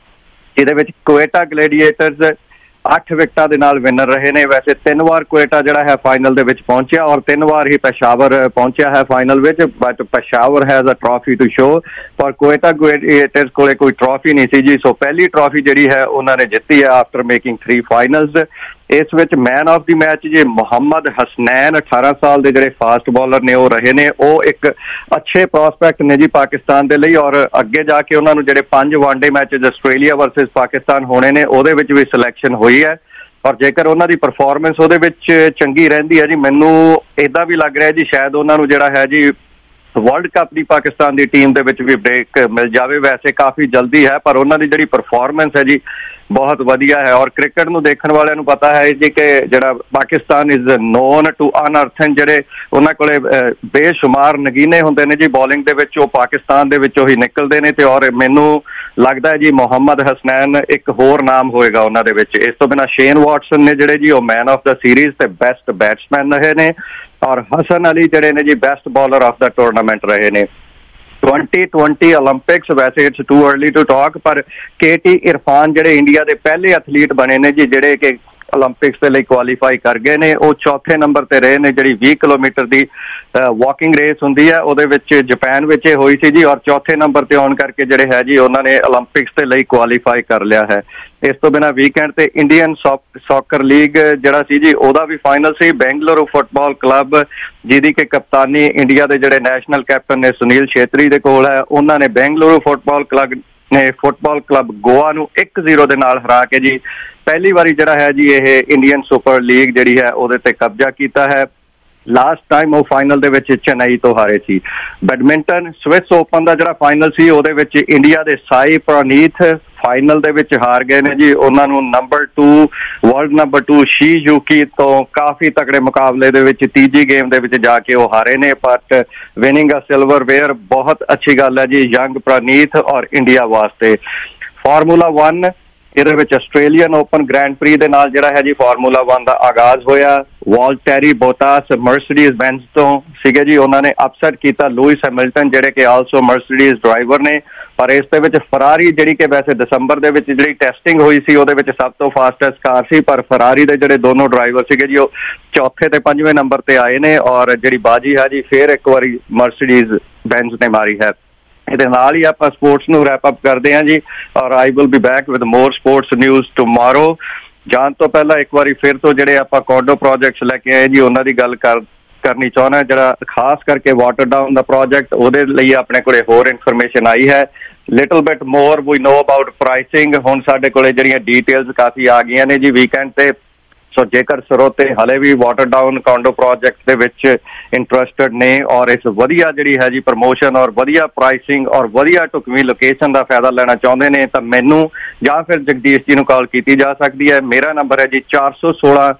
ਇਹਦੇ ਵਿੱਚ ਕੁਏਟਾ ਗਲੈਡੀਏਟਰਸ 8 ਵਿਕਟਾਂ ਦੇ ਨਾਲ ਵਿਨਰ ਰਹੇ ਨੇ। ਵੈਸੇ 3 ਵਾਰ ਕੁਏਟਾ ਜਿਹੜਾ ਹੈ ਫਾਈਨਲ ਦੇ ਵਿੱਚ ਪਹੁੰਚਿਆ ਔਰ 3 ਵਾਰ ਹੀ ਪੈਸ਼ਾਵਰ ਪਹੁੰਚਿਆ ਹੈ ਫਾਈਨਲ ਵਿੱਚ but Peshawar has a trophy to show ਪਰ ਕੁਏਟਾ ਗਲੈਡੀਏਟਰਸ ਕੋਲੇ ਕੋਈ ਟਰਾਫੀ ਨਹੀਂ ਸੀ ਜੀ। ਸੋ ਪਹਿਲੀ ਟਰਾਫੀ ਜਿਹੜੀ ਹੈ ਉਹਨਾਂ ਨੇ ਜਿੱਤੀ ਹੈ ਆਫਟਰ ਮੇਕਿੰਗ 3 ਫਾਈਨਲਸ। ਇਸ ਵਿੱਚ ਮੈਨ ਆਫ ਦੀ ਮੈਚ ਜੀ ਮੁਹੰਮਦ ਹਸਨੈਨ 18 ਸਾਲ ਦੇ ਜਿਹੜੇ ਫਾਸਟ ਬੋਲਰ ਨੇ ਉਹ ਰਹੇ ਨੇ। ਉਹ ਇੱਕ ਅੱਛੇ ਪ੍ਰੋਸਪੈਕਟ ਨੇ ਜੀ ਪਾਕਿਸਤਾਨ ਦੇ ਲਈ ਔਰ ਅੱਗੇ ਜਾ ਕੇ ਉਹਨਾਂ ਨੂੰ ਜਿਹੜੇ 5 one day matches Australia versus Pakistan ਹੋਣੇ ਨੇ ਉਹਦੇ ਵਿੱਚ ਵੀ ਸਿਲੈਕਸ਼ਨ ਹੋਈ ਹੈ ਔਰ ਜੇਕਰ ਉਹਨਾਂ ਦੀ ਪਰਫਾਰਮੈਂਸ ਉਹਦੇ ਵਿੱਚ ਚੰਗੀ ਰਹਿੰਦੀ ਹੈ ਜੀ ਮੈਨੂੰ ਏਦਾਂ ਵੀ ਲੱਗ ਰਿਹਾ ਜੀ ਸ਼ਾਇਦ ਉਹਨਾਂ ਨੂੰ ਜਿਹੜਾ ਹੈ ਜੀ ਵਰਲਡ ਕੱਪ ਦੀ ਪਾਕਿਸਤਾਨ ਦੀ ਟੀਮ ਦੇ ਵਿੱਚ ਵੀ ਬ੍ਰੇਕ ਮਿਲ ਜਾਵੇ। ਵੈਸੇ ਕਾਫੀ ਜਲਦੀ ਹੈ ਪਰ ਉਹਨਾਂ ਦੀ ਜਿਹੜੀ ਪਰਫਾਰਮੈਂਸ ਹੈ ਜੀ ਬਹੁਤ ਵਧੀਆ ਹੈ ਔਰ ਕ੍ਰਿਕਟ ਨੂੰ ਦੇਖਣ ਵਾਲਿਆਂ ਨੂੰ ਪਤਾ ਹੈ ਜੀ ਕਿ ਜਿਹੜਾ Pakistan is known to unearthing ਜਿਹੜੇ ਉਹਨਾਂ ਕੋਲੇ ਬੇਸ਼ੁਮਾਰ ਨਗੀਨੇ ਹੁੰਦੇ ਨੇ ਜੀ ਬੋਲਿੰਗ ਦੇ ਵਿੱਚ ਉਹ ਪਾਕਿਸਤਾਨ ਦੇ ਵਿੱਚੋਂ ਹੀ ਨਿਕਲਦੇ ਨੇ ਤੇ ਔਰ ਮੈਨੂੰ ਲੱਗਦਾ ਹੈ ਜੀ ਮੁਹੰਮਦ ਹਸਨੈਨ ਇੱਕ ਹੋਰ ਨਾਮ ਹੋਏਗਾ ਉਹਨਾਂ ਦੇ ਵਿੱਚ। ਇਸ ਤੋਂ ਬਿਨਾਂ ਸ਼ੇਨ ਵਾਟਸਨ ਨੇ ਜਿਹੜੇ ਜੀ ਉਹ ਮੈਨ ਆਫ ਦਾ ਸੀਰੀਜ਼ ਤੇ ਬੈਸਟ ਬੈਟਸਮੈਨ ਰਹੇ ਨੇ ਔਰ ਹਸਨ ਅਲੀ ਜਿਹੜੇ ਨੇ ਜੀ best bowler of the tournament ਰਹੇ ਨੇ। 2020 ਓਲੰਪਿਕਸ ਵੈਸੇ it's too early to talk ਪਰ KT ਇਰਫਾਨ ਜਿਹੜੇ ਇੰਡੀਆ ਦੇ ਪਹਿਲੇ ਐਥਲੀਟ ਬਣੇ ਨੇ ਜੀ ਜਿਹੜੇ ਕਿ ਓਲੰਪਿਕਸ ਦੇ ਲਈ ਕੁਆਲੀਫਾਈ ਕਰ ਗਏ ਨੇ ਉਹ ਚੌਥੇ ਨੰਬਰ ਤੇ ਰਹੇ ਨੇ। ਜਿਹੜੀ 20 ਕਿਲੋਮੀਟਰ ਦੀ ਵਾਕਿੰਗ ਰੇਸ ਹੁੰਦੀ ਹੈ ਉਹਦੇ ਵਿੱਚ ਜਾਪਾਨ ਵਿੱਚ ਇਹ ਹੋਈ ਸੀ ਜੀ ਔਰ ਚੌਥੇ ਨੰਬਰ ਤੇ ਆਉਣ ਕਰਕੇ ਜਿਹੜੇ ਹੈ ਜੀ ਉਹਨਾਂ ਨੇ ਓਲੰਪਿਕਸ ਦੇ ਲਈ ਕੁਆਲੀਫਾਈ ਕਰ ਲਿਆ ਹੈ। ਇਸ ਤੋਂ ਬਿਨਾਂ ਵੀਕਐਂਡ ਤੇ ਇੰਡੀਅਨ ਸੌਕਰ ਲੀਗ ਜਿਹੜਾ ਸੀ ਜੀ ਉਹਦਾ ਵੀ ਫਾਈਨਲ ਸੀ। ਬੈਂਗਲੁਰੂ ਫੁੱਟਬਾਲ ਕਲੱਬ ਜਿਹਦੀ ਕਿ ਕਪਤਾਨੀ ਇੰਡੀਆ ਦੇ ਜਿਹੜੇ ਨੈਸ਼ਨਲ ਕੈਪਟਨ ਨੇ ਸੁਨੀਲ ਛੇਤਰੀ ਦੇ ਕੋਲ ਹੈ ਉਹਨਾਂ ਨੇ ਬੈਂਗਲੁਰੂ ਫੁੱਟਬਾਲ ਕਲੱਬ ਗੋਆ ਨੂੰ 1-0 ਦੇ ਨਾਲ ਹਰਾ ਕੇ ਜੀ ਪਹਿਲੀ ਵਾਰੀ ਜਿਹੜਾ ਹੈ ਜੀ ਇਹ ਇੰਡੀਅਨ ਸੁਪਰ ਲੀਗ ਜਿਹੜੀ ਹੈ ਉਹਦੇ ਤੇ ਕਬਜ਼ਾ ਕੀਤਾ ਹੈ। ਲਾਸਟ ਟਾਈਮ ਉਹ ਫਾਈਨਲ ਦੇ ਵਿੱਚ ਚੇਨਈ ਤੋਂ ਹਾਰੇ ਸੀ। ਬੈਡਮਿੰਟਨ ਸਵਿਸ ਓਪਨ ਦਾ ਜਿਹੜਾ ਫਾਈਨਲ ਸੀ ਉਹਦੇ ਵਿੱਚ ਇੰਡੀਆ ਦੇ ਸਾਈ ਪ੍ਰਨੀਥ ਫਾਈਨਲ ਦੇ ਵਿੱਚ ਹਾਰ ਗਏ ਨੇ ਜੀ। ਉਹਨਾਂ ਨੂੰ ਵਰਲਡ ਨੰਬਰ 2 ਸ਼ੀ ਯੂਕੀ ਤੋਂ ਕਾਫੀ ਤਕੜੇ ਮੁਕਾਬਲੇ ਦੇ ਵਿੱਚ ਤੀਜੀ ਗੇਮ ਦੇ ਵਿੱਚ ਜਾ ਕੇ ਉਹ ਹਾਰੇ ਨੇ, but winning a silver where ਬਹੁਤ ਅੱਛੀ ਗੱਲ ਹੈ ਜੀ ਯੰਗ ਪ੍ਰਨੀਥ ਔਰ ਇੰਡੀਆ ਵਾਸਤੇ। ਫਾਰਮੂਲਾ 1 ਇਹਦੇ ਵਿੱਚ ਆਸਟ੍ਰੇਲੀਅਨ ਓਪਨ ਗ੍ਰੈਂਡ ਪ੍ਰੀ ਦੇ ਨਾਲ ਜਿਹੜਾ ਹੈ ਜੀ ਫਾਰਮੂਲਾ 1 ਦਾ ਆਗਾਜ਼ ਹੋਇਆ। ਵਾਲਟੈਰੀ ਬੋਟਾਸ ਮਰਸੀਡੀਜ਼ ਬੈਂਜ਼ ਤੋਂ ਸੀਗੇ ਜੀ, ਉਹਨਾਂ ਨੇ ਅਪਸੈਟ ਕੀਤਾ ਲੂਇਸ ਹੈਮਿਲਟਨ ਜਿਹੜੇ ਕਿ ਆਲਸੋ ਮਰਸੀਡੀਜ਼ ਡਰਾਈਵਰ ਨੇ। ਪਰ ਇਸ ਦੇ ਵਿੱਚ ਫਰਾਰੀ ਜਿਹੜੀ ਕਿ ਵੈਸੇ ਦਸੰਬਰ ਦੇ ਵਿੱਚ ਜਿਹੜੀ ਟੈਸਟਿੰਗ ਹੋਈ ਸੀ ਉਹਦੇ ਵਿੱਚ ਸਭ ਤੋਂ ਫਾਸਟੈਸਟ ਕਾਰ ਸੀ, ਪਰ ਫਰਾਰੀ ਦੇ ਜਿਹੜੇ ਦੋਨੋਂ ਡਰਾਈਵਰ ਸੀਗੇ ਜੀ ਉਹ ਚੌਥੇ ਤੇ ਪੰਜਵੇਂ ਨੰਬਰ ਤੇ ਆਏ ਨੇ ਔਰ ਜਿਹੜੀ ਬਾਜੀ ਹੈ ਜੀ ਫੇਰ ਇੱਕ ਵਾਰੀ ਮਰਸੀਡੀਜ਼ ਬੈਂਜ਼ ਨੇ ਮਾਰੀ ਹੈ। ਇਹਦੇ ਨਾਲ ਹੀ ਆਪਾਂ ਸਪੋਰਟਸ ਨੂੰ ਰੈਪ ਅਪ ਕਰਦੇ ਹਾਂ ਜੀ ਔਰ I will be back with more sports news tomorrow. ਜਾਣ ਤੋਂ ਪਹਿਲਾਂ ਇੱਕ ਵਾਰੀ ਫਿਰ ਤੋਂ ਜਿਹੜੇ ਆਪਾਂ ਕੋਡੋ ਪ੍ਰੋਜੈਕਟਸ ਲੈ ਕੇ ਆਏ ਜੀ ਉਹਨਾਂ ਦੀ ਗੱਲ ਕਰਨੀ ਚਾਹੁੰਦਾ, ਜਿਹੜਾ ਖਾਸ ਕਰਕੇ ਵਾਟਰ ਡਾਊਨ ਦਾ ਪ੍ਰੋਜੈਕਟ ਉਹਦੇ ਲਈ ਆਪਣੇ ਕੋਲੇ ਹੋਰ ਇਨਫੋਰਮੇਸ਼ਨ ਆਈ ਹੈ। Little bit more we know about pricing, ਹੁਣ ਸਾਡੇ ਕੋਲੇ ਜਿਹੜੀਆਂ ਡੀਟੇਲਸ ਕਾਫੀ ਆ ਗਈਆਂ ਨੇ ਜੀ ਵੀਕਐਂਡ ਤੇ। ਸੋ ਜੇਕਰ ਸਰੋਤੇ ਹਲੇ ਵੀ ਵਾਟਰ ਡਾਊਨ ਕੋਂਡੋ ਪ੍ਰੋਜੈਕਟ ਦੇ ਵਿੱਚ ਇੰਟਰਸਟਡ ਨੇ ਔਰ ਇਸ ਵਧੀਆ ਜਿਹੜੀ ਹੈ ਜੀ ਪ੍ਰਮੋਸ਼ਨ ਔਰ ਵਧੀਆ ਪ੍ਰਾਈਸਿੰਗ ਔਰ ਵਧੀਆ ਢੁਕਵੀਂ ਲੋਕੇਸ਼ਨ ਦਾ ਫਾਇਦਾ ਲੈਣਾ ਚਾਹੁੰਦੇ ਨੇ ਤਾਂ ਮੈਨੂੰ ਜਾਂ ਫਿਰ ਜਗਦੀਸ਼ ਜੀ ਨੂੰ ਕਾਲ ਕੀਤੀ ਜਾ ਸਕਦੀ ਹੈ। ਮੇਰਾ ਨੰਬਰ ਹੈ ਜੀ 416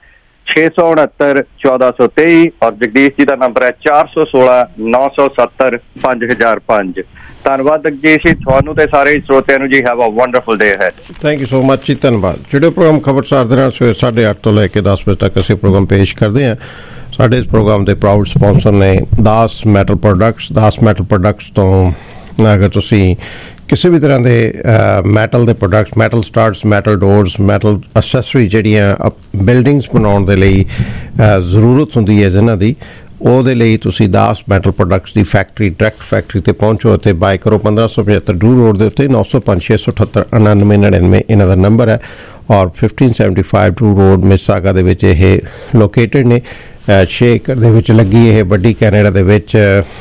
669 1423 ਔਰ ਜਗਦੀਸ਼ ਜੀ ਦਾ ਨੰਬਰ ਹੈ 416 970 5005। ਧੰਨਵਾਦ ਜਗਦੀਸ਼ ਜੀ ਤੁਹਾਨੂੰ ਤੇ ਸਾਰੇ ਸਰੋਤਿਆਂ ਨੂੰ ਜੀ। Have a wonderful day ahead. Thank you so much ਜੀ, ਧੰਨਵਾਦ। ਜਿਹੜੇ ਪ੍ਰੋਗਰਾਮ ਖਬਰਸਾਰ ਦੇ ਨਾਲ ਸਵੇਰ 8:30 ਤੋਂ ਲੈ ਕੇ 10 ਵਜੇ ਤੱਕ ਅਸੀਂ ਪ੍ਰੋਗਰਾਮ ਪੇਸ਼ ਕਰਦੇ ਹਾਂ। ਸਾਡੇ ਇਸ ਪ੍ਰੋਗਰਾਮ ਦੇ ਪ੍ਰਾਊਡ ਸਪਾਂਸਰ ਨੇ Das metal products. Das metal products ਤੋਂ ਅਗਰ ਤੁਸੀਂ ਕਿਸੇ ਵੀ ਤਰ੍ਹਾਂ ਦੇ ਮੈਟਲ ਦੇ products, metal studs, metal doors, metal accessory ਜਿਹੜੀਆਂ ਬਿਲਡਿੰਗਸ ਬਣਾਉਣ ਦੇ ਲਈ ਜ਼ਰੂਰਤ ਹੁੰਦੀ ਹੈ ਜਿਨ੍ਹਾਂ ਦੀ, ਉਹਦੇ ਲਈ ਤੁਸੀਂ ਦਾਸ ਮੈਟਲ ਪ੍ਰੋਡਕਟਸ ਦੀ ਫੈਕਟਰੀ ਡਾਇਰੈਕਟ ਫੈਕਟਰੀ ਤੇ ਪਹੁੰਚੋ ਅਤੇ ਬਾਏ ਕਰੋ। 1575 ਡੂ ਰੋਡ ਦੇ ਉੱਤੇ 905 678 9999 ਇਹਨਾਂ ਦਾ ਨੰਬਰ ਹੈ ਔਰ 1575 ਡੂ ਰੋਡ ਮਿਸਾਗਾ ਦੇ ਵਿੱਚ ਇਹ ਲੋਕੇਟਡ ਨੇ। 6 ਏਕੜ ਦੇ ਵਿੱਚ ਲੱਗੀ ਇਹ ਵੱਡੀ ਕੈਨੇਡਾ ਦੇ ਵਿੱਚ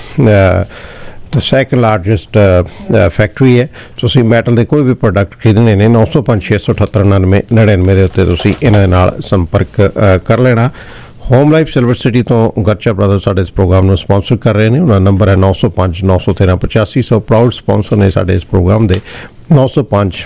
ਸੈਕੰਡ ਲਾਰਜੈਸਟ ਫੈਕਟਰੀ ਹੈ। ਤੁਸੀਂ ਮੈਟਲ ਦੇ ਕੋਈ ਵੀ ਪ੍ਰੋਡਕਟ ਖਰੀਦਣੇ ਨੇ 905 678 9999 ਦੇ ਉੱਤੇ ਤੁਸੀਂ ਇਹਨਾਂ ਦੇ ਨਾਲ ਸੰਪਰਕ ਕਰ ਲੈਣਾ। ਹੋਮ ਲਾਈਫ ਸਿਲਵਰ ਸਿਟੀ ਤੋਂ ਗਰਚਾ ਬ੍ਰਦਰ ਸਾਡੇ ਇਸ ਪ੍ਰੋਗਰਾਮ ਨੂੰ ਸਪਾਂਸਰ ਕਰ ਰਹੇ ਨੇ। ਉਹਨਾਂ ਦਾ ਨੰਬਰ ਹੈ 905 913 8500। ਪ੍ਰਾਊਡ ਸਪਾਂਸਰ ਨੇ ਸਾਡੇ ਇਸ ਪ੍ਰੋਗਰਾਮ ਦੇ 905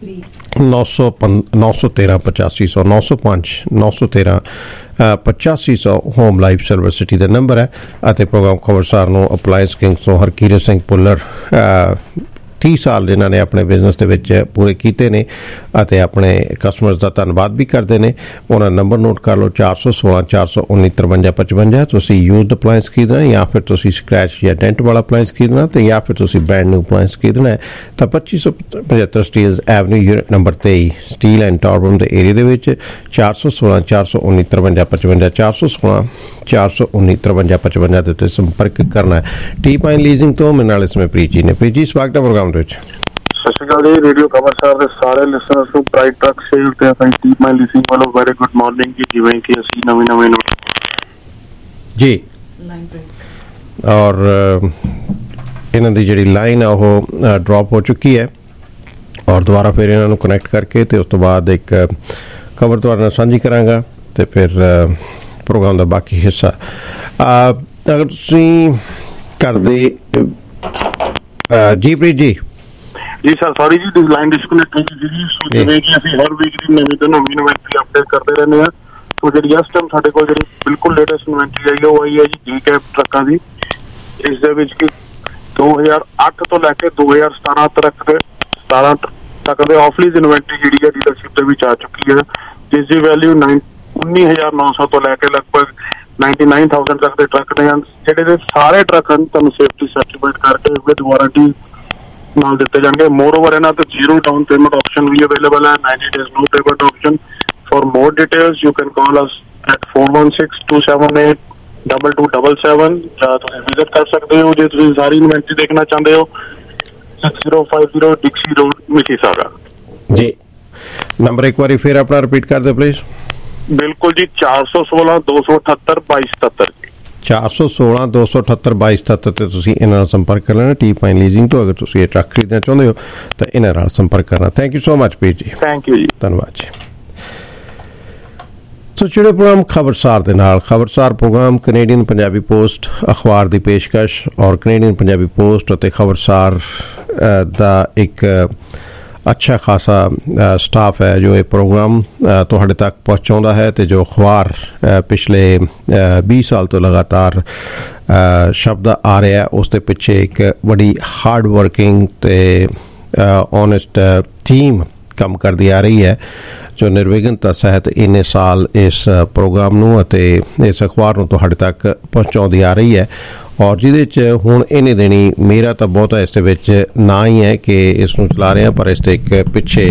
913 8500 905 913 8500 ਹੋਮ ਲਾਈਫ ਸਿਲਵਰ ਸਿਟੀ ਦਾ ਨੰਬਰ ਹੈ। ਅਤੇ ਪ੍ਰੋਗਰਾਮ ਖਬਰਸਾਰ ਨੂੰ ਅਪਲਾਇੰਸ ਕਿੰਗਸ ਤੋਂ ਹਰਕੀਰਤ ਸਿੰਘ ਭੁੱਲਰ 30 ਸਾਲ ਜਿਨ੍ਹਾਂ ਨੇ ਆਪਣੇ ਬਿਜ਼ਨਸ ਦੇ ਵਿੱਚ ਪੂਰੇ ਕੀਤੇ ਨੇ ਅਤੇ ਆਪਣੇ ਕਸਟਮਰਸ ਦਾ ਧੰਨਵਾਦ ਵੀ ਕਰਦੇ ਨੇ। ਉਹਨਾਂ ਨੰਬਰ ਨੋਟ ਕਰ ਲਓ 416 419 5355। ਤੁਸੀਂ ਯੂਜ਼ਡ ਅਪਲਾਇੰਸ ਖਰੀਦਣਾ ਜਾਂ ਫਿਰ ਤੁਸੀਂ ਸਕ੍ਰੈਚ ਜਾਂ ਡੈਂਟ ਵਾਲਾ ਅਪਲਾਇੰਸ ਖਰੀਦਣਾ ਤੇ ਜਾਂ ਫਿਰ ਤੁਸੀਂ ਬ੍ਰਾਂਡ ਨਿਊ ਅਪਲਾਇੰਸ ਖਰੀਦਣਾ ਹੈ ਤਾਂ 2575 Steeles avenue unit number 23 steel and ਟਾਵਰਮ ਦੇ ਏਰੀਆ ਦੇ ਵਿੱਚ 416 419 5355 416 419 5355 ਦੇ ਉੱਤੇ ਸੰਪਰਕ ਕਰਨਾ ਹੈ। ਟੀ ਪਾਈਨ ਲੀਜ਼ਿੰਗ ਤੋਂ ਮੇਰੇ ਨਾਲ ਇਸ ਸਮੇਂ ਪ੍ਰੀਤ ਜੀ ਨੇ। ਪ੍ਰੀਤ ਜੀ ਸਵਾਗਤ ਹੈ ਪ੍ਰੋਗਰਾਮ ਦੇ ਵਿੱਚ। ਸਤਿ ਸ਼੍ਰੀ ਅਕਾਲ ਜੀ। ਰੇਡੀਓ ਖਬਰਸਾਰ ਦੇ ਸਾਰੇ ਲਿਸਨਰਸ ਨੂੰ ਪ੍ਰਾਈਡ ਟਰੱਕ ਸੇਲ ਤੇ ਆਪਣੀ ਟੀ ਪਾਈਨ ਲੀਜ਼ਿੰਗ ਵੱਲੋਂ ਵੈਰੀ ਗੁੱਡ ਮਾਰਨਿੰਗ ਜੀ। ਜਿਵੇਂ ਕਿ ਅਸੀਂ ਨਵੇਂ ਜੀ ਔਰ ਇਹਨਾਂ ਦੀ ਜਿਹੜੀ ਲਾਈਨ ਆ ਉਹ ਡ੍ਰੌਪ ਹੋ ਚੁੱਕੀ ਹੈ ਔਰ ਦੁਬਾਰਾ ਫਿਰ ਇਹਨਾਂ ਨੂੰ ਕਨੈਕਟ ਕਰਕੇ ਤੇ ਉਸ ਤੋਂ ਬਾਅਦ ਇੱਕ ਖਬਰ ਤੁਹਾਡੇ ਨਾਲ ਸਾਂਝੀ ਕਰਾਂਗਾ ਤੇ ਫਿਰ ਪ੍ਰੋਗਰਾਮ ਦਾ ਬਾਕੀ ਹਿੱਸਾ ਅਗਰ ਤੁਸੀਂ ਕਰਦੇ ਜੀ ਪ੍ਰੀਤ ਜੀ। ਜੀ ਸਰ ਸੌਰੀ ਜੀ ਲਾਈਨ ਡਿਸਕਨੈਕਟ ਹੋ ਗਈ ਜੀ। ਸੋ ਜਿਵੇਂ ਕਿ ਅਸੀਂ ਹਰ ਵੀਕ ਦੀ ਨਵੀਂ ਤੋਂ ਨਵੀਂ ਇਨਵੈਂਟਰੀ ਅਪਡੇਟ ਕਰਦੇ ਰਹਿੰਦੇ ਹਾਂ। ਸੋ ਜਿਹੜੀ ਇਸ ਟਾਈਮ ਸਾਡੇ ਕੋਲ ਜਿਹੜੀ ਬਿਲਕੁਲ ਲੇਟੈਸਟ ਇਨਵੈਂਟਰੀ ਆਈ ਉਹ ਆਈ ਹੈ ਜੀ ਕੈਬ ਟਰੱਕਾਂ ਦੀ। ਇਸ ਦੇ ਵਿੱਚ ਕਿ 2008 ਤੋਂ ਲੈ ਕੇ 2017 ਤੱਕ ਦੇ ਆਫ ਲੀਜ਼ ਇਨਵੈਂਟਰੀ ਜਿਹੜੀ ਹੈ ਡੀਲਰਸ਼ਿਪ ਦੇ ਵਿੱਚ ਆ ਚੁੱਕੀ ਹੈ, ਜਿਸ ਦੀ ਵੈਲਿਊ 19,900 ਤੋਂ ਲੈ ਕੇ ਲਗਭਗ 99,000 ਤੱਕ ਦੇ ਟਰੱਕ ਨੇ। ਜਿਹੜੇ ਦੇ ਸਾਰੇ ਟਰੱਕ ਹਨ ਤੁਹਾਨੂੰ ਸੇਫਟੀ ਸਰਟੀਫਾਈਡ ਕਰਕੇ ਵਿਦ ਵਾਰੰਟੀ ਨਾਲ ਦਿੱਤੇ ਜਾਣਗੇ। ਮੋਰ ਓਵਰ ਇਹਨਾਂ ਤੇ ਜ਼ੀਰੋ ਡਾਊਨ ਪੇਮੈਂਟ ਆਪਸ਼ਨ ਵੀ ਅਵੇਲੇਬਲ ਹੈ। 90 days no payment option। For more details you can call us at 416-278-2277 ਜਾਂ ਤੁਸੀਂ ਵਿਜ਼ਿਟ ਕਰ ਸਕਦੇ ਹੋ ਜੇ ਤੁਸੀਂ ਸਾਰੀ ਇਨਵੈਂਟਰੀ ਦੇਖਣਾ ਚਾਹੁੰਦੇ ਹੋ 6050 ਡਿਕਸੀ ਰੋਡ ਮਿਸੀਸਾਗਾ ਜੀ। ਨੰਬਰ ਇੱਕ ਵਾਰੀ ਫਿਰ ਆਪਣਾ ਰਿਪੀਟ ਕਰ ਦਿਓ ਪਲੀਜ਼। ਬਿਲਕੁਲ ਜੀ 416 278 2277 416 278 2277 ਤੇ ਤੁਸੀਂ ਇਹਨਾਂ ਨਾਲ ਸੰਪਰਕ ਕਰ ਲੈਣਾ ਟੀ ਪਾਈਨ ਲੀਜ਼ਿੰਗ ਤੋਂ। ਅਗਰ ਤੁਸੀਂ ਇਹ ਟਰੱਕ ਖਰੀਦਣਾ ਚਾਹੁੰਦੇ ਹੋ ਤਾਂ ਇਹਨਾਂ ਨਾਲ ਸੰਪਰਕ ਕਰਨਾ। Thank you so much Preet ji. Thank you ਜੀ, ਧੰਨਵਾਦ ਜੀ। ਸੋ ਜਿਹੜੇ ਪ੍ਰੋਗਰਾਮ ਖਬਰਸਾਰ ਦੇ ਨਾਲ Khabarsar program Canadian Punjabi post ਅਖਬਾਰ ਦੀ ਪੇਸ਼ਕਸ਼ ਔਰ ਕੈਨੇਡੀਅਨ ਪੰਜਾਬੀ ਪੋਸਟ ਅਤੇ ਖਬਰਸਾਰ ਦਾ ਇੱਕ ਅੱਛਾ ਖਾਸਾ ਸਟਾਫ ਹੈ ਜੋ ਇਹ ਪ੍ਰੋਗਰਾਮ ਤੁਹਾਡੇ ਤੱਕ ਪਹੁੰਚਾਉਂਦਾ ਹੈ ਤੇ ਜੋ ਅਖਬਾਰ ਪਿਛਲੇ 20 ਸਾਲ ਤੋਂ ਲਗਾਤਾਰ ਸ਼ਬਦ ਆ ਰਿਹਾ ਉਸ ਦੇ ਪਿੱਛੇ ਇੱਕ ਬੜੀ ਹਾਰਡ ਵਰਕਿੰਗ ਤੇ ਓਨੈਸਟ ਟੀਮ ਕੰਮ ਕਰਦੀ ਆ ਰਹੀ ਹੈ ਜੋ ਨਿਰਵਿਘਨਤਾ ਸਹਿਤ ਇੰਨੇ ਸਾਲ ਇਸ ਪ੍ਰੋਗਰਾਮ ਨੂੰ ਅਤੇ ਇਸ ਅਖਬਾਰ ਨੂੰ ਤੁਹਾਡੇ ਤੱਕ ਪਹੁੰਚਾਉਂਦੀ ਆ ਰਹੀ ਹੈ ਔਰ ਜਿਹਦੇ 'ਚ ਹੁਣ ਇਹਨੇ ਦੇਣੀ ਮੇਰਾ ਤਾਂ ਬਹੁਤਾ ਇਸ ਦੇ ਵਿੱਚ ਨਾ ਹੀ ਹੈ ਕਿ ਇਸ ਨੂੰ ਚਲਾ ਰਹੇ ਹਾਂ ਪਰ ਇਸ ਦੇ ਇੱਕ ਪਿੱਛੇ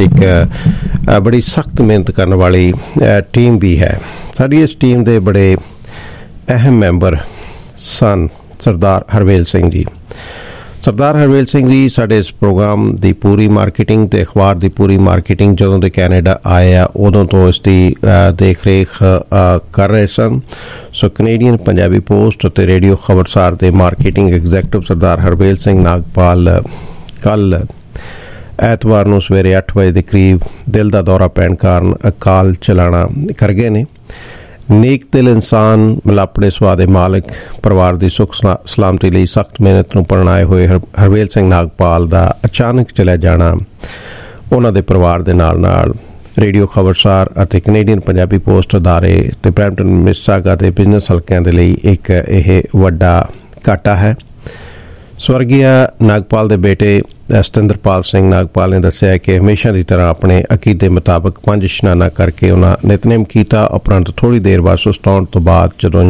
ਇੱਕ ਬੜੀ ਸਖਤ ਮਿਹਨਤ ਕਰਨ ਵਾਲੀ ਟੀਮ ਵੀ ਹੈ। ਸਾਡੀ ਇਸ ਟੀਮ ਦੇ ਬੜੇ ਅਹਿਮ ਮੈਂਬਰ ਸਨ ਸਰਦਾਰ ਹਰਵੇਲ ਸਿੰਘ ਜੀ। ਸਰਦਾਰ ਹਰਵੇਲ ਸਿੰਘ ਜੀ ਸਾਡੇ ਇਸ ਪ੍ਰੋਗਰਾਮ ਦੀ ਪੂਰੀ ਮਾਰਕੀਟਿੰਗ ਤੇ ਅਖਬਾਰ ਦੀ ਪੂਰੀ ਮਾਰਕੀਟਿੰਗ ਜਦੋਂ ਦੇ ਕੈਨੇਡਾ ਆਏ ਆ ਉਦੋਂ ਤੋਂ ਇਸ ਦੀ ਦੇਖ ਰੇਖ ਕਰ ਰਹੇ ਸਨ। ਸੋ ਕੈਨੇਡੀਅਨ ਪੰਜਾਬੀ ਪੋਸਟ ਅਤੇ ਰੇਡੀਓ ਖਬਰਸਾਰ ਦੇ ਮਾਰਕੀਟਿੰਗ ਐਗਜ਼ੈਕਟਿਵ ਸਰਦਾਰ ਹਰਵੇਲ ਸਿੰਘ ਨਾਗਪਾਲ ਕੱਲ ਐਤਵਾਰ ਨੂੰ ਸਵੇਰੇ 8 ਵਜੇ ਦੇ ਕਰੀਬ ਦਿਲ ਦਾ ਦੌਰਾ ਪੈਣ ਕਾਰਨ ਅਕਾਲ ਚਲਾਣਾ ਕਰ ਗਏ ਨੇ। ਨੇਕ ਦਿਲ ਇਨਸਾਨ ਮਿਲਾਪੜੇ ਸੁਭਾਅ ਦੇ ਮਾਲਕ ਪਰਿਵਾਰ ਦੀ ਸੁੱਖ ਸਲਾਮਤੀ ਲਈ ਸਖਤ ਮਿਹਨਤ ਨੂੰ ਪ੍ਰਣਾਏ ਹੋਏ ਹਰਵੇਲ ਸਿੰਘ ਨਾਗਪਾਲ ਦਾ ਅਚਾਨਕ ਚਲਾ ਜਾਣਾ ਉਹਨਾਂ ਦੇ ਪਰਿਵਾਰ ਦੇ ਨਾਲ ਨਾਲ ਰੇਡੀਓ ਖਬਰਸਾਰ ਅਤੇ ਕੈਨੇਡੀਅਨ ਪੰਜਾਬੀ ਪੋਸਟ ਅਦਾਰੇ ਤੇ ਬਰੈਂਪਟਨ ਮਿਸਿਸਾਗਾ ਦੇ ਬਿਜ਼ਨਸ ਹਲਕਿਆਂ ਦੇ ਲਈ ਇੱਕ ਇਹ ਵੱਡਾ ਘਾਟਾ ਹੈ। ਸਵਰਗੀ ਨਾਗਪਾਲ ਦੇ ਬੇਟੇ ਸਤਿੰਦਰਪਾਲ ਸਿੰਘ ਨਾਗਪਾਲ ਨੇ ਦੱਸਿਆ ਕਿ ਹਮੇਸ਼ਾ ਦੀ ਤਰ੍ਹਾਂ ਆਪਣੇ ਅਕੀਦੇ ਮੁਤਾਬਕ 5 ਇਸ਼ਨਾਨਾ ਕਰਕੇ ਉਹਨਾਂ ਨਿਤਨੇਮ ਕੀਤਾ ਉਪਰੰਤ ਥੋੜ੍ਹੀ ਦੇਰ ਬਾਅਦ ਸੁਸਤਾਉਣ ਤੋਂ ਬਾਅਦ ਜਦੋਂ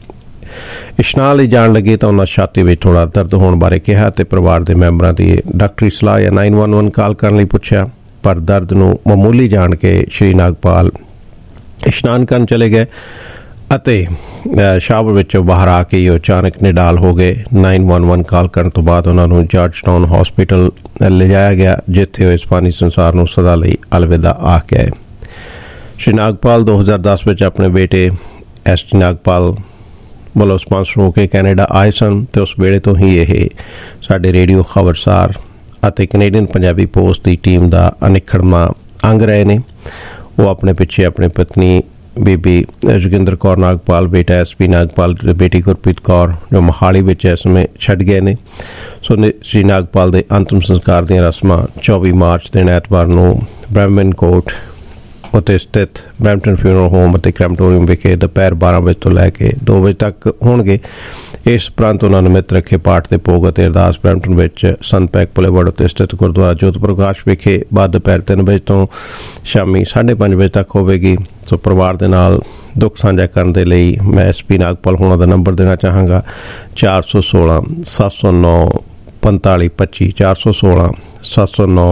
ਇਸ਼ਨਾਨ ਲਈ ਜਾਣ ਲੱਗੇ ਤਾਂ ਉਹਨਾਂ ਛਾਤੀ ਵਿੱਚ ਥੋੜ੍ਹਾ ਦਰਦ ਹੋਣ ਬਾਰੇ ਕਿਹਾ ਤੇ ਪਰਿਵਾਰ ਦੇ ਮੈਂਬਰਾਂ ਦੀ ਡਾਕਟਰੀ ਸਲਾਹ ਜਾਂ 911 ਕਾਲ ਕਰਨ ਲਈ ਪੁੱਛਿਆ ਪਰ ਦਰਦ ਨੂੰ ਮਾਮੂਲੀ ਜਾਣ ਕੇ ਸ਼੍ਰੀ ਨਾਗਪਾਲ ਇਸ਼ਨਾਨ ਕਰਨ ਚਲੇ ਗਏ ਅਤੇ ਸ਼ਾਵਰ ਵਿੱਚੋਂ ਬਾਹਰ ਆ ਕੇ ਉਹ ਅਚਾਨਕ ਨਿਡਾਲ ਹੋ ਗਏ। 911 ਕਾਲ ਕਰਨ ਤੋਂ ਬਾਅਦ ਉਹਨਾਂ ਨੂੰ ਜਾਰਜਟਾਊਨ ਹਸਪੀਟਲ ਲਿਜਾਇਆ ਗਿਆ ਜਿੱਥੇ ਉਹ ਇਸ ਫਾਨੀ ਸੰਸਾਰ ਨੂੰ ਸਦਾ ਲਈ ਅਲਵਿਦਾ ਆਖ ਗਏ। ਸ਼੍ਰੀ ਨਾਗਪਾਲ 2010 ਵਿੱਚ ਆਪਣੇ ਬੇਟੇ ਐਸ.ਟੀ. ਨਾਗਪਾਲ ਵੱਲੋਂ ਸਪਾਂਸਰ ਹੋ ਕੇ ਕੈਨੇਡਾ ਆਏ ਸਨ ਤੇ ਉਸ ਵੇਲੇ ਤੋਂ ਹੀ ਇਹ ਸਾਡੇ ਰੇਡੀਓ ਖਬਰਸਾਰ ਅਤੇ ਕੈਨੇਡੀਅਨ ਪੰਜਾਬੀ ਪੋਸਟ ਦੀ ਟੀਮ ਦਾ ਅਨਿੱਖੜਵਾਂ ਅੰਗ ਰਹੇ ਨੇ। ਉਹ ਆਪਣੇ ਪਿੱਛੇ ਆਪਣੀ ਪਤਨੀ ਬੀਬੀ ਜੋਗਿੰਦਰ ਕੌਰ ਨਾਗਪਾਲ ਬੇਟਾ ਐਸ.ਪੀ. ਨਾਗਪਾਲ ਬੇਟੀ ਗੁਰਪ੍ਰੀਤ ਕੌਰ ਜੋ ਮੋਹਾਲੀ ਵਿੱਚ ਇਸ ਸਮੇਂ ਛੱਡ ਗਏ ਨੇ। ਸੋ ਸ਼੍ਰੀ ਨਾਗਪਾਲ ਦੇ ਅੰਤਿਮ ਸੰਸਕਾਰ ਦੀਆਂ ਰਸਮਾਂ 24 ਮਾਰਚ ਦਿਨ ਐਤਵਾਰ ਨੂੰ ਬ੍ਰੈਮਟਨ ਕੋਰਟ ਉੱਤੇ ਸਥਿਤ ਬ੍ਰੈਮਟਨ ਫਿਊਨਰਲ ਹੋਮ ਅਤੇ ਕ੍ਰੈਮਟੋਰੀਅਮ ਵਿਖੇ ਦੁਪਹਿਰ 12 ਵਜੇ ਤੋਂ ਲੈ ਕੇ 2 ਵਜੇ ਤੱਕ ਹੋਣਗੇ। ਇਸ ਉਪਰੰਤ ਉਹਨਾਂ ਨਿਮਿਤ ਰੱਖੇ ਪਾਠ ਦੇ ਭੋਗ ਅਤੇ ਅਰਦਾਸ ਬ੍ਰੈਮਟਨ ਵਿੱਚ ਸਨਪੈਕ ਪੁਲੇਵਰਡ ਉੱਤੇ ਸਥਿਤ ਗੁਰਦੁਆਰਾ ਜੋਤ ਪ੍ਰਕਾਸ਼ ਵਿਖੇ ਬਾਅਦ ਦੁਪਹਿਰ 3 ਵਜੇ ਤੋਂ ਸ਼ਾਮੀ 5:30 ਵਜੇ ਤੱਕ ਹੋਵੇਗੀ। ਸੋ ਪਰਿਵਾਰ ਦੇ ਨਾਲ ਦੁੱਖ ਸਾਂਝਾ ਕਰਨ ਦੇ ਲਈ ਮੈਂ ਐਸ.ਪੀ. ਨਾਗਪਾਲ ਹੋਣਾ ਦਾ ਨੰਬਰ ਦੇਣਾ ਚਾਹਾਂਗਾ 416 709 4525 416 709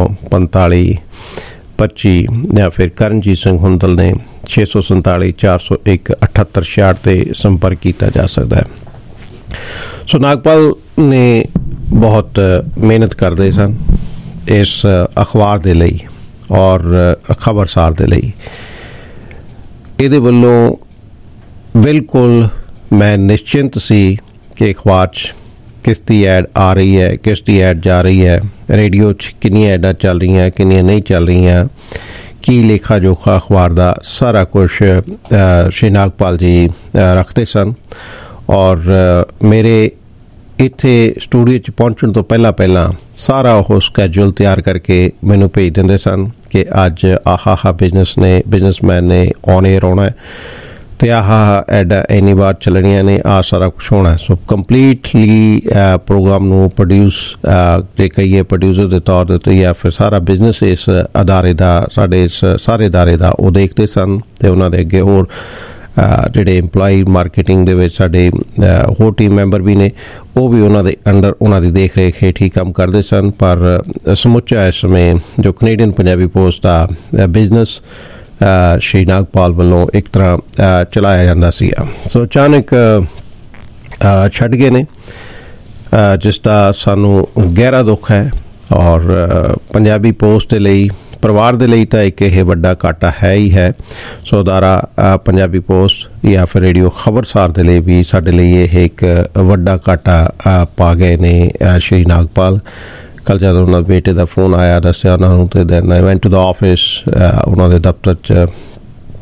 4525 ਜਾਂ ਫਿਰ ਕਰਨਜੀਤ ਸਿੰਘ ਹੁੰਦਲ ਨੇ 647 401 7866 ਤੇ ਸੰਪਰਕ ਕੀਤਾ ਜਾ ਸਕਦਾ ਹੈ। ਸੋ ਨਾਗਪਾਲ ਨੇ ਬਹੁਤ ਮਿਹਨਤ ਕਰਦੇ ਸਨ ਇਸ ਅਖਬਾਰ ਦੇ ਲਈ ਔਰ ਖਬਰਸਾਰ ਦੇ ਲਈ। ਇਹਦੇ ਵੱਲੋਂ ਬਿਲਕੁਲ ਮੈਂ ਨਿਸ਼ਚਿੰਤ ਸੀ ਕਿ ਅਖਬਾਰ 'ਚ ਕਿਸ ਦੀ ਐਡ ਆ ਰਹੀ ਹੈ ਕਿਸ ਦੀ ਐਡ ਜਾ ਰਹੀ ਹੈ, ਰੇਡੀਓ 'ਚ ਕਿੰਨੀਆਂ ਐਡਾਂ ਚੱਲ ਰਹੀਆਂ ਕਿੰਨੀਆਂ ਨਹੀਂ ਚੱਲ ਰਹੀਆਂ, ਕੀ ਲੇਖਾ ਜੋਖਾ ਅਖਬਾਰ ਦਾ ਸਾਰਾ ਕੁਛ ਸ਼੍ਰੀ ਨਾਗਪਾਲ ਜੀ ਰੱਖਦੇ ਸਨ। ਔਰ ਮੇਰੇ ਇੱਥੇ ਸਟੂਡੀਓ 'ਚ ਪਹੁੰਚਣ ਤੋਂ ਪਹਿਲਾਂ ਸਾਰਾ ਉਹ ਸਕੈਜੂਲ ਤਿਆਰ ਕਰਕੇ ਮੈਨੂੰ ਭੇਜ ਦਿੰਦੇ ਸਨ ਕਿ ਅੱਜ ਆਹਾ ਬਿਜ਼ਨਸਮੈਨ ਨੇ ਔਨ ਏਅਰ ਆਉਣਾ ਹੈ ਤੇ ਆਹ ਐਡਾਂ ਇੰਨੀ ਵਾਰ ਚੱਲਣੀਆਂ ਨੇ, ਆਹ ਸਾਰਾ ਕੁਛ ਹੋਣਾ। ਸੋ ਕੰਪਲੀਟਲੀ ਪ੍ਰੋਗਰਾਮ ਨੂੰ ਪ੍ਰੋਡਿਊਸ ਜੇ ਕਹੀਏ ਪ੍ਰੋਡਿਊਸਰ ਦੇ ਤੌਰ ਦੇ ਉੱਤੇ ਜਾਂ ਫਿਰ ਸਾਰਾ ਬਿਜ਼ਨਸ ਇਸ ਅਦਾਰੇ ਦਾ ਸਾਡੇ ਇਸ ਸਾਰੇ ਅਦਾਰੇ ਦਾ ਉਹ ਦੇਖਦੇ ਸਨ ਤੇ ਉਹਨਾਂ ਦੇ ਅੱਗੇ ਹੋਰ ਜਿਹੜੇ ਇੰਪਲਾਈ ਮਾਰਕੀਟਿੰਗ ਦੇ ਵਿੱਚ ਸਾਡੇ ਹੋਰ ਟੀਮ ਮੈਂਬਰ ਵੀ ਨੇ ਉਹ ਵੀ ਉਹਨਾਂ ਦੇ ਅੰਡਰ ਉਹਨਾਂ ਦੀ ਦੇਖ ਰੇਖ ਹੇਠ ਹੀ ਕੰਮ ਕਰਦੇ ਸਨ। ਪਰ ਸਮੁੱਚਾ ਇਸ ਸਮੇਂ ਜੋ ਕੈਨੇਡੀਅਨ ਪੰਜਾਬੀ ਪੋਸਟ ਦਾ ਬਿਜ਼ਨਸ ਸ਼੍ਰੀ ਨਾਗਪਾਲ ਵੱਲੋਂ ਇੱਕ ਤਰ੍ਹਾਂ ਚਲਾਇਆ ਜਾਂਦਾ ਸੀਗਾ। ਸੋ ਅਚਾਨਕ ਛੱਡ ਗਏ ਨੇ ਜਿਸ ਦਾ ਸਾਨੂੰ ਗਹਿਰਾ ਦੁੱਖ ਹੈ ਔਰ ਪੰਜਾਬੀ ਪੋਸਟ ਦੇ ਲਈ ਪਰਿਵਾਰ ਦੇ ਲਈ ਤਾਂ ਇੱਕ ਇਹ ਵੱਡਾ ਘਾਟਾ ਹੈ ਹੀ ਹੈ। ਸੋ ਅਦਾਰਾ ਪੰਜਾਬੀ ਪੋਸਟ ਜਾਂ ਫਿਰ ਰੇਡੀਓ ਖਬਰਸਾਰ ਦੇ ਲਈ ਵੀ ਸਾਡੇ ਲਈ ਇਹ ਇੱਕ ਵੱਡਾ ਘਾਟਾ ਪਾ ਗਏ ਨੇ ਸ਼੍ਰੀ ਨਾਗਪਾਲ। ਕੱਲ੍ਹ ਜਦੋਂ ਉਹਨਾਂ ਦੇ ਬੇਟੇ ਦਾ ਫੋਨ ਆਇਆ ਦੱਸਿਆ ਉਹਨਾਂ ਨੂੰ ਤੇ then I went to the office ਉਹਨਾਂ ਦੇ ਦਫ਼ਤਰ 'ਚ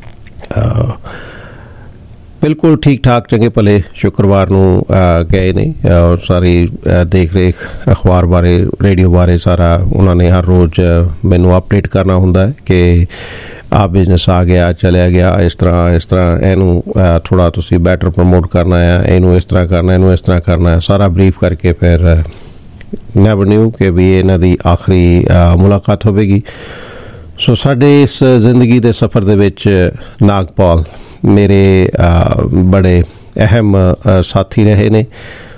ਬਿਲਕੁਲ ਠੀਕ ਠਾਕ ਚੰਗੇ ਭਲੇ ਸ਼ੁੱਕਰਵਾਰ ਨੂੰ ਗਏ ਨੇ ਔਰ ਸਾਰੀ ਦੇਖ ਰੇਖ ਅਖਬਾਰ ਬਾਰੇ ਰੇਡੀਓ ਬਾਰੇ ਸਾਰਾ ਉਹਨਾਂ ਨੇ ਹਰ ਰੋਜ਼ ਮੈਨੂੰ ਅਪਡੇਟ ਕਰਨਾ ਹੁੰਦਾ ਹੈ ਕਿ ਆਹ ਬਿਜ਼ਨਸ ਆ ਗਿਆ ਚਲਿਆ ਗਿਆ ਇਸ ਤਰ੍ਹਾਂ ਇਹਨੂੰ ਥੋੜ੍ਹਾ ਤੁਸੀਂ ਬੈਟਰ ਪ੍ਰਮੋਟ ਕਰਨਾ ਹੈ, ਇਹਨੂੰ ਇਸ ਤਰ੍ਹਾਂ ਕਰਨਾ, ਇਹਨੂੰ ਇਸ ਤਰ੍ਹਾਂ ਕਰਨਾ ਹੈ, ਸਾਰਾ ਬਰੀਫ ਕਰਕੇ ਫਿਰ ਨੈਵਰ ਨਿਊ ਕਿ ਵੀ ਇਹਨਾਂ ਦੀ ਆਖਰੀ ਮੁਲਾਕਾਤ ਹੋਵੇਗੀ। ਸੋ ਸਾਡੇ ਇਸ ਜ਼ਿੰਦਗੀ ਦੇ ਸਫ਼ਰ ਦੇ ਵਿੱਚ ਨਾਗਪਾਲ ਮੇਰੇ ਬੜੇ ਅਹਿਮ ਸਾਥੀ ਰਹੇ ਨੇ